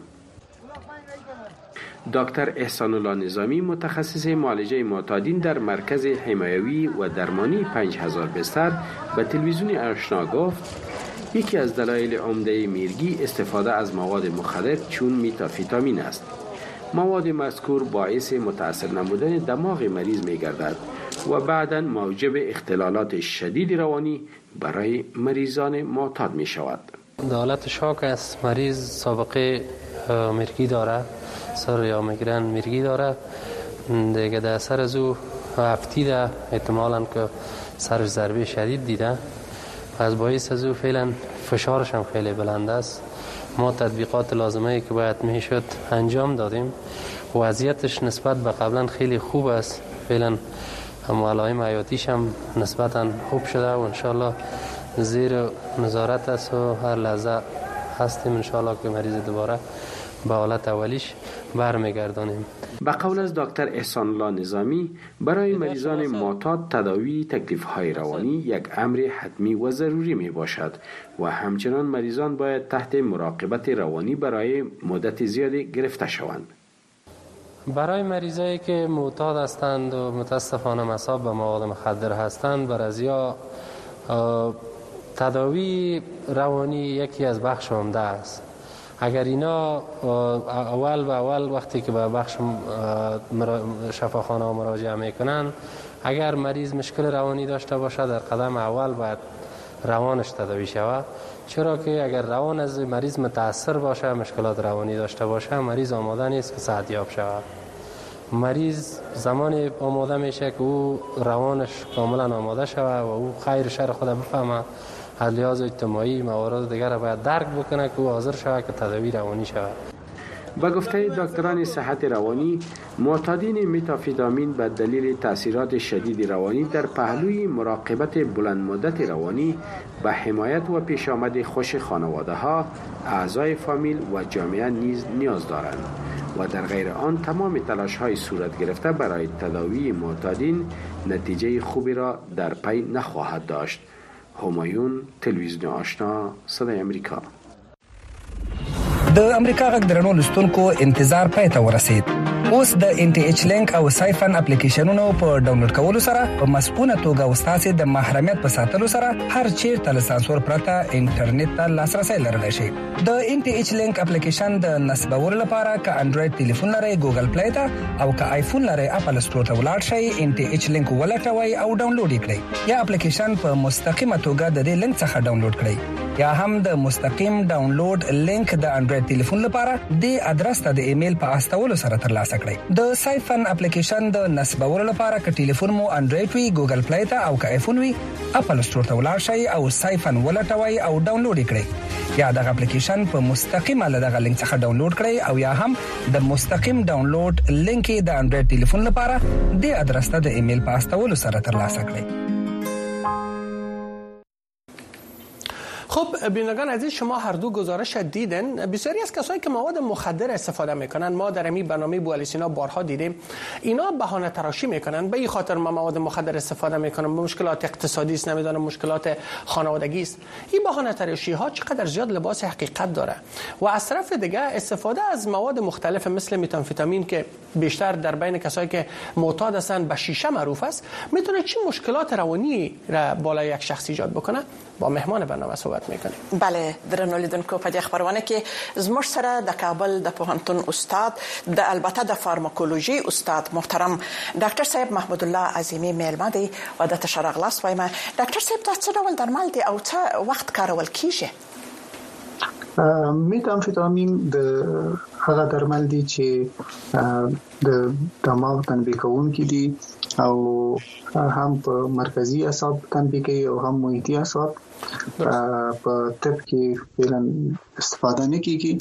دکتر احسان الله نظامی متخصص معالجه معتادین در مرکز حمایوی و درمانی 5000 بستر به تلویزیون آشنا گفت یکی از دلایل عمده میرگی استفاده از مواد مخدر چون متامفتامین است. مواد مذکور باعث متاثر نمودن دماغ مریض می گردد و بعداً موجب اختلالات شدید روانی برای مریضان معتاد می شود. حالت شاک است. مریض سابقه مرگی داره، سر یا میگرن مرگی داره دیگه. در سر از او هفتیده احتمالاً که سرش ضربه شدید دیده، از باعث از او فعلا فشارش هم خیلی بلند است. ما تطبیقات لازمه که باید میشد انجام دادیم. وضعیتش نسبت به قبلا خیلی خوب است. فعلا علائم حیاتیش هم نسبتا خوب شده و انشالله زیر نظارت است و هر لحظه هستیم انشالله که مریض دوباره به حالت اولیش برمیگردانیم. به قول از دکتر احسان الله نظامی، برای مریضان معتاد تداوی تکلیف‌های روانی یک امر حتمی و ضروری می باشد و همچنان مریضان باید تحت مراقبت روانی برای مدت زیادی گرفته شوند. برای مریضایی که معتاد هستند و متاسفانه مصاب به مواد مخدر هستند، برازیا تداوی روانی یکی از بخش عمده است. اگر اینا اول وقتی که به بخش شفاخانه مراجعه میکنن، اگر مریض مشکل روانی داشته باشه در قدم اول باید روانش تداوی شود، چرا که اگر روان از مریض متاثر باشه، مشکلات روانی داشته باشه، مریض آماده نیست که صحتیاب شود. مریض زمان آماده میشه که او روانش کاملا آماده شود و او خیر شر خود بفهمه، از لحاظ اجتماعی موارد دیگر را باید درک بکنه که او حاضر شود که تداوی روانی شود. به گفته دکتران صحت روانی، معتادین متامفتامین به دلیل تاثیرات شدید روانی در پهلوی مراقبت بلند مدت روانی به حمایت و پیشامد خوش خانواده ها، اعضای فامیل و جامعه نیز نیاز دارند و در غیر آن تمام تلاش های صورت گرفته برای تداوی معتادین نتیجه خوبی را در پی نخواهد داشت. همایون، تلویزیون آشنا، صدای امریکا. د امریکا غږ درنو لستونکو انتظار پای ته ورسید. اوس د ان ټي ایچ لینک او سایفن اپلیکیشنونو په ډاونلوډ کولو سره په مسپونه توګه وستاسو د محرمیت په ساتلو سره هر چیرته له سانسور پرته انټرنیټ ته لاسرسي لرلی شئ. د ان ټي ایچ لینک اپلیکیشن د نصبولو لپاره که انډراید ټلیفون لرئ ګوګل پلی ته او که آیفون لرئ اپل سټور ته ولاړ شئ، ان ټي ایچ لینک ولټوئ او ډاونلوډ یې کړئ، یا اپلیکیشن په مستقیمه توګه د دې لینک څخه ډاونلوډ کړئ، یا هم د مستقیم ډاونلوډ لینک د انډراید ټلیفون لپاره د ادرس ته د ایمیل په استولو سره ترلاسه کړئ. د سایفن اپلیکیشن د نصبولو لپاره که ټلیفون مو انډراید وي ګوګل پلی ته او که آیفون وي اپل سټور ته ولاړ شئ او سایفن ولټوئ او ډاونلوډ یې کړئ، یا دغه اپلیکیشن په مستقیمه له دغه لینک څخه ډاونلوډ کړئ، او یا هم د مستقیم ډاونلوډ لینک د انډراید ټلیفون لپاره د ادرس ته د ایمیل په استولو سره ترلاسه کړئ. خب بینندگان عزیز، شما هر دو گزارش دیدن. بسیاری از کسایی که مواد مخدر استفاده میکنن، ما در این برنامه بوالیسینا بارها دیدیم، اینا بهانه تراشی میکنن. به این خاطر ما مواد مخدر استفاده میکنم، به مشکلات اقتصادی است، نمیدونم مشکلات خانوادگی است. این بهانه تراشی ها چقدر زیاد لباس حقیقت داره. و از طرف دیگه استفاده از مواد مختلف مثل متامفتامین که بیشتر در بین کسایی که معتاد هستند به شیشه معروف است، میتونه چه مشکلات روانی را بالای یک شخص ایجاد بکنه. با مهمان برنامه صحبت میکنیم. بله، درنو لیدونکو، په دې خبرونه کې زموږ سره د کابل د پوهنتون استاد، د البته د فارماکولوژي استاد محترم ډاکټر صاحب محمود الله عظیمی میلمه دی و د تشرغلاس وایم. ډاکټر صاحب، دا څه ډول درمل دي او څه وخت کارول کیږي؟ متامفتامین د هغه درمل دي چې د دماغ تنبیه کوونکي دي او هم په مرکزی اعصاب تنبیه کوي او هم محیطي اعصاب. په طب کې فعلا استفاده نه کیږي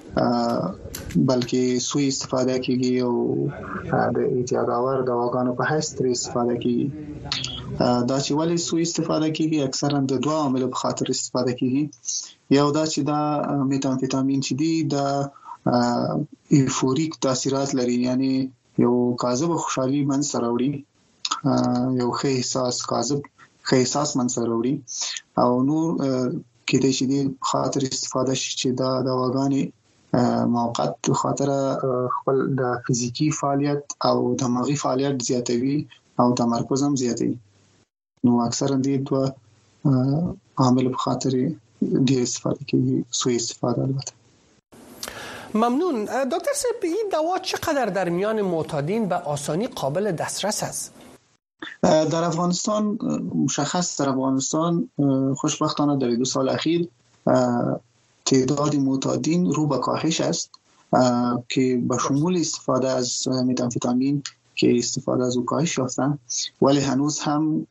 بلکې سوی استفاده کیږي او د اعتیادآور دواګانو په حیث تر استفاده کیږي. دا چې ولې سوی استفاده کیږي اکثرا د دوه عواملو په خاطر استفاده کیږي. یو دا چې دا متامفتامین چې دی دا ایفوریک تاثیرات لري، یعنی یو کاذب خوشحالي منځ راوړي، یو ښه احساس ښه احساس منځ راوړي او نور کېدای شي د خاطر استفاده شي چې دا دواګانې موقت خاطر خپل د فزیکی فعالیت او دماغي فعالیت زیاتوي او تمرکز هم زیاتوي. نو اکثرا دې دوه عامل په خاطر ډېر استفاده کوي، سوء استفاده البته. ممنون. دکتر صاحب، این دوا چقدر در میان معتادین به آسانی قابل دسترس است؟ در افغانستان مشخص در افغانستان خوشبختانه در 2 سال اخیر تعداد معتادین رو به کاهش است که به شمول استفاده از متامفتامین که استفاده از او کاهش یافتن، ولی هنوز هم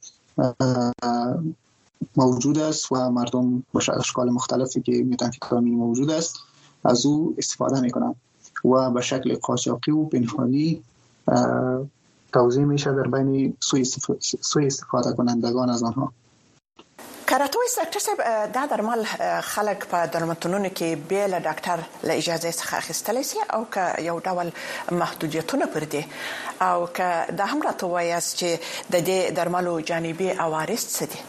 موجود است و مردم با اشکال مختلفی که متامفتامین موجود است از او استفاده میکنن و به شکل قاچاقی و پنهانی توزیع میشه در بین سوء استفاده کنندگان از آنها. کاراتوی ډاکټر صاحب دا درمل خلک په درملتونونو کې به له ډاکټر له اجازه څخه اخیستلی شي او که یو ډول محدودیتونه پر دي او که دا هم راته وایاست چې د دې درملو جانبي عوارض څه دي؟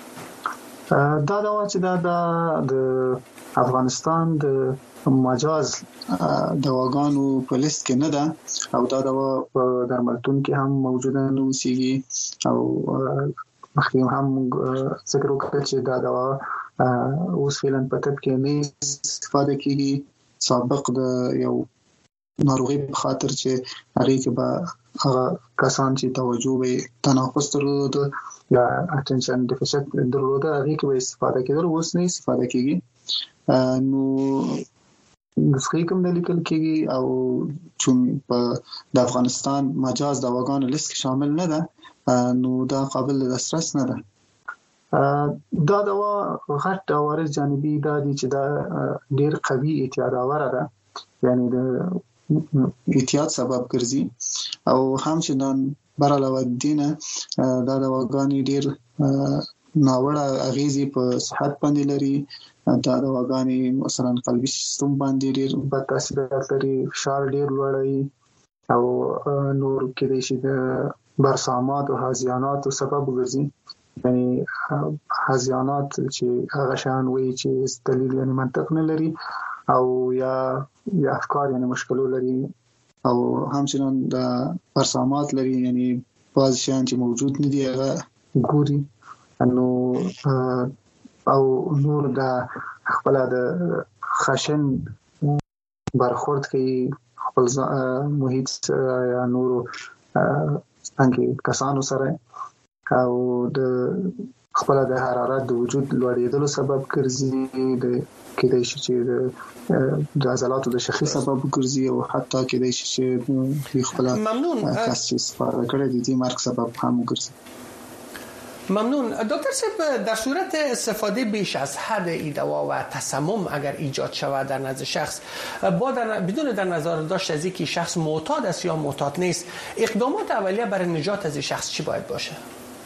دا دوا چې د افغانستان د مجاز دواګانو په لیست کې نه ده او دا دوا په درملتون کې هم موجوده نه اوسېږي او مخکې هم ذکر وکړ چې دا دوا اوس فعلا په طب کې نه استفاده کیږي. سابق د یو ناروغي په خاطر چې هغه کې به هغه کسان چې توجه به تناقض درلود یا اټنشن ډیفیسیټ درلود هغه کې به استفاده کېدل، اوس نه استفاده کیږي. نو نسخې کوم د لیکل کېږي او چون په د افغانستان مجاز دواګانو لیست کې شامل نه ده نو دا قابل دسترس نه ده. دا دوا غټ عوارض جانبي دا دي چې دا ډېر قوي اعتیاد آوره ده، یعنی د اعتیاد سبب ګرځي او همچنان بر علاوه دینه دا دواګانې ډېر ناوړه اغیزې په صحت باندې لري. دا دواګانې مثلا قلبي سیستم باندې ډېر بد تاثیرات لري، فشار ډېر لوړوي او نور کېدای شي د برسامات او هذیانات سبب ګرځي. یعنی هذیانات چې هغه شان وي چې دلیل یعنی منطق نه لري او یا افکار یعنی مشکل لري او همچنان د برسامات لري، یعنی بعض شیان چې موجود نه دي هغه ګوري نو او نور د خپل د خشن برخورد کوي خپل محیط یا نور څنګه کسانو سره او د خپل د حرارت د وجود لوړېدلو سبب ګرځي، د کېدای شي چې د عضلاتو د شخصي سبب ګرځي او حتی کېدای شي چې خپل کس چې استفاده کړي د مرګ سبب هم ګرځي. ممنون دکتر صاحب. در صورت استفاده بیش از حد این دوا و تسمم اگر ایجاد شود در نزد شخص بدون در نظر داشت از اینکه شخص معتاد است یا معتاد نیست، اقدامات اولیه برای نجات از این شخص چی باید باشه؟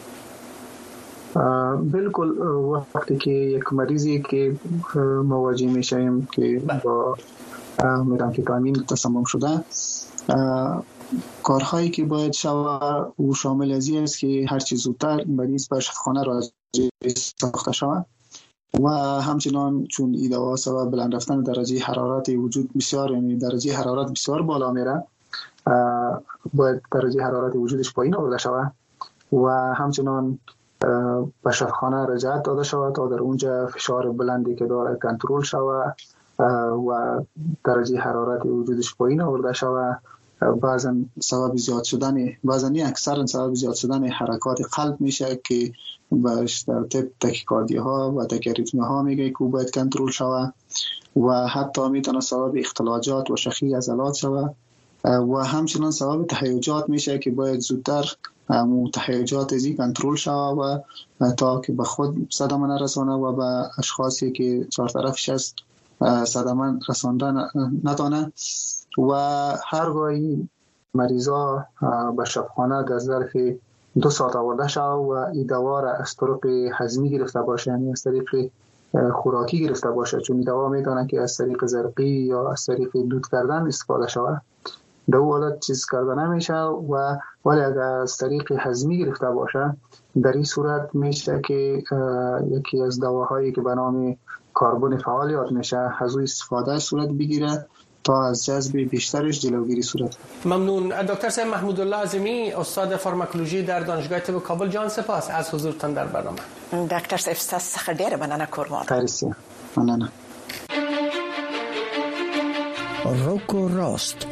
بالکل وقتی که یک مریضی که مواجه میشیم که با متامفتامین تسمم شده، کارهایی که باید شود او شامل از این است که هر چه زودتر مریض به شفاخانه راجع ساخته شود و همچنان چون این دوا سبب بلند رفتن درجه حرارت وجود بسیار، یعنی درجه حرارت بسیار بالا میره، باید درجه حرارت وجودش پایین آورده شود و همچنان به شفاخانه رجعت داده شود تا در اونجا فشار بلندی که داره کنترل شود و درجه حرارت وجودش پایین آورده شود. بعضا سبب زیاد شدن، بعضا نه اکثرا سبب زیاد شدن حرکات قلب میشه که باش در تاکیکاردی ها و تاکیاریتمی ها میگه که باید کنترل شود و حتی میتونه سبب اختلاجات و شخی عضلات شود و همچنان سبب تهیجات میشه که باید زودتر تهیجات ازی کنترل شود و تا که به خود صدمه نرسانه و به اشخاصی که چهار طرفش است صدمه رساندن نتانه و هرگاهی مریضا به شفاخانه در ظرف 2 ساعت آورده شد و این دوا را از طریق هضمی گرفته باشه، یعنی از طریق خوراکی گرفته باشه، چون این دوا میتونه که از طریق زرقی یا از طریق دود کردن استفاده شود. در اون حالت چیز کرده نمیشه و ولی اگر از طریق هضمی گرفته باشه در این صورت میشه که یکی از دواهایی که به نام کربن فعال یاد میشه از او استفاده صورت بگیره تا از جذب بیشترش جلوگیری صورت. ممنون دکتر صاحب. محمود الله اعظمی استاد فارماکولوژی در دانشگاه طب کابل، جان سپاس از حضورتان در برنامه. دکتر صاحب ستاسو څخه ډیره مننه کوم. تریسي مننه. روکو راست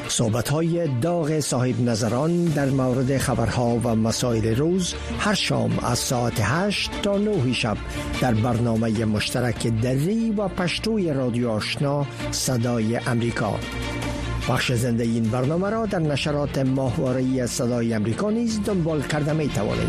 صحبت‌های داغ صاحب نظران در مورد خبرها و مسائل روز هر شام از ساعت 8 تا 9 شب در برنامه مشترک دری و پشتوی رادیو آشنا صدای امریکا. بخش زنده این برنامه را در نشرات ماهواره‌ای صدای امریکا نیز دنبال کرده می توانید.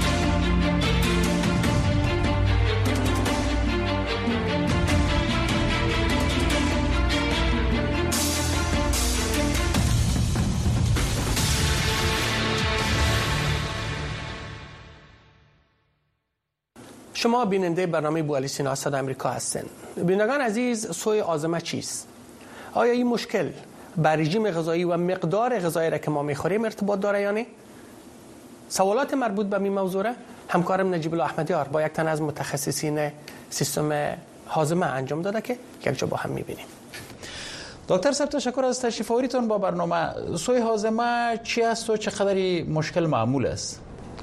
شما بیننده برنامه بوالسینا صدای امریکا هستین. بینندگان عزیز، سوی آزمه چیست؟ آیا این مشکل با رژیم غذایی و مقدار غذایی را که ما میخوریم ارتباط داره یا نه؟ سوالات مربوط به این موضوع را همکارم نجیب الله احمدیار با یک تن از متخصصین سیستم هاضمه انجام داده که یک جا با هم میبینیم. دکتر صاحب تشکر از تشریف آوریتون با برنامه. سوی هاضمه چی است و چقدر مشکل معمول است؟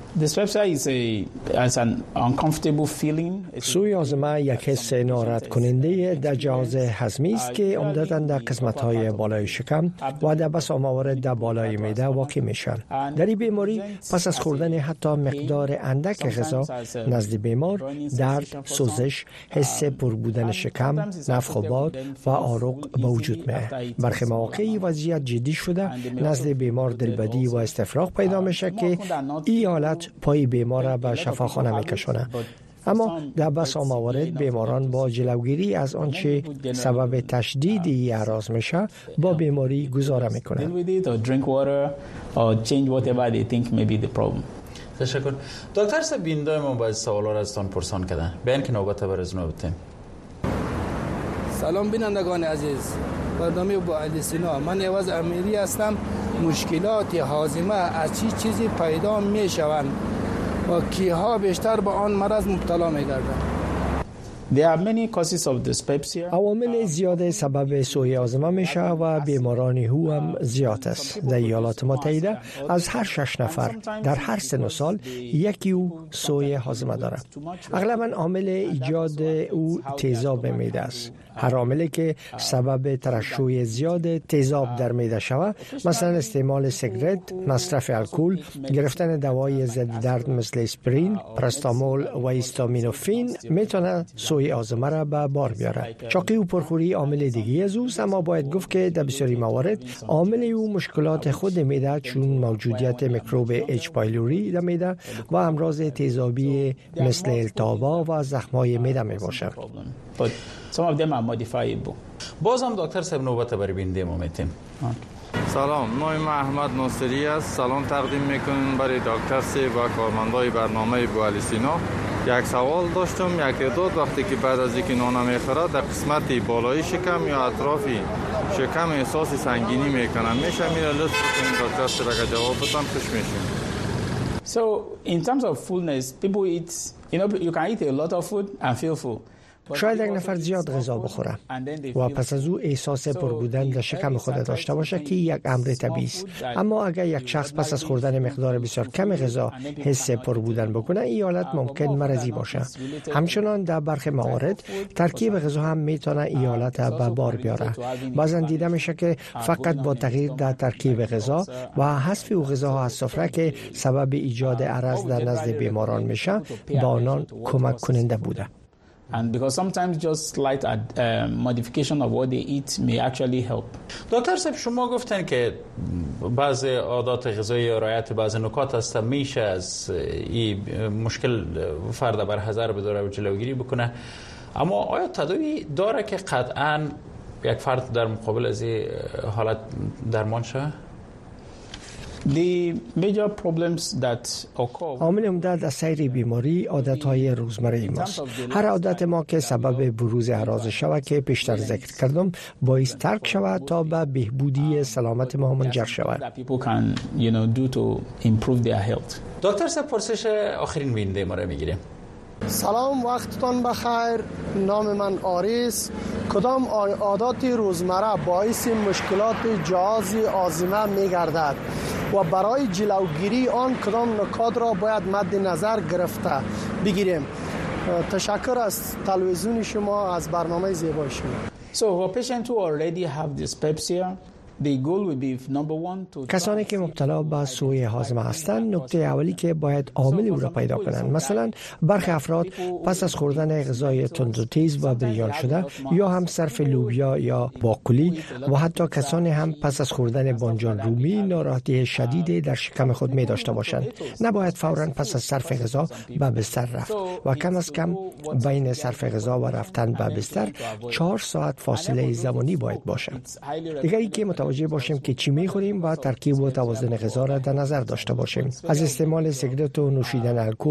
سوی هاضمه یک حس ناراحت کننده در جهاز هضمی است که عمدتاً در قسمت‌های بالای شکم و در بسیار موارد در بالای معده واقع می‌شود. در این بیماری پس از خوردن حتی مقدار اندک غذا نزد بیمار درد، سوزش، حس پر بودن شکم، نفخ و باد و عروق به وجود می‌آید. برخی مواقع وضعیت جدی شده نزد بیمار دلبدی و استفراغ پیدا میشه که این حالت پای بیمار را به شفاخانه میکشونه. اما در بسیار موارد بیماران با جلوگیری از آنچه سبب تشدید اعراض میشه با بیماری گذاره میکنند. تشکر. دکتر صاحب بیننده ما باید سوالا را ازتان پرسان کردن. بیان که نوبت برز نوبتیم. سلام بینندگان عزیز. برنامه بوالسینا، من عوض امیری هستم. مشکلات هاضمه از چیزی پیدا می شوند و کیها بیشتر به آن مرض مبتلا می گردند؟ عوامل زیاد سبب سوء هاضمه میشه و بیماران هو هم زیاد است. در ایالات متحده از هر 6 نفر در هر سن و سال یکی او سوء هاضمه دارد. اغلبا عامل ایجاد او تیزاب معده است. هر عاملی که سبب ترشح زیاد تیزاب در معده شود، مثلا استعمال سیگارت، مصرف الکل، گرفتن دوای ضد درد مثل اسپرین، پرستامول و استامینوفین میتونه سوء هاضمه را به بار بیاره. چاقی و پرخوری عامل دیگه از اوست، اما باید گفت که در بسیاری موارد عامل او مشکلات خود معده چون موجودیت میکروب اچ پایلوری در معده و امراض تیزابی مثل التهاب‌ها و زخم‌های معده میباشه. بازم دکتر صاحب نوبت برای بیننده ما میتیم. سلام، نام احمد ناصری است. سلام تقدیم میکنیم برای دکتر صاحب و کارمندای برنامه بوالسینا. یک سوال داشتم. یک دو وقتی که بعد از اینکه نان میخوره در قسمت بالای شکم یا اطراف شکم احساس سنگینی میکنه، میشه میره لطف کنید دکتر صاحب اگه جواب بدن خوش میشیم. So in terms of fullness, people eat, you can eat a lot of food and feel full. شاید یک نفر زیاد غذا بخوره و پس از او احساس پر بودن در شکم خود داشته باشه که یک امر طبیعی است. اما اگر یک شخص پس از خوردن مقدار بسیار کم غذا حس پر بودن بکنه، این حالت ممکن مرضی باشه. همچنان در برخی موارد ترکیب غذا هم میتونه این حالت به بار بیاره. بعضا دیده میشه که فقط با تغییر در ترکیب غذا و حذف او غذاها از سفره که سبب ایجاد عرض در نزد بیماران میشه، به آنان کمک کننده بوده. And because sometimes just slight modification of what they eat may actually help. دکتر صاحب شما گفتن که بعض عادات غذایی یا رعایت بعض نکات هست میشه از این مشکل فرد بر حذر بداره و جلوگیری بکنه، اما آیا تداوی داره که قطعاً یک فرد در مقابل از این حالت درمان شه؟ عامل عمده در سیر بیماری عادتهای روزمره ماست. هر عادت ما که سبب بروز اعراض شود که پیشتر ذکر کردم باعث ترک شود تا به بهبودی سلامت ما منجر شود. دکتر صاحب پرسش آخرین بیننده ما را میگیریم. سلام، وقتتان بخیر. نام من آریس. کدام عادات روزمره باعث مشکلات جهاز هاضمه می‌گردد و برای جلوگیری آن کدام نکات را باید مد نظر گرفته بگیریم؟ تشکر از تلویزیون شما، از برنامه زیبای شما. So for patients who already have dyspepsia, کسانی که مبتلا به سوء هاضمه هستند، نکته اولی که باید عامل او را پیدا کنند. مثلا برخی افراد پس از خوردن غذای تند و تیز و بریان شده یا هم صرف لوبیا یا باقولی و حتی کسانی هم پس از خوردن بانجان رومی ناراحتی شدیدی در شکم خود می داشته باشند. نباید فوراً پس از صرف غذا به بستر رفت و کم از کم بین صرف غذا و رفتن به بستر 4 ساعت فاصله زمانی باید باشد. دیگر اینکه متوجه باشیم که چی می‌خوریم و ترکیب و توازن غذا را در نظر داشته باشیم. از استعمال سیگارت و نوشیدن الکل